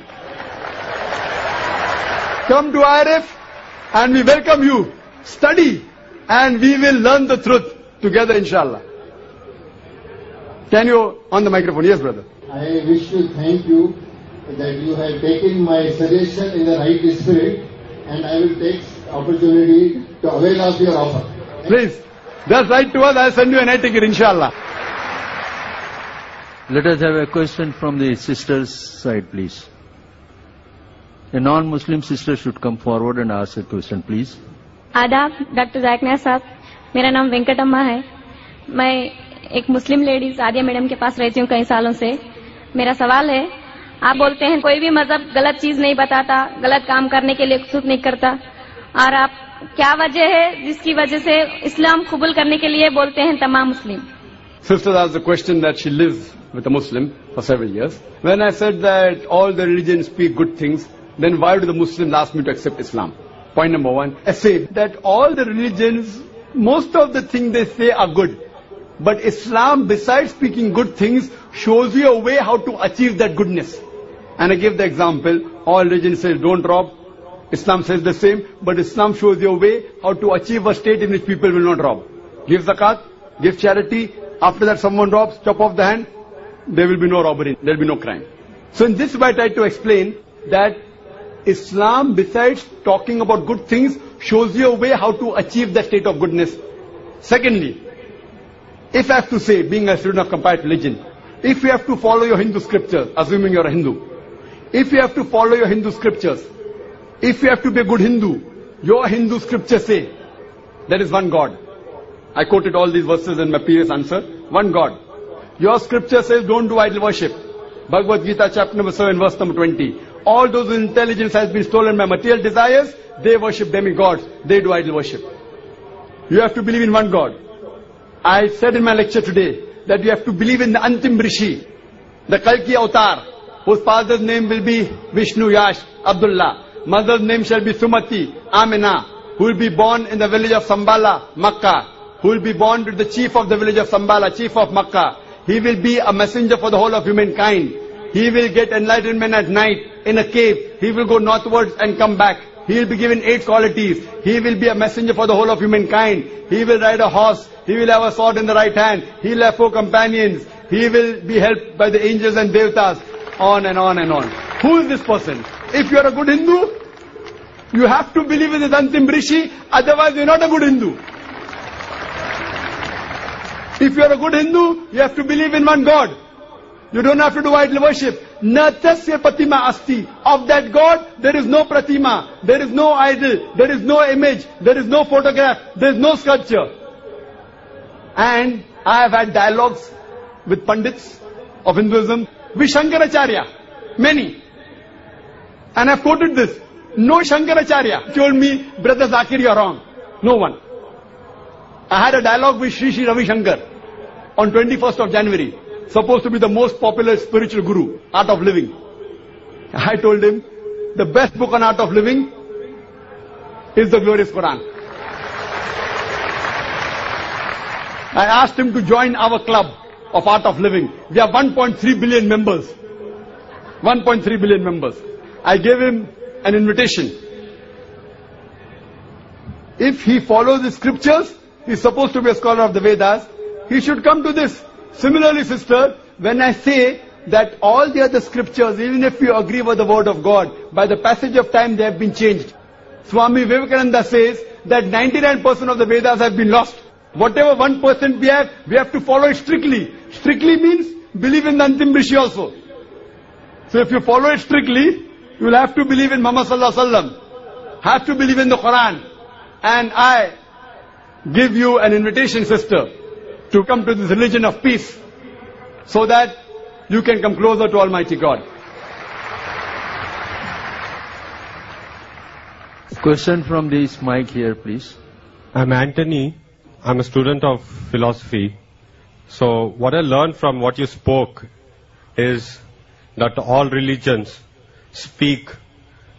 Come to IRF and we welcome you. Study and we will learn the truth together, inshallah. Can you, on the microphone? Yes, brother. I wish to thank you that you have taken my suggestion in the right spirit, and I will take opportunity to avail of your offer. Please, just write to us. I'll send you an air ticket, inshallah. Let us have a question from the sisters' side, please. A non-Muslim sister should come forward and ask a question, please. आदाब doctor Zakir Naik साहब, मेरा नाम वेंकटम्मा है. मैं एक मुस्लिम ladies Adiya madam के पास रहती हूँ कई सालों से. मेरा सवाल है, आप बोलते हैं कोई भी मजहब गलत चीज नहीं बताता, गलत काम करने के लिए उत्सुक नहीं करता, और आप क्या वजह है जिसकी वजह से इस्लाम कबूल करने के लिए बोलते हैं तमाम मुस्लिम? Sister asked the question that she lives with a Muslim for several years. When I said that all the religions speak good things, then why do the Muslims ask me to accept Islam? Point number one, I say that all the religions, most of the things they say are good. But Islam, besides speaking good things, shows you a way how to achieve that goodness. And I give the example, all religions say don't rob. Islam says the same, but Islam shows you a way how to achieve a state in which people will not rob. Give zakat, give charity. After that someone robs, chop off the hand, there will be no robbery, there will be no crime. So in this way I try to explain that Islam, besides talking about good things, shows you a way how to achieve that state of goodness. Secondly, if I have to say, being a student of comparative religion, if you have to follow your Hindu scriptures, assuming you are a Hindu, if you have to follow your Hindu scriptures, if you have to be a good Hindu, your Hindu scriptures say, there is one God. I quoted all these verses in my previous answer. One God. Your scripture says don't do idol worship. Bhagavad Gita chapter number 7 verse number 20. All those whose intelligence has been stolen by material desires, they worship demigods. They do idol worship. You have to believe in one God. I said in my lecture today that you have to believe in the Antim Rishi, the Kalki Avatar, whose father's name will be Vishnu Yash Abdullah. Mother's name shall be Sumati Amina, who will be born in the village of Sambala, Makkah, who will be born to the chief of the village of Sambala, chief of Makkah. He will be a messenger for the whole of humankind. He will get enlightenment at night in a cave. He will go northwards and come back. He will be given 8 qualities. He will be a messenger for the whole of humankind. He will ride a horse. He will have a sword in the right hand. He will have 4 companions. He will be helped by the angels and devatas. On and on and on. Who is this person? If you are a good Hindu, you have to believe in this Antim Rishi, otherwise you are not a good Hindu. If you are a good Hindu, you have to believe in one God. You don't have to do idol worship. Natasya Pratima Asti. Of that God, there is no Pratima, there is no idol, there is no image, there is no photograph, there is no sculpture. And I have had dialogues with Pandits of Hinduism, with Shankaracharya, many. And I have quoted this. No Shankaracharya told me, Brother Zakir, you are wrong. No one. I had a dialogue with Sri Sri Ravi Shankar on 21st of January, supposed to be the most popular spiritual guru, Art of Living. I told him, the best book on art of living is the glorious Quran. I asked him to join our club of art of living. We have 1.3 billion members. 1.3 billion members. I gave him an invitation. If he follows the scriptures, he is supposed to be a scholar of the Vedas, he should come to this. Similarly, sister, when I say that all the other scriptures, even if you agree with the word of God, by the passage of time they have been changed. Swami Vivekananda says that 99% of the Vedas have been lost. Whatever 1% we have to follow it strictly. Strictly means believe in the Antim Rishi also. So if you follow it strictly, you will have to believe in Muhammad Sallallahu Alaihi Wasallam. Have to believe in the Quran. And I give you an invitation, sister, to come to this religion of peace, so that you can come closer to Almighty God. Question from this mic here, please. I'm Anthony. I'm a student of philosophy. So what I learned from what you spoke is that all religions speak,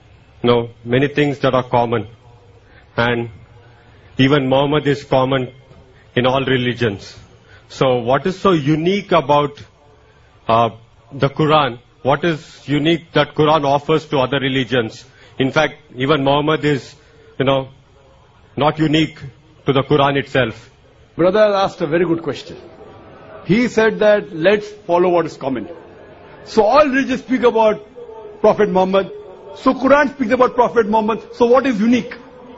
many things that are common. And even Muhammad is common in all religions. So what is so unique about the Quran? What is unique that Quran offers to other religions? In fact, even Muhammad is, not unique to the Quran itself. Brother asked a very good question. He said that let's follow what is common. So all religions speak about Prophet Muhammad. So Quran speaks about Prophet Muhammad. So what is unique?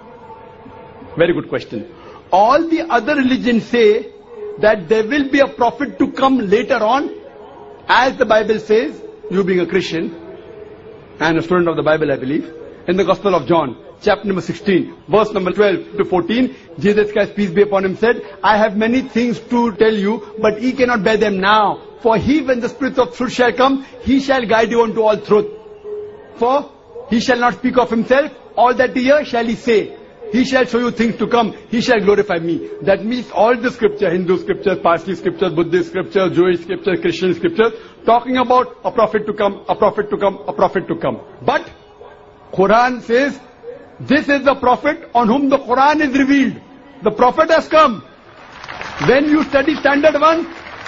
Very good question. All the other religions say that there will be a prophet to come later on. As the Bible says, you being a Christian and a student of the Bible, I believe, in the Gospel of John, chapter number 16, verse number 12 to 14, Jesus Christ, peace be upon him, said, I have many things to tell you, but ye cannot bear them now. For he, when the Spirit of truth shall come, he shall guide you unto all truth. For he shall not speak of himself, all that he hear shall he say. He shall show you things to come, he shall glorify me. That means all the scripture, Hindu scriptures, Parsi scriptures, Buddhist scriptures, Jewish scriptures, Christian scriptures, talking about a prophet to come, a prophet to come, a prophet to come. But Quran says, this is the prophet on whom the Quran is revealed. The prophet has come. When you study standard 1,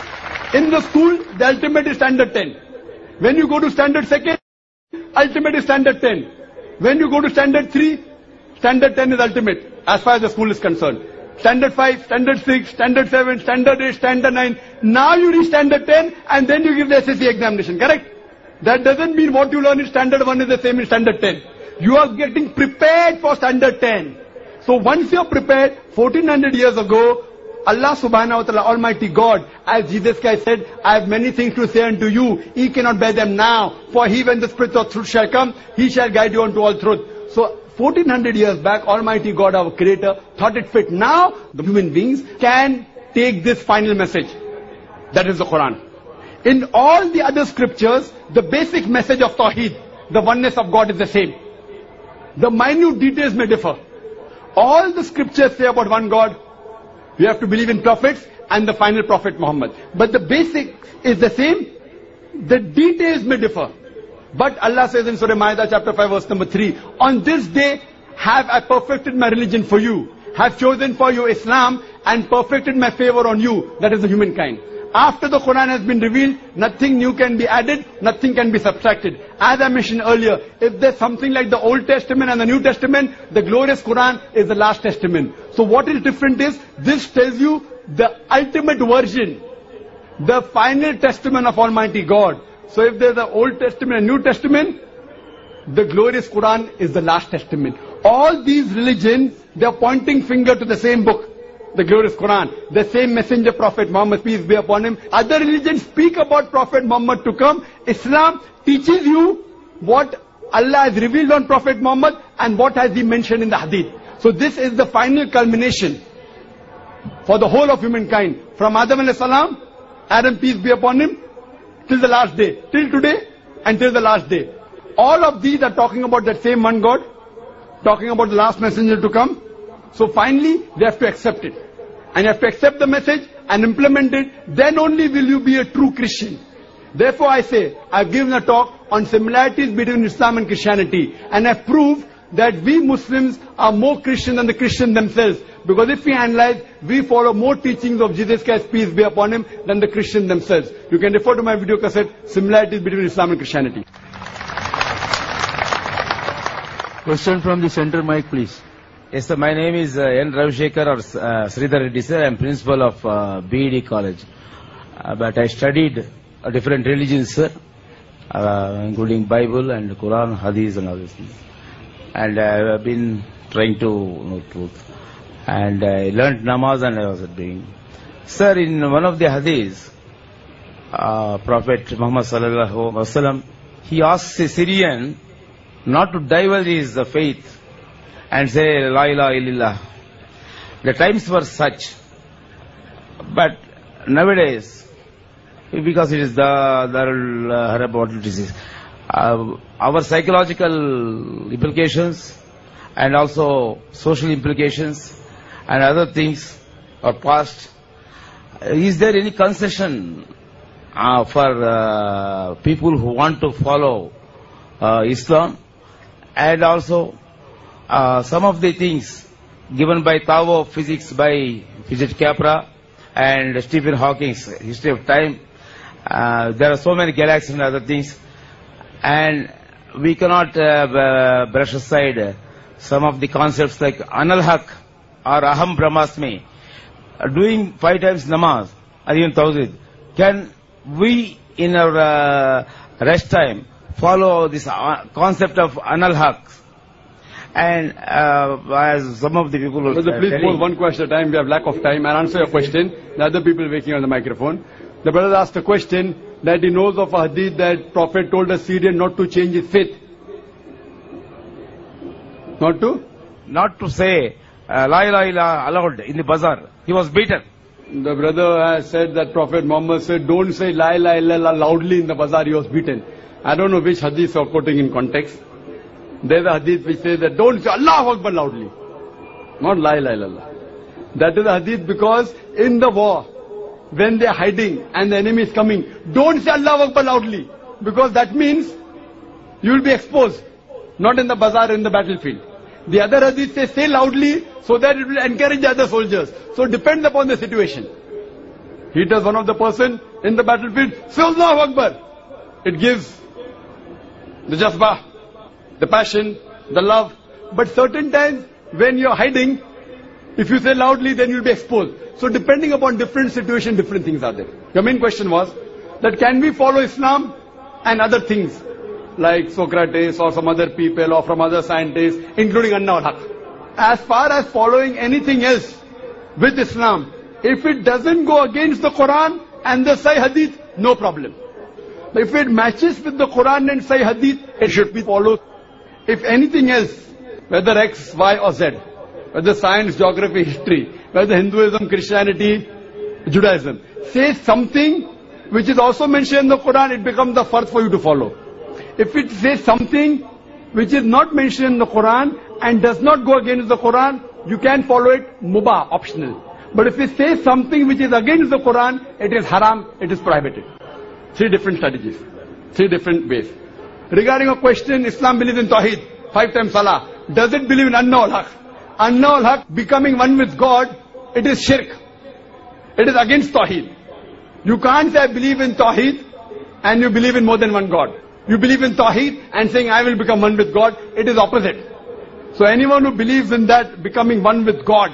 in the school, the ultimate is standard 10. When you go to standard 2, ultimate is standard 10. When you go to standard 3, standard 10 is ultimate, as far as the school is concerned. Standard 5, standard 6, standard 7, standard 8, standard 9. Now you reach standard 10 and then you give the SSC examination, correct? That doesn't mean what you learn in standard 1 is the same in standard 10. You are getting prepared for standard 10. So once you are prepared, 1400 years ago, Allah subhanahu wa ta'ala, Almighty God, as Jesus Christ said, I have many things to say unto you, ye cannot bear them now. For he, when the Spirit of truth shall come, he shall guide you unto all truth. So 1400 years back, Almighty God, our Creator, thought it fit. Now, the human beings can take this final message. That is the Quran. In all the other scriptures, the basic message of Tawheed, the oneness of God, is the same. The minute details may differ. All the scriptures say about one God. You have to believe in prophets and the final prophet Muhammad. But the basic is the same. The details may differ. But Allah says in Surah Ma'idah chapter 5 verse number 3, on this day have I perfected my religion for you, have chosen for you Islam and perfected my favor on you, that is the humankind. After the Quran has been revealed, nothing new can be added, nothing can be subtracted. As I mentioned earlier, if there's something like the Old Testament and the New Testament, the glorious Quran is the last testament. So what is different is, this tells you the ultimate version, the final testament of Almighty God. So if there's the Old Testament and New Testament, the glorious Quran is the last testament. All these religions, they are pointing finger to the same book, the glorious Quran, the same messenger Prophet Muhammad, peace be upon him. Other religions speak about Prophet Muhammad to come. Islam teaches you what Allah has revealed on Prophet Muhammad and what has he mentioned in the Hadith. So this is the final culmination for the whole of humankind. From Adam alayhi salam, Adam peace be upon him, till the last day, till today and till the last day. All of these are talking about that same one God, talking about the last messenger to come. So finally, they have to accept it. And you have to accept the message and implement it. Then only will you be a true Christian. Therefore I say, I've given a talk on similarities between Islam and Christianity. And I've proved that we Muslims are more Christian than the Christians themselves. Because if we analyze, we follow more teachings of Jesus Christ, peace be upon him, than the Christians themselves. You can refer to my video cassette, Similarities Between Islam and Christianity. Question from the center mic, please. Yes, sir. My name is N. Ravishekar or Sridhar Reddy, sir. I am principal of BED college. But I studied different religions, sir, including Bible and Quran, Hadith and all these things. And I have been trying to know truth. And I learned namaz and I was doing. Sir, in one of the Hadiths, Prophet Muhammad sallallahu alaihi wasallam, he asks a Syrian not to divulge his faith and say La ilaha illallah. The times were such, but nowadays, because it is the Darul Harab, what it is, our psychological implications and also social implications and other things are past. Is there any concession for people who want to follow Islam? And also some of the things given by Tao of Physics by Fidget Capra and Stephen Hawking's History of Time. There are so many galaxies and other things, and we cannot brush aside some of the concepts like Analhaq or Aham Brahmasmi. Doing 5 times namaz, or even 1000, can we in our rest time follow this concept of Analhaq? And as some of the people will please pose one question at a time. We have lack of time. I'll answer your question. The other people waiting on the microphone. The brother asked a question that he knows of a hadith that Prophet told a Syrian not to change his faith. Not to? Not to say La ilaha illallah aloud in the bazaar. He was beaten. The brother has said that Prophet Muhammad said, don't say La ilaha illallah loudly in the bazaar. He was beaten. I don't know which hadith you are quoting in context. There's a hadith which says that don't say Allahu Akbar loudly. Not La ilaha illallah. That is a hadith because in the war, when they are hiding and the enemy is coming, don't say Allahu Akbar loudly. Because that means you will be exposed. Not in the bazaar, in the battlefield. The other hadith says say loudly so that it will encourage the other soldiers. So it depends upon the situation. He does one of the person in the battlefield, say Allahu Akbar. It gives the jazbah, the passion, the love. But certain times when you're hiding, if you say loudly, then you'll be exposed. So depending upon different situation, different things are there. Your main question was that can we follow Islam and other things like Socrates or some other people or from other scientists, including Anna al-Haq. As far as following anything else with Islam, if it doesn't go against the Quran and the Sahih Hadith, no problem. But if it matches with the Quran and Sahih Hadith, it should be followed. If anything else, whether X, Y or Z, whether science, geography, history, whether Hinduism, Christianity, Judaism, says something which is also mentioned in the Quran, it becomes the first for you to follow. If it says something which is not mentioned in the Quran and does not go against the Quran, you can follow it mubah, optional. But if it says something which is against the Quran, it is haram, it is prohibited. 3 different strategies, 3 different ways. Regarding a question, Islam believes in Tawheed, 5 times Salah. Does it believe in Anna al-Haq? Anna al-Haq, becoming one with God, it is shirk. It is against Tawheed. You can't say I believe in Tawheed and you believe in more than one God. You believe in Tawheed and saying I will become one with God, it is opposite. So anyone who believes in that becoming one with God,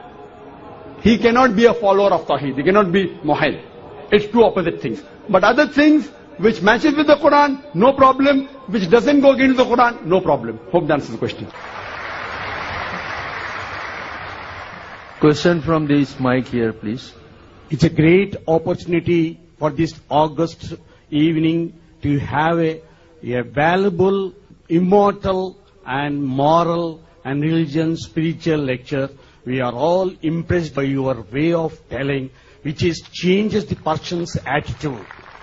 he cannot be a follower of Tawheed. He cannot be Muhammad. It's 2 opposite things. But other things which matches with the Quran, no problem. Which doesn't go against the Quran, no problem. Hope that answers the question. Question from this mic here, please. It's a great opportunity for this August evening to have a valuable, immortal and moral and religion, spiritual lecture. We are all impressed by your way of telling, which changes the person's attitude.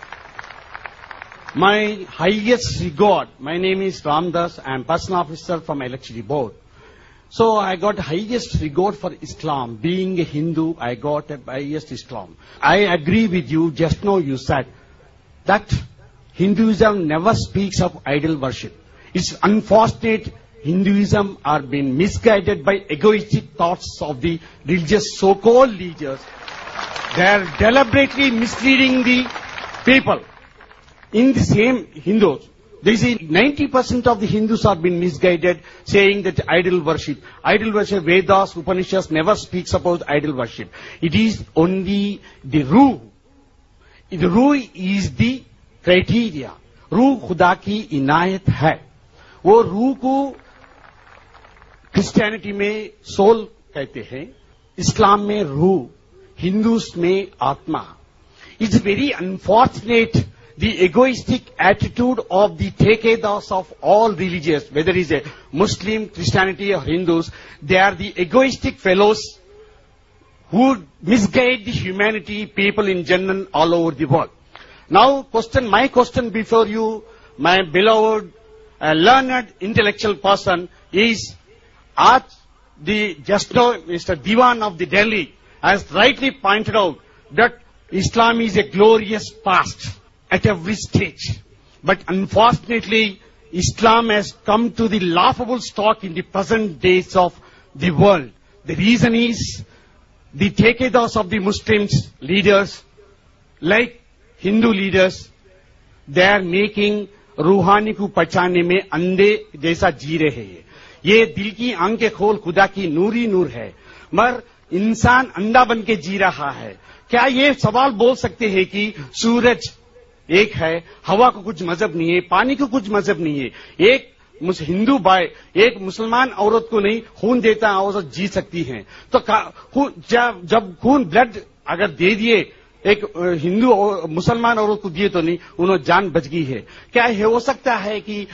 My highest regard, my name is Ramdas, I am person officer from Electricity Board. So I got highest regard for Islam. Being a Hindu, I got a highest Islam. I agree with you, just now you said that Hinduism never speaks of idol worship. It's unfortunate Hinduism are being misguided by egoistic thoughts of the religious so-called leaders. They are deliberately misleading the people. In the same Hindus, they say 90% of the Hindus are being misguided, saying that idol worship, Vedas, Upanishads never speaks about idol worship. It is only the Ruh. The Ruh is the criteria. Ruh खुदा की इनायत है. वो रूह को Christianity में soul कहते हैं, इस्लाम में रूह, हिंदूस में आत्मा. It's very unfortunate the egoistic attitude of the takedas of all religions, whether it is a Muslim, Christianity or Hindus. They are the egoistic fellows who misguide the humanity, people in general all over the world. Now my question before you, my beloved, learned, intellectual person is, just now Mr. Diwan of the Delhi has rightly pointed out that Islam is a glorious past at every stage. But unfortunately, Islam has come to the laughable stock in the present days of the world. The reason is the takedas of the Muslims leaders, like Hindu leaders, they are making रूहानी को पहचानने में अंधे जैसा जी रहे हैं. ये दिल की आंखें खोल खुदा की नूरी नूर है, मगर इंसान अंधा बन के जी रहा है. क्या ये सवाल बोल सकते हैं कि सूरज एक है, हवा को कुछ मजहब नहीं है, पानी को कुछ मजहब नहीं है, एक हिंदू भाई एक मुसलमान औरत को नहीं खून देता औरत जी सकती है. तो जब खून ब्लड अगर दे दिए एक हिंदू और मुसलमान औरत को दिए तो नहीं, उन्होंने जान बच गई है. क्या हो सकता है कि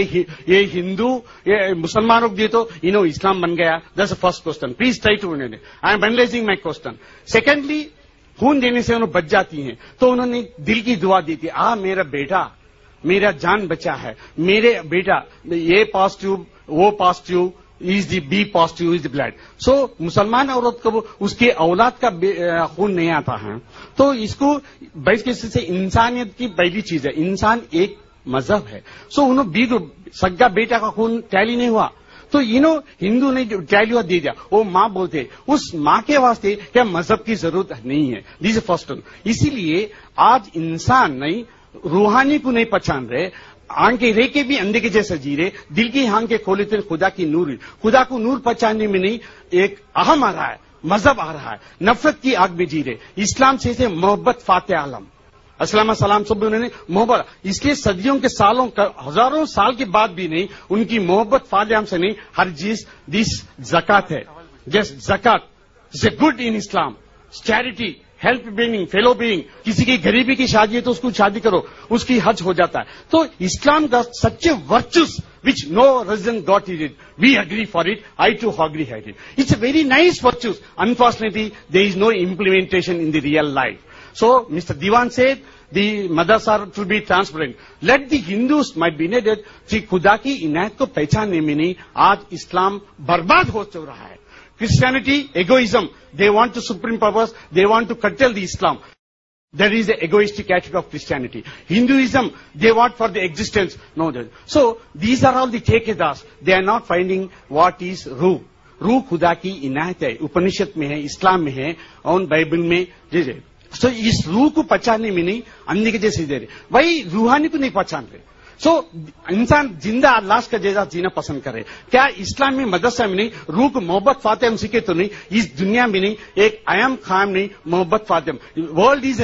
ये हिंदू ये मुसलमानों को दिए तो इस्लाम बन गया? That's the first question. Please try to I am analysing my question. Secondly, खून देने से उन्हें बच जाती हैं, तो उन्होंने दिल की दुआ दी थी, मेरा बेटा मेरा जान बचा है, मेरे बेटा ये पॉजिटिव वो positive is the B positive is the blood. So मुसलमान औरत को उसके औलाद का खून नहीं आता है. तो इसको बैठ के से इंसानियत की पहली चीज है, इंसान एक मजहब है. सो उन्होंने बी सग्गा बेटा का खून टैली नहीं हुआ, तो हिंदू ने जो टैली हुआ दे दिया, वो माँ बोलते उस माँ के वास्ते क्या मजहब की जरूरत नहीं है. This is first one. इसीलिए आज इंसान नहीं रूहानी को नहीं पहचान रहे, आंखें रे के भी अंधे के जैसा जी रहे, दिल की आंखें खोले तो खुदा की नूर, खुदा को नूर पहचानने में नहीं एक अहम आ रहा है, मजहब आ रहा है, नफरत की आग में जी रहे. इस्लाम से मोहब्बत फाते आलम अस्सलाम सलाम सब उन्होंने मोहब्बत, इसलिए सदियों के सालों हजारों साल के बाद भी नहीं उनकी मोहब्बत फाते आलम से नहीं. हर चीज दिस जकात है, जस्ट जकात is a good in Islam. Charity, help being, fellow being, किसी की गरीबी की शादी है तो उसको शादी करो, उसकी हज हो जाता है. तो इस्लाम का सच्चे वर्चुस which no religion got it. We agree for it. I too agree for it. It's a very nice virtues. Unfortunately, there is no implementation in the real life. So, Mr. Diwan said, the mothers are to be transparent. Let the Hindus might be needed कि खुदा की इनायत को पहचानने में नहीं आज इस्लाम बर्बाद हो चल रहा है. Christianity, egoism. They want to supreme powers. They want to curtail the Islam. That is the egoistic attitude of Christianity. Hinduism, they want for the existence. No, so these are all the takedas. They are not finding what is रूह. रूह खुदा की इनायत है, उपनिषद में है, इस्लाम में है और बाइबल में जैसे. So इस रूह को पहचानने में नहीं अंधे के जैसे दे रहे, वही रूहानी को नहीं पहचान रहे. सो इंसान जिंदा लाश का जैसा जीना पसंद करे. क्या इस्लाम में मदरसा में नहीं रूह को मोहब्बत फातिम सीखे तो नहीं, इस दुनिया में नहीं एक आयम खाम नहीं मोहब्बत फातिम. वर्ल्ड इज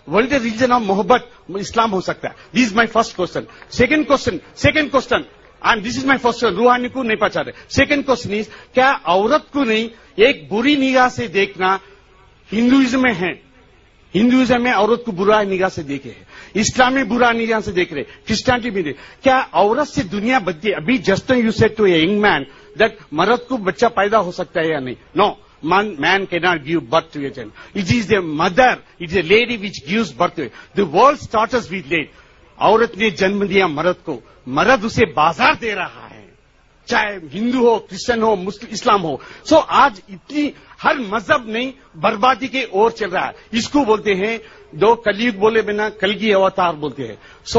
रीजन ऑफ मोहब्बत इस्लाम हो सकता है. This is my first question. Second question and this is my first question. रूहानी को नहीं पहचान रहे. सेकेंड क्वेश्चन इज क्या औरत को नहीं एक बुरी निगाह से देखना हिंदुइज्म में है? हिंदुइज्म में औरत को बुरा निगाह से देखे है, इस्लाम में बुरा निगाह से देख रहे, क्रिश्चियनिटी में देख. क्या औरत से दुनिया बदली? अभी just you said to a young man that मर्द को बच्चा पैदा हो सकता है या नहीं? No, man cannot give birth to a child. It is the mother, it is a lady which gives birth to it. The world starts with lady. औरत ने जन्म दिया मर्द को, मर्द उसे बाजार दे रहा है, चाहे हिंदू हो, क्रिश्चियन हो, मुस्लिम, इस्लाम हो. सो आज इतनी हर मजहब नहीं बर्बादी के ओर चल रहा है. इसको बोलते हैं दो कलयुग बोले बिना कलगी अवतार बोलते हैं. So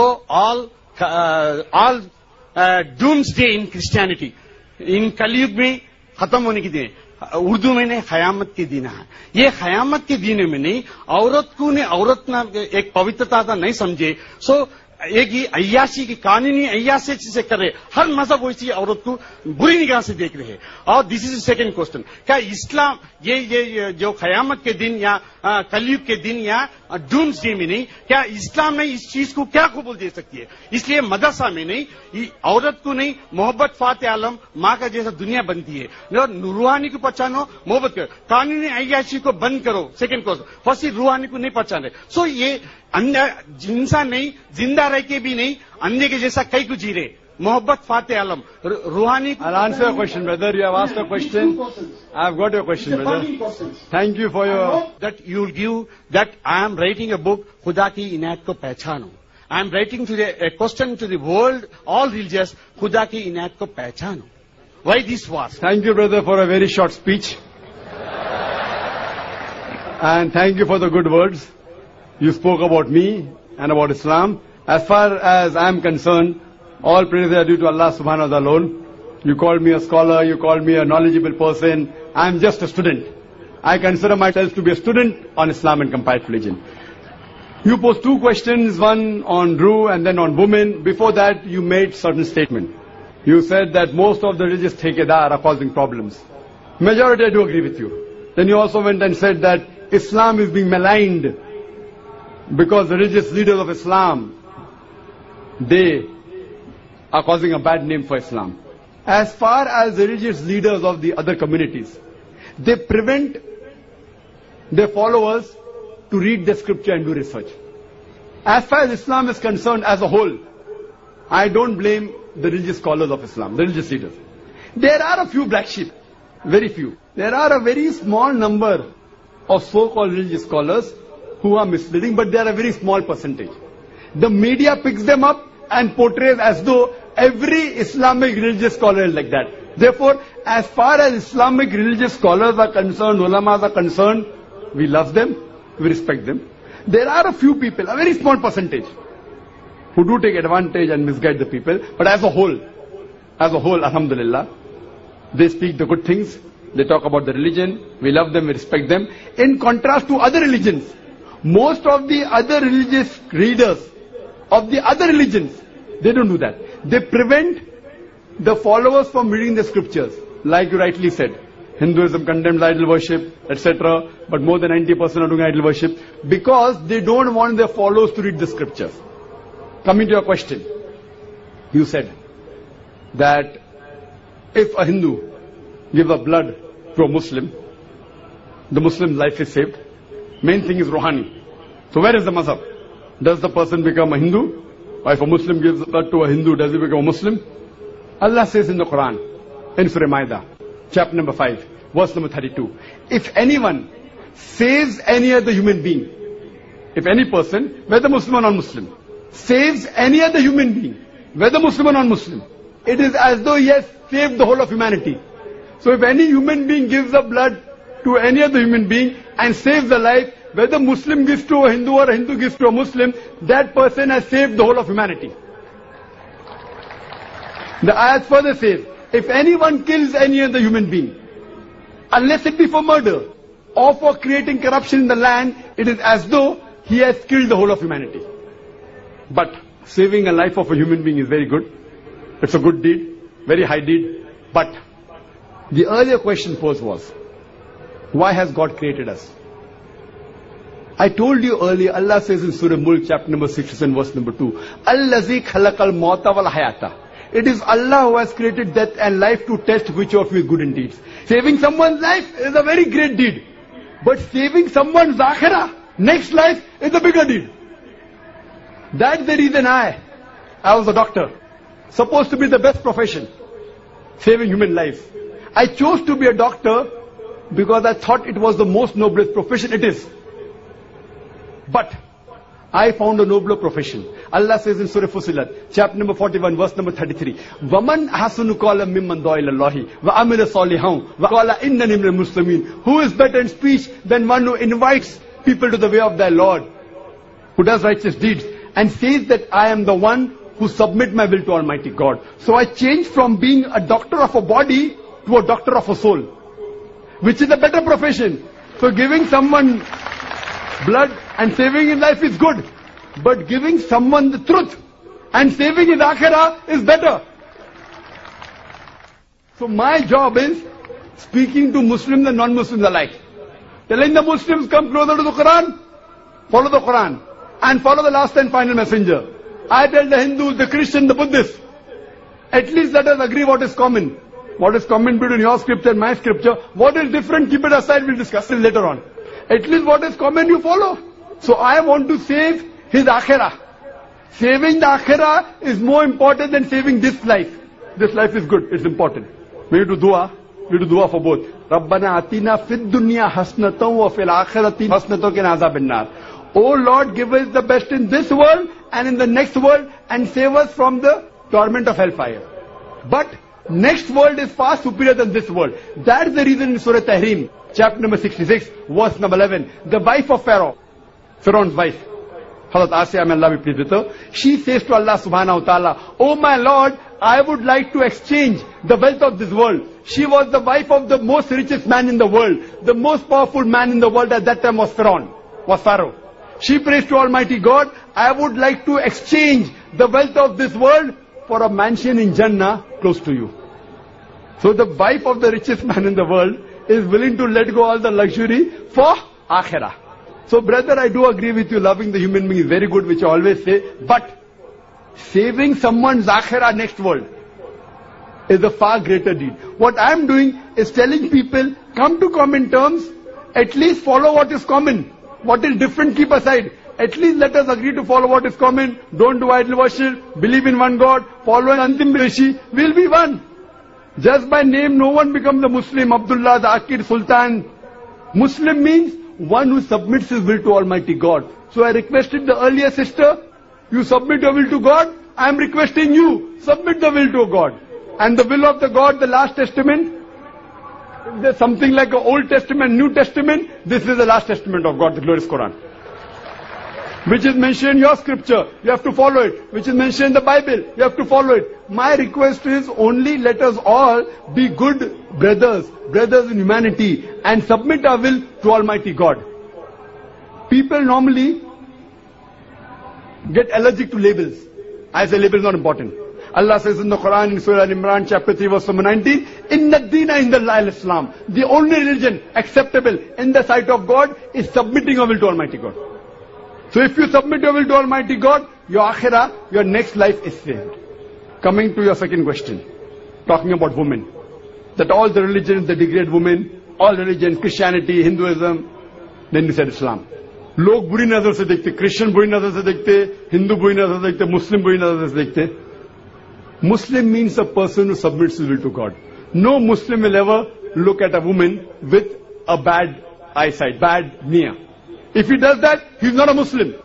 all doomsday in Christianity, in Kalyug में खत्म होने की दिन. उर्दू में ने खयामत के दिन है. ये खयामत के दिन में नहीं औरत को ने औरत ना एक पवित्रता नहीं समझे. सो एक ही अय्याशी की कानूनी अय्याशी से कर रहे, हर मजहब वैसी औरत को बुरी निगाह से देख रहे हैं. और दिस इज सेकंड क्वेश्चन. क्या इस्लाम ये जो खयामत के दिन या कलयुग के दिन या डूम्सडे में नहीं, क्या इस्लाम ने इस चीज को क्या कबूल दे सकती है? इसलिए मदरसा में नहीं औरत को नहीं मोहब्बत फाते आलम माँ का जैसा दुनिया बनती है. रूहानी को पहचानो, मोहब्बत करो, कानूनी अय्याशी को बंद करो. Second question. फर्स्ट रूहानी को नहीं पहचान रहे. सो ये इंसान नहीं जिंदा रह के भी नहीं अंधे के जैसा कई को जी रहे. मोहब्बत फाते आलम रूहानी. I'll answer your question, brother. You have asked a question. I've got your question, brother. Thank you for your. That you'll give that I am writing a book, खुदा की इनायत को पहचानो. I am writing a question to the world, all religious, खुदा की इनायत को पहचानो. Why this was? Thank you, brother, for a very short speech. And thank you for the good words. You spoke about me and about Islam. As far as I am concerned, all praises are due to Allah subhanahu wa ta'ala alone. You called me a scholar, you called me a knowledgeable person. I'm just a student. I consider myself to be a student on Islam and comparative religion. You posed two questions, one on Drew and then on women. Before that, you made certain statement. You said that most of the religious thekedar are causing problems. Majority, I do agree with you. Then you also went and said that Islam is being maligned because the religious leaders of Islam, they are causing a bad name for Islam. As far as the religious leaders of the other communities, they prevent their followers to read the scripture and do research. As far as Islam is concerned as a whole, I don't blame the religious scholars of Islam, the religious leaders. There are a few black sheep, very few. There are a very small number of so-called religious scholars who are misleading, but they are a very small percentage. The media picks them up and portrays as though every Islamic religious scholar is like that. Therefore, as far as Islamic religious scholars are concerned, ulamas are concerned, we love them, we respect them. There are a few people, a very small percentage, who do take advantage and misguide the people. But as a whole, alhamdulillah, they speak the good things, they talk about the religion, we love them, we respect them. In contrast to other religions, most of the other religious readers of the other religions, they don't do that. They prevent the followers from reading the scriptures. Like you rightly said, Hinduism condemns idol worship, etc. But more than 90% are doing idol worship because they don't want their followers to read the scriptures. Coming to your question, you said that if a Hindu gives a blood to a Muslim, the Muslim's life is saved. Main thing is Rohani. So where is the mazhab? Does the person become a Hindu? Or if a Muslim gives blood to a Hindu, does he become a Muslim? Allah says in the Quran, in Surah Ma'idah, chapter number 5, verse number 32, if anyone saves any other human being, if any person, whether Muslim or non-Muslim, saves any other human being, whether Muslim or non-Muslim, it is as though he has saved the whole of humanity. So if any human being gives a blood to any other human being and saves a life, whether Muslim gives to a Hindu or a Hindu gives to a Muslim, that person has saved the whole of humanity. The ayat further says, if anyone kills any other human being, unless it be for murder or for creating corruption in the land, it is as though he has killed the whole of humanity. But saving a life of a human being is very good. It's a good deed, very high deed. But the earlier question posed was, why has God created us? I told you earlier, Allah says in Surah Mulk, chapter number 67, verse number 2, Allazi khalaqal mauta wal hayata. It is Allah who has created death and life to test which of you is good in deeds. Saving someone's life is a very great deed. But saving someone's akhirah, next life, is a bigger deed. That's the reason I was a doctor. Supposed to be the best profession. Saving human lives. I chose to be a doctor because I thought it was the most noblest profession it is. But I found a nobler profession. Allah says in Surah Fussilat, chapter number 41, verse number 33, وَمَنْ أَحْسَنُ قَوْلًا مِمَّنْ دَعَا إِلَى اللَّهِ وَعَمِلَ صَالِحًا وَقَالَ إِنَّنِي مِنَ الْمُسْلِمِينَ. Who is better in speech than one who invites people to the way of their Lord, who does righteous deeds, and says that I am the one who submit my will to Almighty God. So I changed from being a doctor of a body to a doctor of a soul, which is a better profession. So giving someone blood and saving his life is good. But giving someone the truth and saving his akhirah is better. So my job is speaking to Muslims and non-Muslims alike. Telling the Muslims, come closer to the Quran, follow the Quran, and follow the last and final messenger. I tell the Hindus, the Christians, the Buddhists, at least let us agree what is common. What is common between your scripture and my scripture. What is different, keep it aside, we'll discuss it later on. At least what is common you follow. So I want to save his akhirah. Saving the akhirah is more important than saving this life. This life is good, it's important. We do dua for both. Rabbana atina fid dunya hasnatan wa fil akhirati hasnatan qina azabin nar. Oh Lord, give us the best in this world and in the next world and save us from the torment of hellfire. But next world is far superior than this world. That is the reason in Surah Tahrim, chapter number 66, verse number 11, the wife of Pharaoh, Pharaoh's wife, Hazrat Asya, may Allah be pleased with her, she says to Allah subhanahu wa ta'ala, oh my Lord, I would like to exchange the wealth of this world. She was the wife of the most richest man in the world. The most powerful man in the world at that time was Pharaoh. She prays to Almighty God, I would like to exchange the wealth of this world for a mansion in Jannah close to you. So the wife of the richest man in the world is willing to let go all the luxury for Akhirah. So brother, I do agree with you, loving the human being is very good, which I always say, but saving someone's Akhirah next world is a far greater deed. What I am doing is telling people, come to common terms, at least follow what is common. What is different, keep aside. At least let us agree to follow what is common. Don't do idol worship, believe in one God, follow an Antim Rishi, we'll be one. Just by name, no one becomes a Muslim, Abdullah, Zakir, Sultan. Muslim means one who submits his will to Almighty God. So I requested the earlier sister, you submit your will to God, I am requesting you, submit the will to God. And the will of the God, the last testament, if there's something like an Old Testament, New Testament, this is the last testament of God, the glorious Quran. Which is mentioned in your scripture, you have to follow it. Which is mentioned in the Bible, you have to follow it. My request is only let us all be good brothers in humanity and submit our will to Almighty God. People normally get allergic to labels. I say label is not important. Allah says in the Quran in Surah Al-Imran chapter 3 verse number 19, Inna Deena Indallahi al-Islam. The only religion acceptable in the sight of God is submitting your will to Almighty God. So if you submit your will to Almighty God, your akhirah, your next life is saved. Coming to your second question, talking about women. That all the religions, they degrade women, all religions, Christianity, Hinduism, then you said Islam. लोग बुरी नजर से देखते, Christian बुरी नजर से देखते, हिंदू बुरी नजर से देखते, मुस्लिम बुरी नजर से देखते. Muslim means a person who submits his will to God. No Muslim will ever look at a woman with a bad eyesight, bad niyyah. If he does that, he is not a Muslim.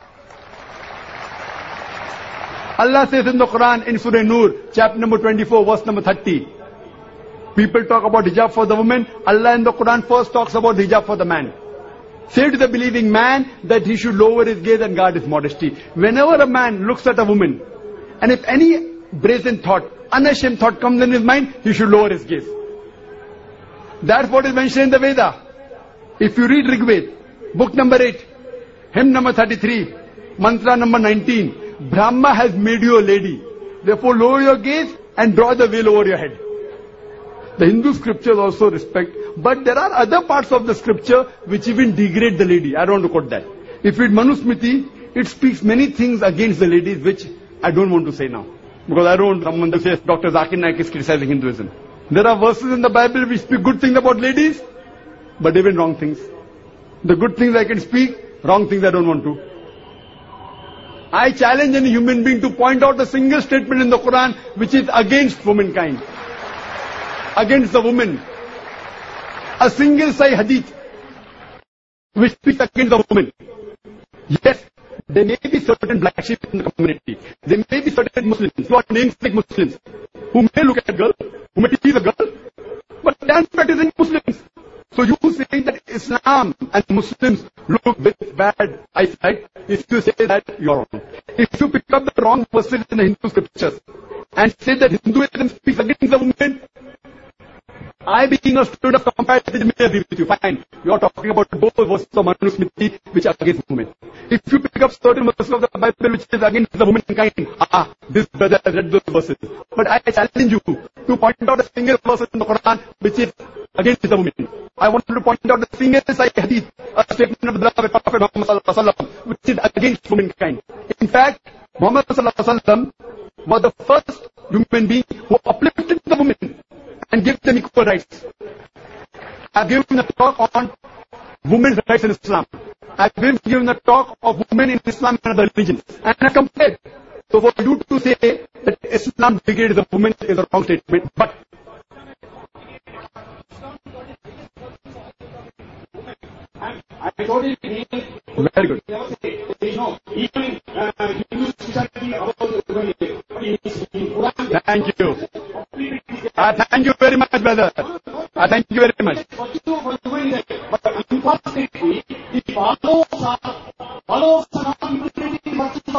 Allah says in the Quran, in Surah Nur, chapter number 24, verse number 30. People talk about hijab for the woman. Allah in the Quran first talks about hijab for the man. Say to the believing man that he should lower his gaze and guard his modesty. Whenever a man looks at a woman, and if any brazen thought, unashamed thought comes in his mind, he should lower his gaze. That's what is mentioned in the Veda. If you read Rig Veda, book number 8, hymn number 33, mantra number 19, Brahma has made you a lady. Therefore lower your gaze and draw the veil over your head. The Hindu scriptures also respect, but there are other parts of the scripture which even degrade the lady. I don't want to quote that. If you read Manusmriti, it speaks many things against the ladies which I don't want to say now. Because I don't want someone to say Dr. Zakir Naik is criticizing Hinduism. There are verses in the Bible which speak good things about ladies, but even wrong things. The good things I can speak, wrong things I don't want to. I challenge any human being to point out a single statement in the Quran which is against womankind, against the woman. A single Sahih hadith which speaks against the woman. Yes, there may be certain black sheep in the community. There may be certain Muslims who are namesake Muslims who may look at a girl, who may tease a girl, but they are practicing Muslims. So you saying that Islam and Muslims look with bad eyesight, if you say that, you are wrong. If you pick up the wrong verses in the Hindu scriptures and say that Hinduism speaks against the woman, I being a student of comparatism may agree with you. Fine. You are talking about both verses of Manusmriti which are against women. If you pick up certain verses of the Bible which is against the womankind, this brother has read those verses. But I challenge you to point out a single verse in the Quran which is against the woman. I want to point out a single Sahih hadith, a statement of the Prophet Muhammad sallallahu alaihi wasallam, which is against womankind. In fact, Muhammad sallallahu alaihi wasallam was the first human being who uplifted the women and gave them equal rights. I've given a talk on women's rights in Islam. I've given a talk of women in Islam and other religions. And I compared. So for you to say that Islam degrades the woman is a wrong statement. But I told you, very good. Even Hindu society Thank you. Thank you very much, brother. Thank you very much. But unfortunately, the followers of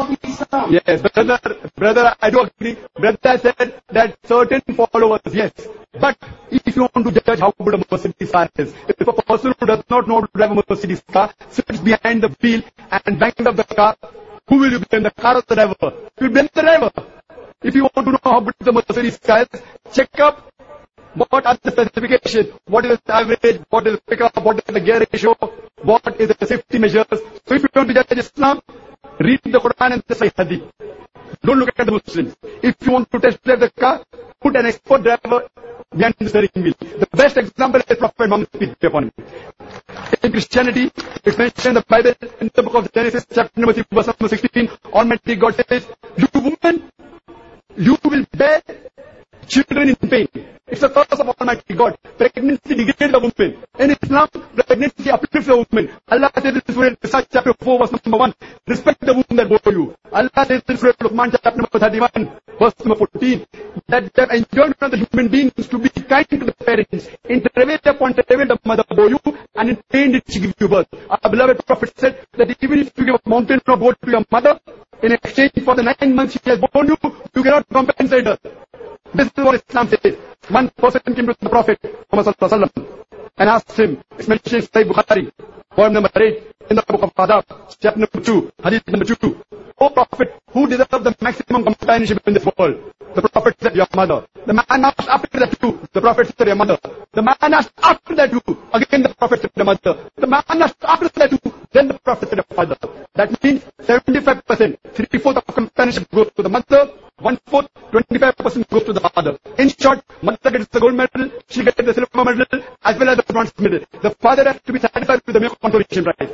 Islam. Yes, brother, I do agree. Brother said that certain followers, yes. But if you want to judge how good a Mercedes car is, if a person who does not know how to drive a Mercedes car sits behind the wheel and bangs up the car, who will you blame, the car or the driver? You will blame the driver. If you want to know how good the Mercedes car is, check up what are the specifications, what is the average, what is the pickup, what is the gear ratio, what is the safety measures. So if you want to judge Islam, read the Quran and the Sahih Hadith. Don't look at the Muslims. If you want to test drive the car, put an expert driver behind the steering wheel. The best example is Prophet Muhammad, peace be upon him. In Christianity, it's mentioned in the Bible, in the book of Genesis, chapter number 3, verse number 16, Almighty God says, you woman, you will bear children in pain. It's the curse of Almighty God. Pregnancy degrades the woman. In Islam, pregnancy uplifts the woman. Allah says in Surah Nisa, chapter 4, verse number 1, respect the woman that bore you. Allah says in Surah Luqman, chapter number 31, verse number 14, that the enjoyment of the human beings to be kind to the parents. In travail upon travail the mother bore you, and in pain did she give you birth. Our beloved Prophet said that even if you give a mountain of gold to your mother, in exchange for the 9 months she has borne you, you cannot compensate her. This is what Islam says. One person came to the Prophet Muhammad sallallahu alaihi wasallam and asked him, it's mentioned in Sahih Bukhari, volume number 8, in the book of Adab, chapter number 2, hadith number 2. O Prophet, who deserves the maximum companionship in this world? The Prophet said, your mother. The man asked after that too. The Prophet said, your mother. The man asked after that too. Again the Prophet said, your mother. The man asked after that too. Then the Prophet said, your father. That means 75%, 3/4 of companionship goes to the mother, 1/4, 25% goes to the father. In short, mother gets the gold medal, she gets the silver medal, as well as the bronze medal. The father has to be satisfied with the mere consolation prize.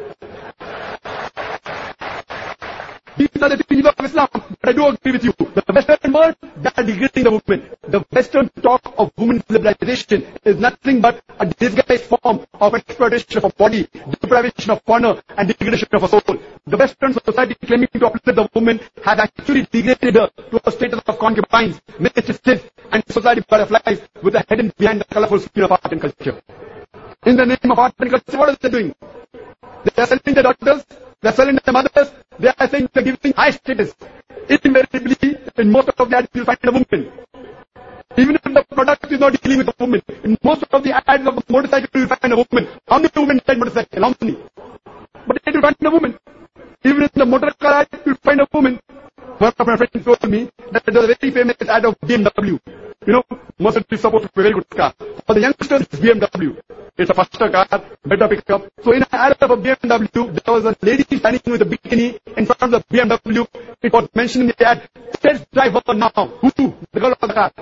These are the things of Islam, but I do agree with you. The Western world, they are degrading the woman. The Western talk of women's liberalization is nothing but a disguised form of exploitation of a body, deprivation of honor, and degradation of a soul. The Western society claiming to uplift the woman has actually degraded her to a status of concubines, mistresses, and society butterflies with a hidden behind the colorful screen of art and culture. In the name of art and culture, what are they doing? They are selling their daughters, they are selling their mothers, they are saying they are giving high status. Invariably, in most of the ads you will find a woman. Even if the product is not dealing with a woman, in most of the ads of the motorcycle you will find a woman. How many women ride motorcycle? How many? But you will find a woman. Even in the motor car ad you will find a woman. One of my friends told me that there was a very famous ad of BMW. You know, Mercedes is supposed to be a very good car. For the youngsters, it's BMW. It's a faster car, better pickup. So in an ad of a BMW, there was a lady standing with a bikini in front of the BMW. It was mentioned in the ad, test drive her now. Who? The girl of the car.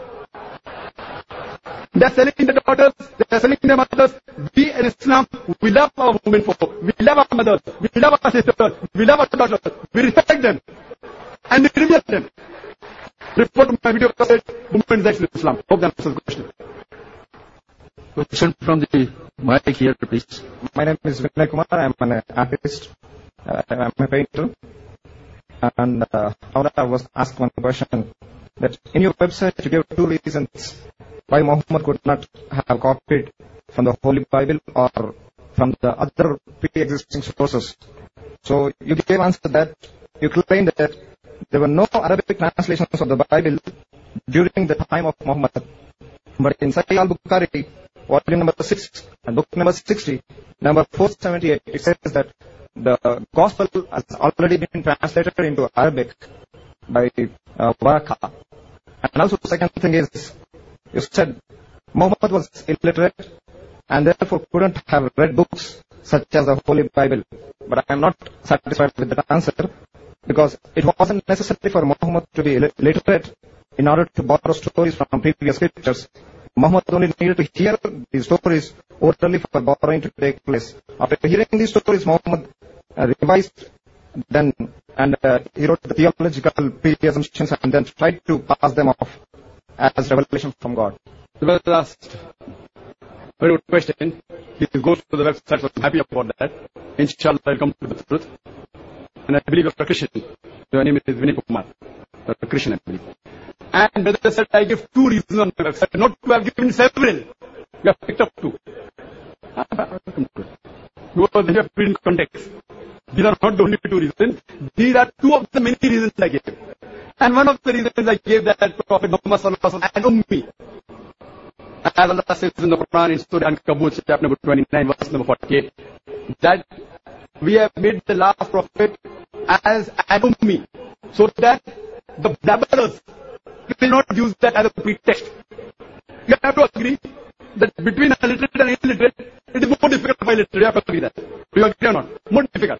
They are selling their daughters, they are selling their mothers. We in Islam, we love our women folk. We love our mothers. We love our sisters. We love our daughters. We respect them. And we revere them. Refer to my video cassette, Women's Rights in Islam. Hope that answers the question. Question from the mic here, please. My name is Vinay Kumar. I am an artist. I am a painter. And I was asked one question. That in your website you gave 2 reasons why Muhammad could not have copied from the Holy Bible or from the other pre-existing sources. So you gave answer that you claimed that there were no Arabic translations of the Bible during the time of Muhammad. But in Sahih al-Bukhari, volume number 6 and book number 60, number 478, it says that the gospel has already been translated into Arabic by Waraka. And also the second thing is, you said Muhammad was illiterate and therefore couldn't have read books such as the Holy Bible. But I am not satisfied with that answer, because it wasn't necessary for Muhammad to be literate in order to borrow stories from previous scriptures. Muhammad only needed to hear these stories orally for borrowing to take place. After hearing these stories, Muhammad revised them and he wrote the theological pre-assumptions and then tried to pass them off as revelation from God. Well asked. Very good question. Please go to the website, so I'm happy about that. Inshallah, I'll come to the truth. And I believe you're a Christian. Your name is Vinay Kumar. You're a Christian, I believe. And brother said, I give 2 reasons on my website. Not 2, I've given several. You have picked up 2. Because you have to read in context. These are not the only two reasons. These are two of the many reasons I gave. And one of the reasons I gave that Prophet Muhammad sallallahu alaihi wasallam and Ummi. As Allah says in the Quran in Surah Al-Ankabut, chapter number 29, verse number 48, that we have made the last prophet as an Ummi, so that the blabberers will not use that as a pretext. You have to agree that between a literate and illiterate, it is more difficult to find literate. You have to agree that. Do you agree or not? More difficult.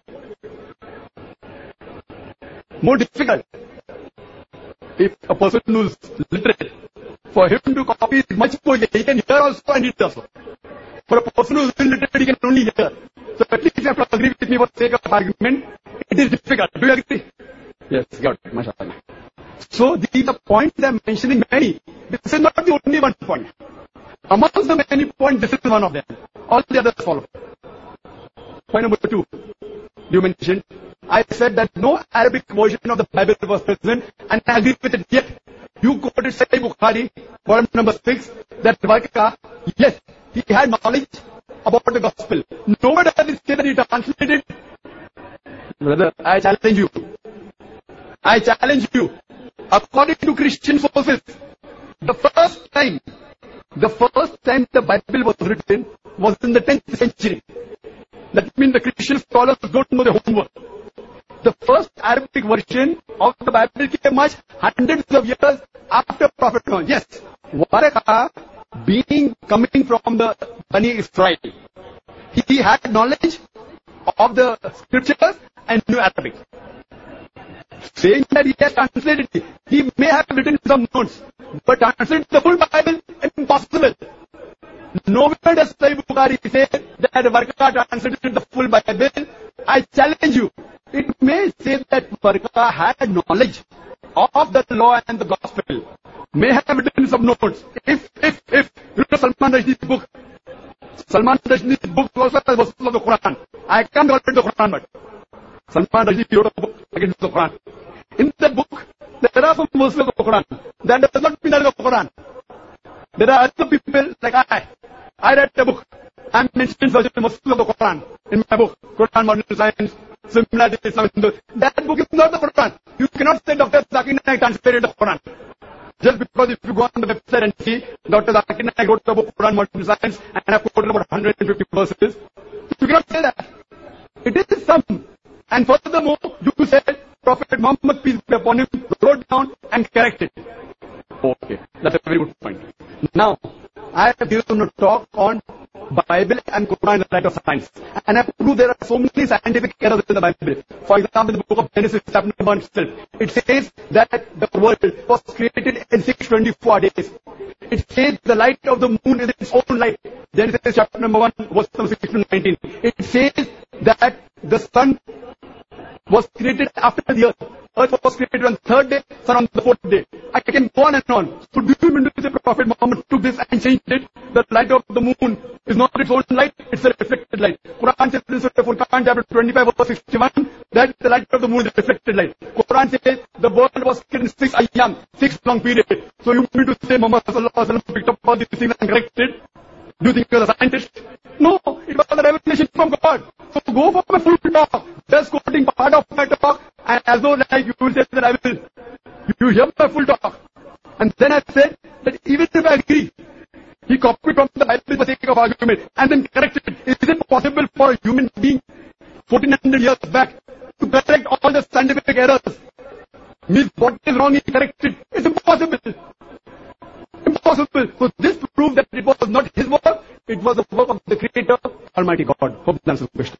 More difficult. If a person who is literate, for him to copy is much more easier. He can hear also and read also. For a person who is illiterate, he can only hear. So at least you have to agree with me for the sake of argument. It is difficult. Do you agree? Yes, got it. MashaAllah. So these are points I am mentioning many. This is not the only one point. Amongst the many points, this is one of them. All the others follow. Point number 2. You mentioned, I said that no Arabic version of the Bible was present, and I agree with it yet. You quoted Sahih Bukhari, volume number 6, that Varka, yes, he had knowledge about the gospel. Nobody has said that he translated. Brother, I challenge you. I challenge you. According to Christian sources, the first time the Bible was written was in the 10th century. That means the Christian scholars don't know their homework. The first Arabic version of the Bible came much hundreds of years after Prophet Muhammad. Yes, Waraka coming from the Bani Israel, he had knowledge of the scriptures and knew Arabic. Saying that he has translated it, he may have written some notes, but translate the full Bible, impossible. Nowhere does Sahih Bukhari say that Varka translated the full Bible. I challenge you. It may say that Varka had knowledge of the law and the gospel, may have written some notes. If you know Salman Rushdie's book also has verses of the Quran. I can't call it the Quran, but Salman Rushdie wrote a book against the Quran. In that book, there are some verses of the Quran. That does not mean that is the Quran. There are other people like I read the book. I am mentioning verses of the Quran in my book, Quran Modern Science, Similarity Islam. That book is not the Quran. You cannot say Dr. Zakir Naik translated the Quran. Just because if you go on the website and see Dr. Zakir Naik wrote the book Quran Modern Science and I quoted about 150 verses, you cannot say that. It is some. And furthermore, you said Prophet Muhammad, peace be upon him, wrote down and corrected. Okay, that's a very good point. Now, I have given a talk on Bible and Quran in the light of science. And I prove there are so many scientific errors in the Bible. For example, in the book of Genesis, chapter 1 itself, it says that the world was created in 624 days. It says the light of the moon is its own light. Genesis chapter number 1, verse number 16 to 19. It says that the sun was created after the earth. Earth was created on the third day, sun on the fourth day. I can go on and on. So do you mean to say Prophet Muhammad took this and changed it? The light of the moon is not its own light, it's a reflected light. Quran says in Surah Furqan chapter 25 verse 61 that the light of the moon is reflected light. Quran says the world was created in 6 ayyam, 6 long period. So you mean to say Muhammad sallallahu alaihi wasallam picked up all these things and corrected? Do you think you're a scientist? No, it was a revelation from God. So go for my full talk. Just quoting part of my talk, and as though like you will say that I will. You hear my full talk. And then I said that even if I agree, he copied from the Bible for the sake of argument and then corrected. Is it possible for a human being 1400 years back to correct all the scientific errors? Means what is wrong, he corrected. It's impossible. Impossible. So this proved that it was not his work, it was the work of the Creator, Almighty God. Hope that answers the question.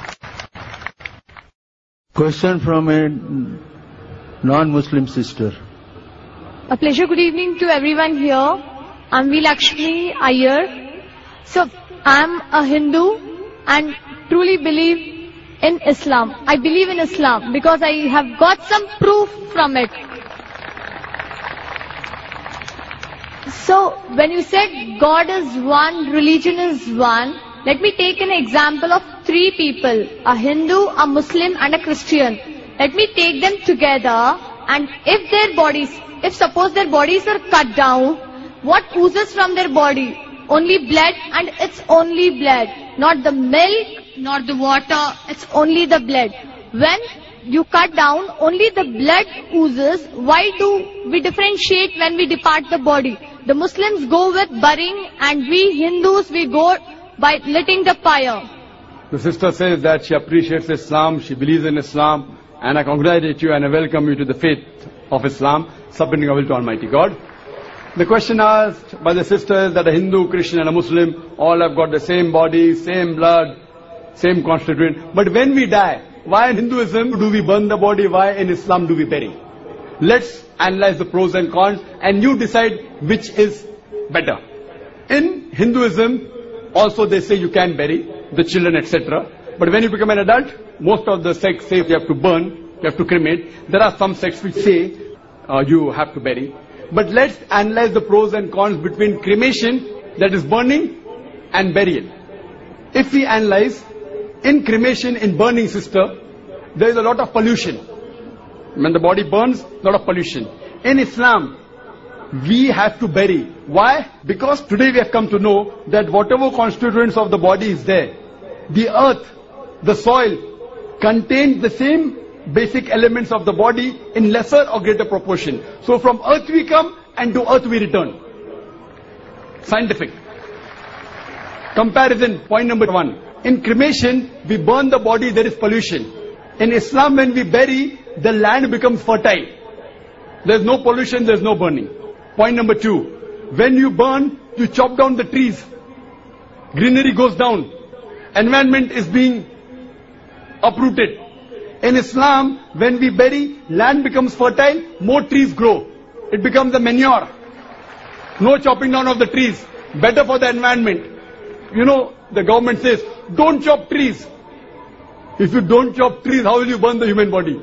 Question from a non-Muslim sister. A pleasure. Good evening to everyone here. I'm V. Lakshmi Iyer. So, I'm a Hindu and truly believe in Islam. I believe in Islam because I have got some proof from it. So, when you said God is one, religion is one, let me take an example of 3 people, a Hindu, a Muslim and a Christian. Let me take them together and if suppose their bodies are cut down, what oozes from their body? Only blood, and it's only blood. Not the milk, not the water, it's only the blood. When you cut down, only the blood oozes. Why do we differentiate when we depart the body? The Muslims go with burying and we Hindus, we go by lighting the fire. The sister says that she appreciates Islam, she believes in Islam, and I congratulate you and I welcome you to the faith of Islam, submitting our will to Almighty God. The question asked by the sister is that a Hindu, Christian and a Muslim all have got the same body, same blood, same constituent. But when we die, why in Hinduism do we burn the body? Why in Islam do we bury? Let's analyze the pros and cons and you decide which is better. In Hinduism, also they say you can bury the children, etc. But when you become an adult, most of the sects say you have to burn, you have to cremate. There are some sects which say you have to bury. But let's analyze the pros and cons between cremation, that is burning, and burial. If we analyze, in cremation, in burning, sister, there is a lot of pollution. When the body burns, a lot of pollution. In Islam, we have to bury. Why? Because today we have come to know that whatever constituents of the body is there, the earth, the soil, contains the same basic elements of the body in lesser or greater proportion. So from earth we come and to earth we return. Scientific. Comparison, point number 1. In cremation, we burn the body, there is pollution. In Islam, when we bury, the land becomes fertile. There is no pollution, there is no burning. Point number 2. When you burn, you chop down the trees. Greenery goes down. Environment is being uprooted. In Islam, when we bury, land becomes fertile, more trees grow. It becomes a manure. No chopping down of the trees. Better for the environment. You know, the government says, don't chop trees. If you don't chop trees, how will you burn the human body?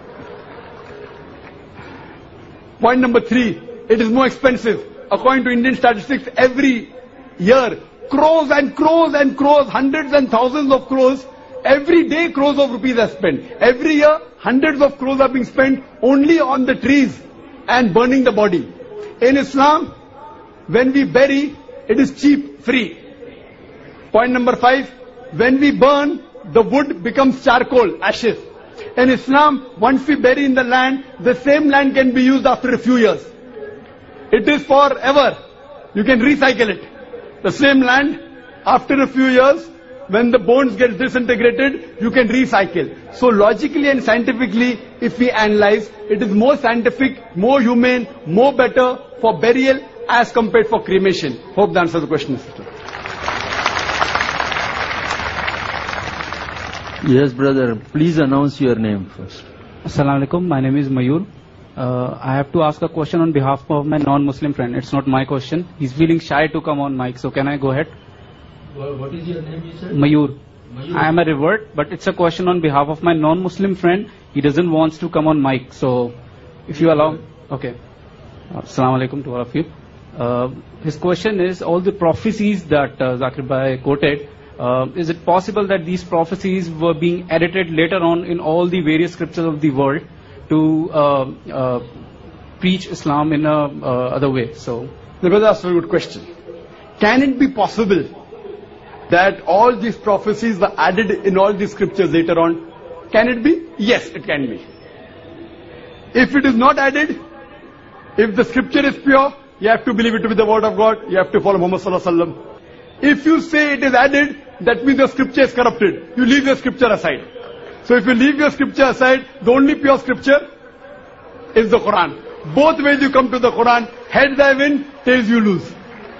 Point number 3, it is more expensive. According to Indian statistics, every year, crores and crores and crores, hundreds and thousands of crores, every day crores of rupees are spent. Every year, hundreds of crores are being spent only on the trees and burning the body. In Islam, when we bury, it is cheap, free. Point number 5, when we burn, the wood becomes charcoal, ashes. In Islam, once we bury in the land, the same land can be used after a few years. It is forever. You can recycle it. The same land, after a few years, when the bones get disintegrated, you can recycle. So logically and scientifically, if we analyze, it is more scientific, more humane, more better for burial as compared for cremation. Hope that answers the question, sister. Yes, brother. Please announce your name first. Assalamu alaikum. My name is Mayur. I have to ask a question on behalf of my non-Muslim friend. It's not my question. He's feeling shy to come on mic. So can I go ahead? What is your name, you said? Mayur. I am a revert, but it's a question on behalf of my non-Muslim friend. He doesn't want to come on mic. So if you allow. Okay. Assalamu alaikum to all of you. His question is, all the prophecies that Zakir Bhai quoted, is it possible that these prophecies were being edited later on in all the various scriptures of the world to preach Islam in a other way? So, the brother asked a very good question. Can it be possible that all these prophecies were added in all these scriptures later on? Can it be? Yes, it can be. If it is not added, if the scripture is pure, you have to believe it to be the word of God. You have to follow Muhammad sallallahu alaihi wasallam. If you say it is added, that means the scripture is corrupted. You leave your scripture aside. So if you leave your scripture aside, the only pure scripture is the Quran. Both ways you come to the Quran. Heads I win, tails you lose.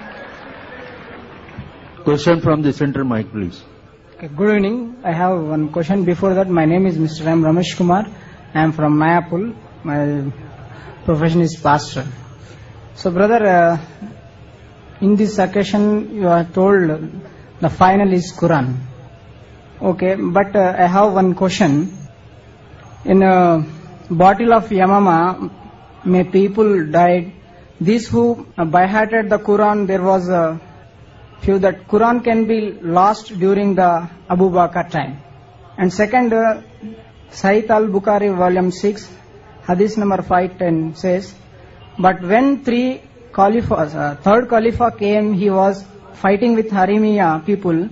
Question from the center mic, please. Okay, good evening. I have one question. Before that, my name is Mr. M. Ramesh Kumar. I am from Mayapur. My profession is pastor. So brother, in this occasion you are told the final is Quran. Okay, but I have one question. In a bottle of Yamama, may people died. These who by-hearted the Quran, there was a few that Quran can be lost during the Abu Bakr time. And second, Sahih al-Bukhari volume 6, hadith number 510 says, but when third Caliph came, he was fighting with Harimiya people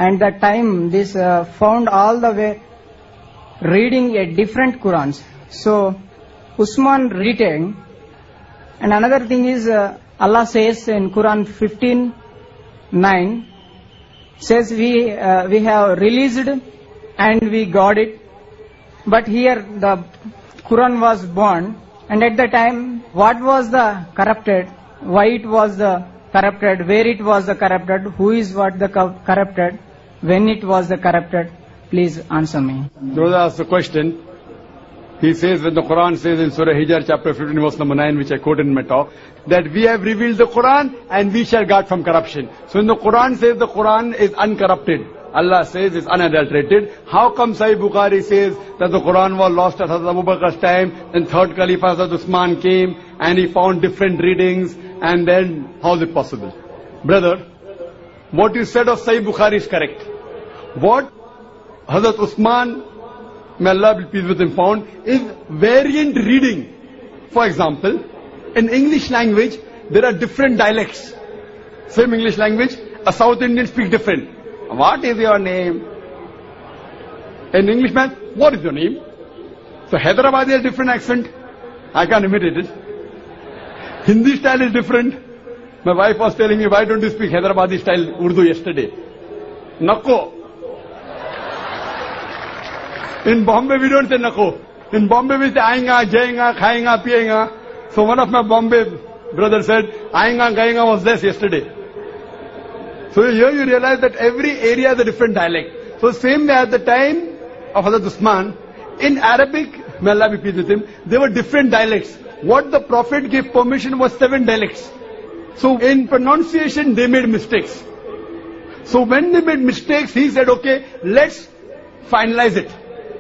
and that time this found all the way reading a different Qurans. So Usman retained. And another thing is Allah says in Quran 15:9 says we have released and we got it. But here the Quran was born, and at the time what was the corrupted, why it was the corrupted, where it was the corrupted, who is what the corrupted, when it was the corrupted? Please answer me. Those asked the question. He says when the Quran says in Surah Hijr chapter 15 verse number 9, which I quoted in my talk, that we have revealed the Quran and we shall guard from corruption. So when the Quran says the Quran is uncorrupted, Allah says it's unadulterated, how come Sahih Bukhari says that the Quran was lost at Hazrat Abu Bakr's time, then third Caliph Hazrat Usman came and he found different readings, and then how is it possible? Brother, what you said of Sahih Bukhari is correct. What Hazrat Usman, may Allah be pleased with him, found is variant reading. For example, in English language, there are different dialects. Same English language, a South Indian speaks different. What is your name? An Englishman, what is your name? So Hyderabadi has a different accent. I can't imitate it. Hindi style is different. My wife was telling me, why don't you speak Hyderabadi style Urdu yesterday? Nako. In Bombay we don't say nako. In Bombay we say aayinga, jayinga, khayinga, piyinga. So one of my Bombay brothers said, aayinga, gayinga was less yesterday. So here you realize that every area has a different dialect. So same way at the time of Hazrat Usman, in Arabic, may Allah be pleased with him, there were different dialects. What the Prophet gave permission was 7 dialects. So in pronunciation they made mistakes. So when they made mistakes, he said, okay, let's finalize it.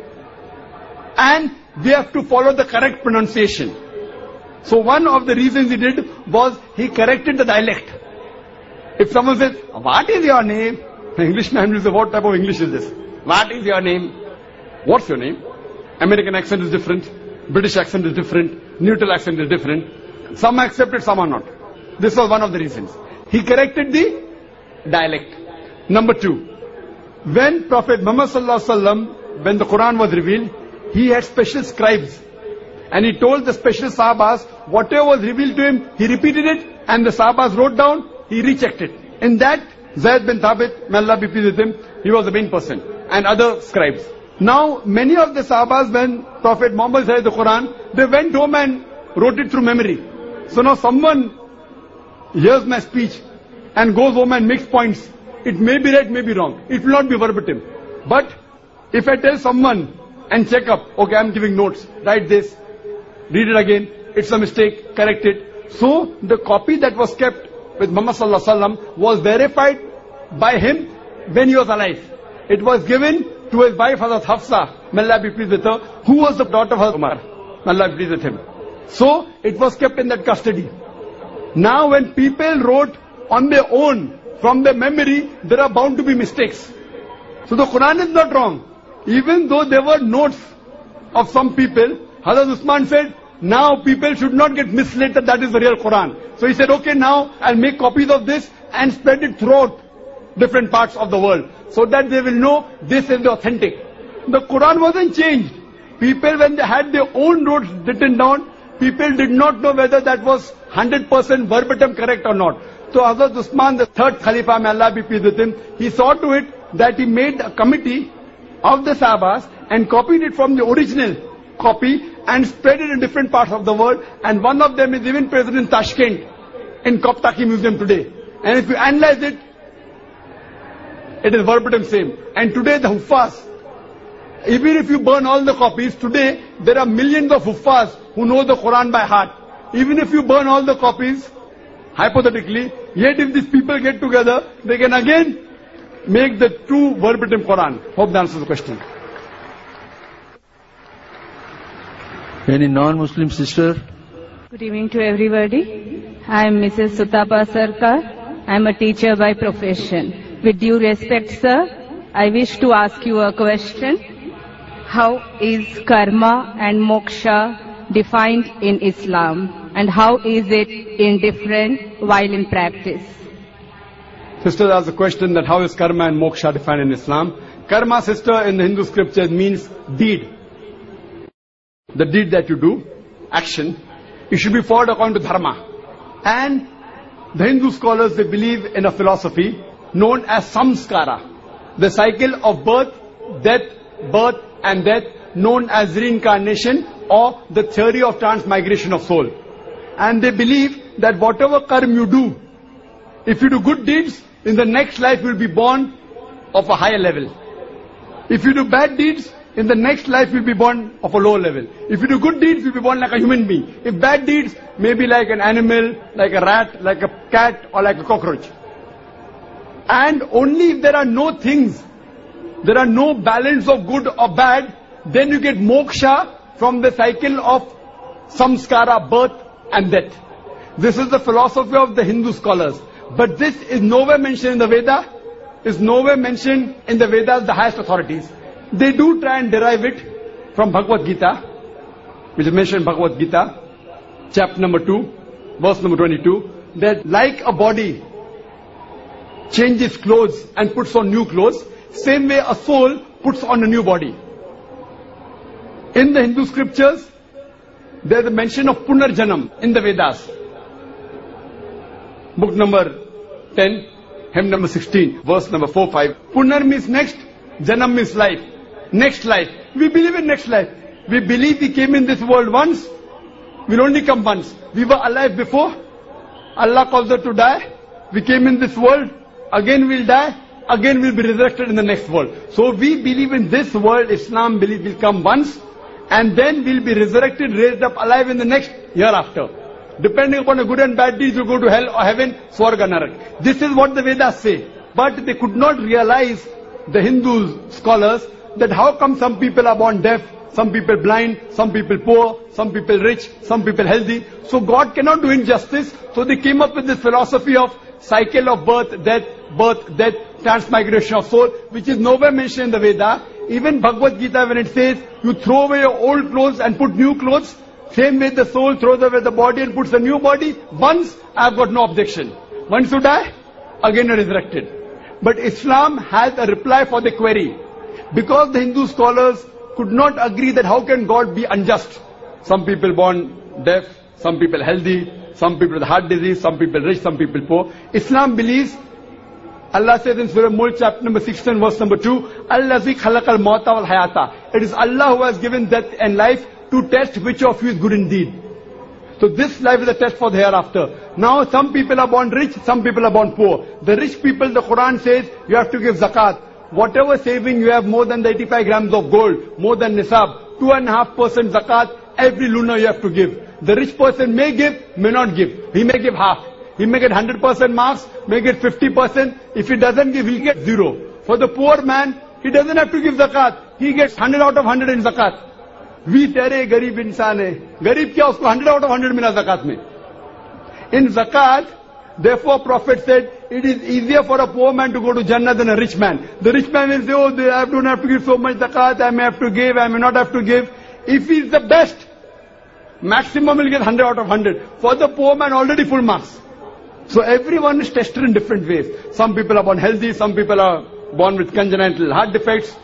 And we have to follow the correct pronunciation. So one of the reasons he did was he corrected the dialect. If someone says, what is your name? The Englishman will say, what type of English is this? What is your name? What's your name? American accent is different. British accent is different. Neutral accent is different. Some are accepted, some are not. This was one of the reasons. He corrected the dialect. Number 2, when Prophet Muhammad sallallahu alaihi wasallam, when the Quran was revealed, he had special scribes. And he told the special Sahabas, whatever was revealed to him, he repeated it, and the Sahabas wrote down, he rechecked it. In that, Zayd bin Thabit, may Allah be pleased with him, he was the main person, and other scribes. Now, many of the Sahabas, when Prophet Muhammad said the Quran, they went home and wrote it through memory. So now someone hears my speech and goes home and makes points. It may be right, may be wrong. It will not be verbatim. But if I tell someone and check up, okay, I'm giving notes, write this, read it again, it's a mistake, correct it. So the copy that was kept with Muhammad sallallahu alaihi wasallam was verified by him when he was alive. It was given to his wife Hazrat Hafsa, may Allah be pleased with her, who was the daughter of Hazrat Umar, may Allah be pleased with him. So it was kept in that custody. Now when people wrote on their own, from their memory, there are bound to be mistakes. So the Quran is not wrong. Even though there were notes of some people, Hazrat Usman said, now people should not get misled that is the real Quran. So he said, okay, now I'll make copies of this and spread it throughout different parts of the world, so that they will know this is the authentic. The Quran wasn't changed. People, when they had their own notes written down, people did not know whether that was 100% verbatim correct or not. So Hazrat Usman, the third Khalifa, may Allah be pleased with him, he saw to it that he made a committee of the Sahabas and copied it from the original copy and spread it in different parts of the world. And one of them is even present in Tashkent, in Koptaki Museum today. And if you analyze it, it is verbatim same. And today the Huffaz, even if you burn all the copies, today there are millions of Huffaz who know the Quran by heart. Even if you burn all the copies, hypothetically, yet if these people get together, they can again make the true verbatim Quran. Hope that answers the question. Any non-Muslim sister? Good evening to everybody. I am Mrs. Sutapa Sarkar. I am a teacher by profession. With due respect, sir, I wish to ask you a question. How is karma and moksha defined in Islam? And how is it indifferent while in practice? Sister asked the question that how is karma and moksha defined in Islam? Karma, sister, in the Hindu scriptures means deed. The deed that you do, action, it should be followed according to dharma. And the Hindu scholars, they believe in a philosophy known as samskara. The cycle of birth, and death, known as reincarnation or the theory of transmigration of soul. And they believe that whatever karma you do, if you do good deeds, in the next life you will be born of a higher level. If you do bad deeds, in the next life you will be born of a lower level. If you do good deeds, you will be born like a human being. If bad deeds, maybe like an animal, like a rat, like a cat, or like a cockroach. And only if there are no things, there are no balance of good or bad, then you get moksha from the cycle of samskara, birth and death. This is the philosophy of the Hindu scholars. But this is nowhere mentioned in the Veda, is nowhere mentioned in the Vedas, the highest authorities. They do try and derive it from Bhagavad Gita, which is mentioned in Bhagavad Gita, chapter number 2, verse number 22, that like a body changes clothes and puts on new clothes, same way a soul puts on a new body. In the Hindu scriptures, there is a mention of Punarjanam in the Vedas. Book number 10, hymn number 16, verse number 4-5. Punar means next, Janam means life. Next life. We believe in next life. We believe we came in this world once, we'll only come once. We were alive before, Allah calls us to die. We came in this world, again we'll die, again we'll be resurrected in the next world. So we believe in this world, Islam believe we'll come once, and then we'll be resurrected, raised up alive in the next year after. Depending upon the good and bad deeds, you go to hell or heaven, Swarga, Narak. This is what the Vedas say. But they could not realize, the Hindu scholars, that how come some people are born deaf, some people blind, some people poor, some people rich, some people healthy. So God cannot do injustice. So they came up with this philosophy of cycle of birth, death, transmigration of soul, which is nowhere mentioned in the Veda. Even Bhagavad Gita, when it says, you throw away your old clothes and put new clothes, same way the soul throws away the body and puts a new body. Once, I have got no objection. Once you die, again you are resurrected. But Islam has a reply for the query. Because the Hindu scholars could not agree that how can God be unjust. Some people born deaf, some people healthy, some people with heart disease, some people rich, some people poor. Islam believes, Allah says in Surah Mulk chapter number 16 verse number 2, Allazi khalaqal mauta wal hayata. It is Allah who has given death and life to test which of you is good indeed. So this life is a test for the hereafter. Now some people are born rich, some people are born poor. The rich people, the Quran says, you have to give zakat. Whatever saving you have, more than the 85 grams of gold, more than nisab, 2.5% zakat, every lunar you have to give. The rich person may give, may not give. He may give half. He may get 100% marks, may get 50%. If he doesn't give, he'll get 0. For the poor man, he doesn't have to give zakat. He gets 100 out of 100 in zakat. We tere garib insan hai. Garib kya, usko 100 out of 100 mila zakat mein. In zakat, therefore Prophet said, it is easier for a poor man to go to Jannah than a rich man. The rich man will say, oh, I don't have to give so much zakat, I may have to give, I may not have to give. If he is the best, maximum will get 100 out of 100. For the poor man, already full marks. So everyone is tested in different ways. Some people are born healthy, some people are born with congenital heart defects.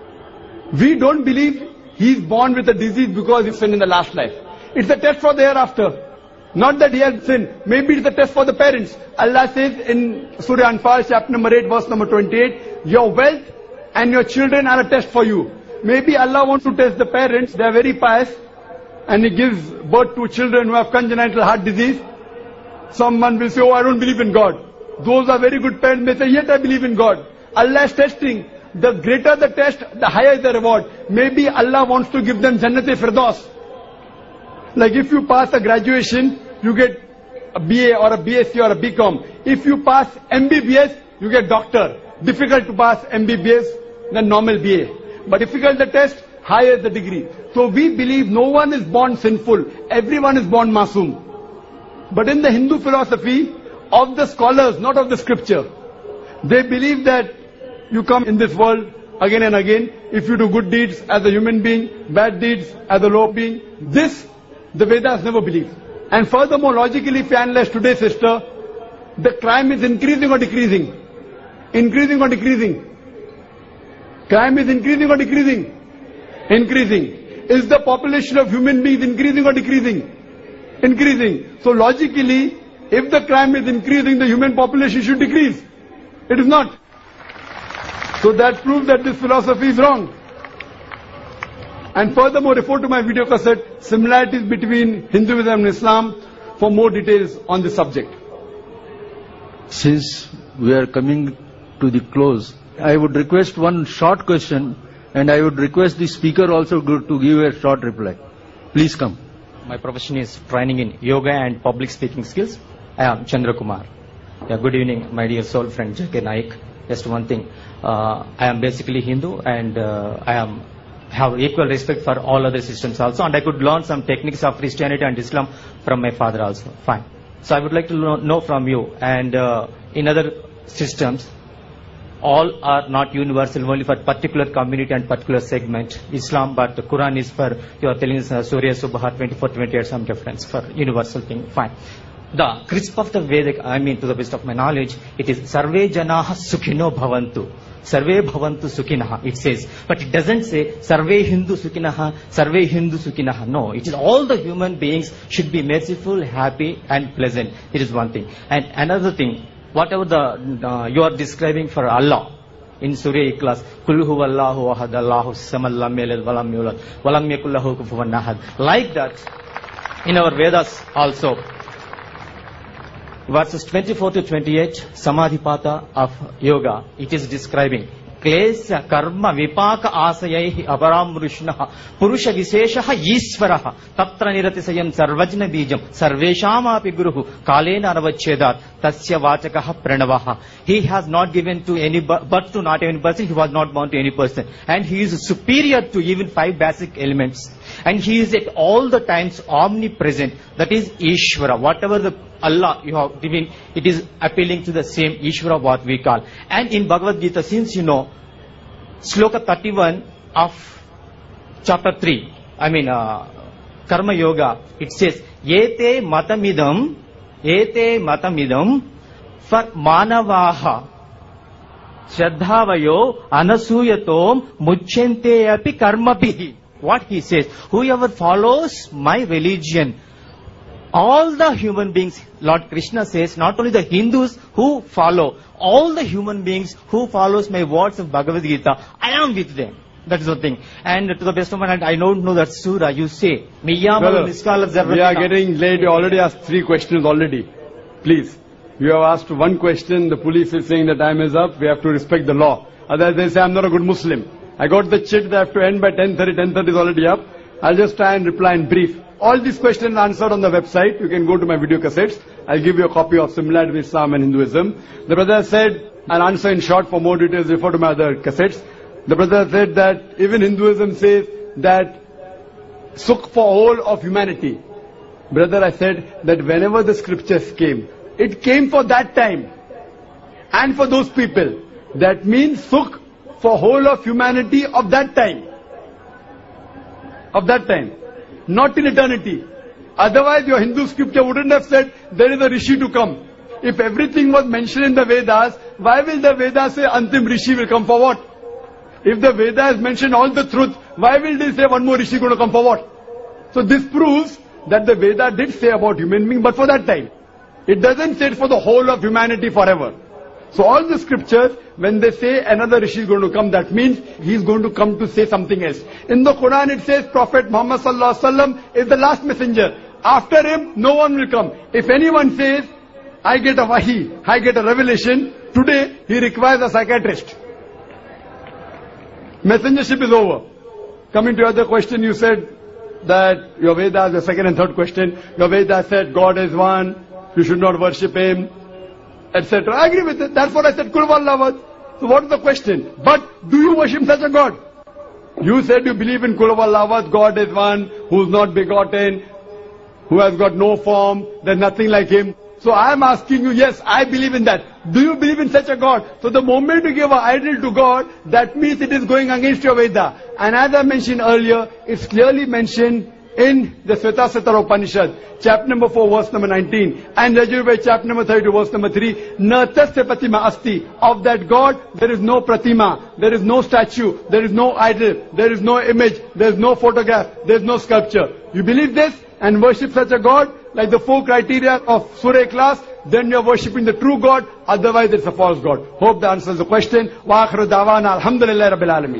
We don't believe he is born with a disease because he sinned in the last life. It's a test for the hereafter. Not that he has sinned. Maybe it's a test for the parents. Allah says in Surah Anfal chapter number 8 verse number 28, your wealth and your children are a test for you. Maybe Allah wants to test the parents. They are very pious and He gives birth to children who have congenital heart disease. Someone will say, oh, I don't believe in God. Those are very good parents may say, yet I believe in God. Allah is testing. The greater the test, the higher the reward. Maybe Allah wants to give them Jannat-e-Firdaus. Like if you pass a graduation, you get a BA or a BSc or a BCom. If you pass MBBS, you get doctor. Difficult to pass MBBS than normal BA. But difficult the test, higher the degree. So we believe no one is born sinful. Everyone is born masoom. But in the Hindu philosophy of the scholars, not of the scripture, they believe that you come in this world again and again. If you do good deeds as a human being, bad deeds as a low being, this the Vedas never believe. And furthermore, logically, if you analyze today, sister, the crime is increasing or decreasing? Increasing or decreasing? Crime is increasing or decreasing? Increasing. Is the population of human beings increasing or decreasing? Increasing. So logically, if the crime is increasing, the human population should decrease. It is not. So that proves that this philosophy is wrong. And furthermore, refer to my video cassette, Similarities Between Hinduism and Islam, for more details on this subject. Since we are coming to the close, I would request one short question, and I would request the speaker also to give a short reply. Please come. My profession is training in yoga and public speaking skills. I am Chandra Kumar. Yeah, good evening, my dear soul friend J.K. Naik. Just one thing. I am basically Hindu, and I have equal respect for all other systems also, and I could learn some techniques of Christianity and Islam from my father also. Fine. So I would like to know from you, and in other systems, all are not universal, only for particular community and particular segment. Islam, but the Quran is for, you are telling us, Surya Subha 24-28, some difference for universal thing. Fine. The crisp of the Vedic, to the best of my knowledge, it is Sarve Janaha Sukhino Bhavantu. Sarve Bhavantu Sukhinaha, it says. But it doesn't say Sarve Hindu Sukhinaha, Sarve Hindu Sukhinaha. No, it is all the human beings should be merciful, happy and pleasant. It is one thing. And another thing, whatever you are describing for Allah, in Surah Ikhlas, Kul huwallahu ahad, Allahu samad, lam yalid walam yulad, walam yakul lahu kufuwan ahad. Like that, in our Vedas also, verses 24 to 28, Samadhipata of yoga, it is describing Klesya karma vipaka asayaihi avaramrushnaha purusha visheshaha yisvaraha tatra niratisayam sarvajna bijam sarveshamapi guruhu kalena anavachedat tasya vachakaha pranavaha. He has not given to any birth to not any person, he was not born to any person, and he is superior to even 5 basic elements, and he is at all the times omnipresent. That is Ishvara. Whatever the Allah you have given, it is appealing to the same Ishvara what we call. And in Bhagavad Gita, since you know, Sloka 31 of chapter 3, Karma Yoga, it says, Yete matamidam for manavaha Shraddhavayo anasuyatom muchente api karmabihi. What he says, whoever follows my religion, all the human beings, Lord Krishna says, not only the Hindus who follow, all the human beings who follows my words of Bhagavad Gita, I am with them. That is the thing. And to the best of my knowledge, I don't know that surah. You say, we are getting late. You already asked 3 questions already. Please. You have asked 1 question. The police is saying the time is up. We have to respect the law. Otherwise they say I'm not a good Muslim. I got the chit. They have to end by 10:30. 10:30 is already up. I'll just try and reply in brief. All these questions are answered on the website. You can go to my video cassettes. I'll give you a copy of Similarity with Islam and Hinduism. The brother said, I'll answer in short. For more details, refer to my other cassettes. The brother said that even Hinduism says that sukh for whole of humanity. Brother, I said that whenever the scriptures came, it came for that time and for those people. That means sukh for whole of humanity of that time. Of that time. Not in eternity. Otherwise your Hindu scripture wouldn't have said there is a Rishi to come. If everything was mentioned in the Vedas, why will the Vedas say Antim Rishi will come for what? If the Vedas mention all the truth, why will they say one more Rishi going to come for what? So this proves that the Veda did say about human being, but for that time. It doesn't say it for the whole of humanity forever. So all the scriptures, when they say another Rishi is going to come, that means he is going to come to say something else. In the Quran it says Prophet Muhammad sallallahu alaihi wasallam is the last messenger. After him, no one will come. If anyone says, I get a wahi, I get a revelation, today he requires a psychiatrist. Messengership is over. Coming to your other question, you said that your Vedas, the second and third question, your Vedas said God is one, you should not worship him, etc. I agree with it. That's what I said, Kul Huwallahu. So what is the question? But do you worship such a God? You said you believe in Kul Huwallahu, God is one, who is not begotten, who has got no form, there's nothing like him. So I am asking you, yes, I believe in that. Do you believe in such a God? So the moment you give an idol to God, that means it is going against your Veda. And as I mentioned earlier, it's clearly mentioned in the Svetasvatara Upanishad, chapter number 4, verse number 19, and Yajurveda, chapter number 32, verse number 3, Natasya Pratima Asti. Of that God, there is no Pratima, there is no statue, there is no idol, there is no image, there is no photograph, there is no sculpture. You believe this and worship such a God, like the 4 criteria of Surah Ikhlas, then you are worshipping the true God, otherwise it's a false God. Hope that answers the question. Wa akhiru da'wana alhamdulillahi rabbil alameen.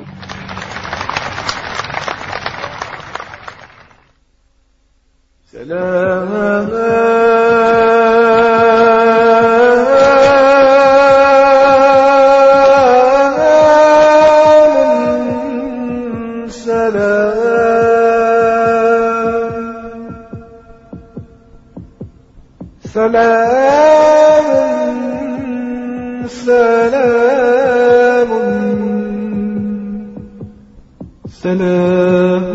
سلام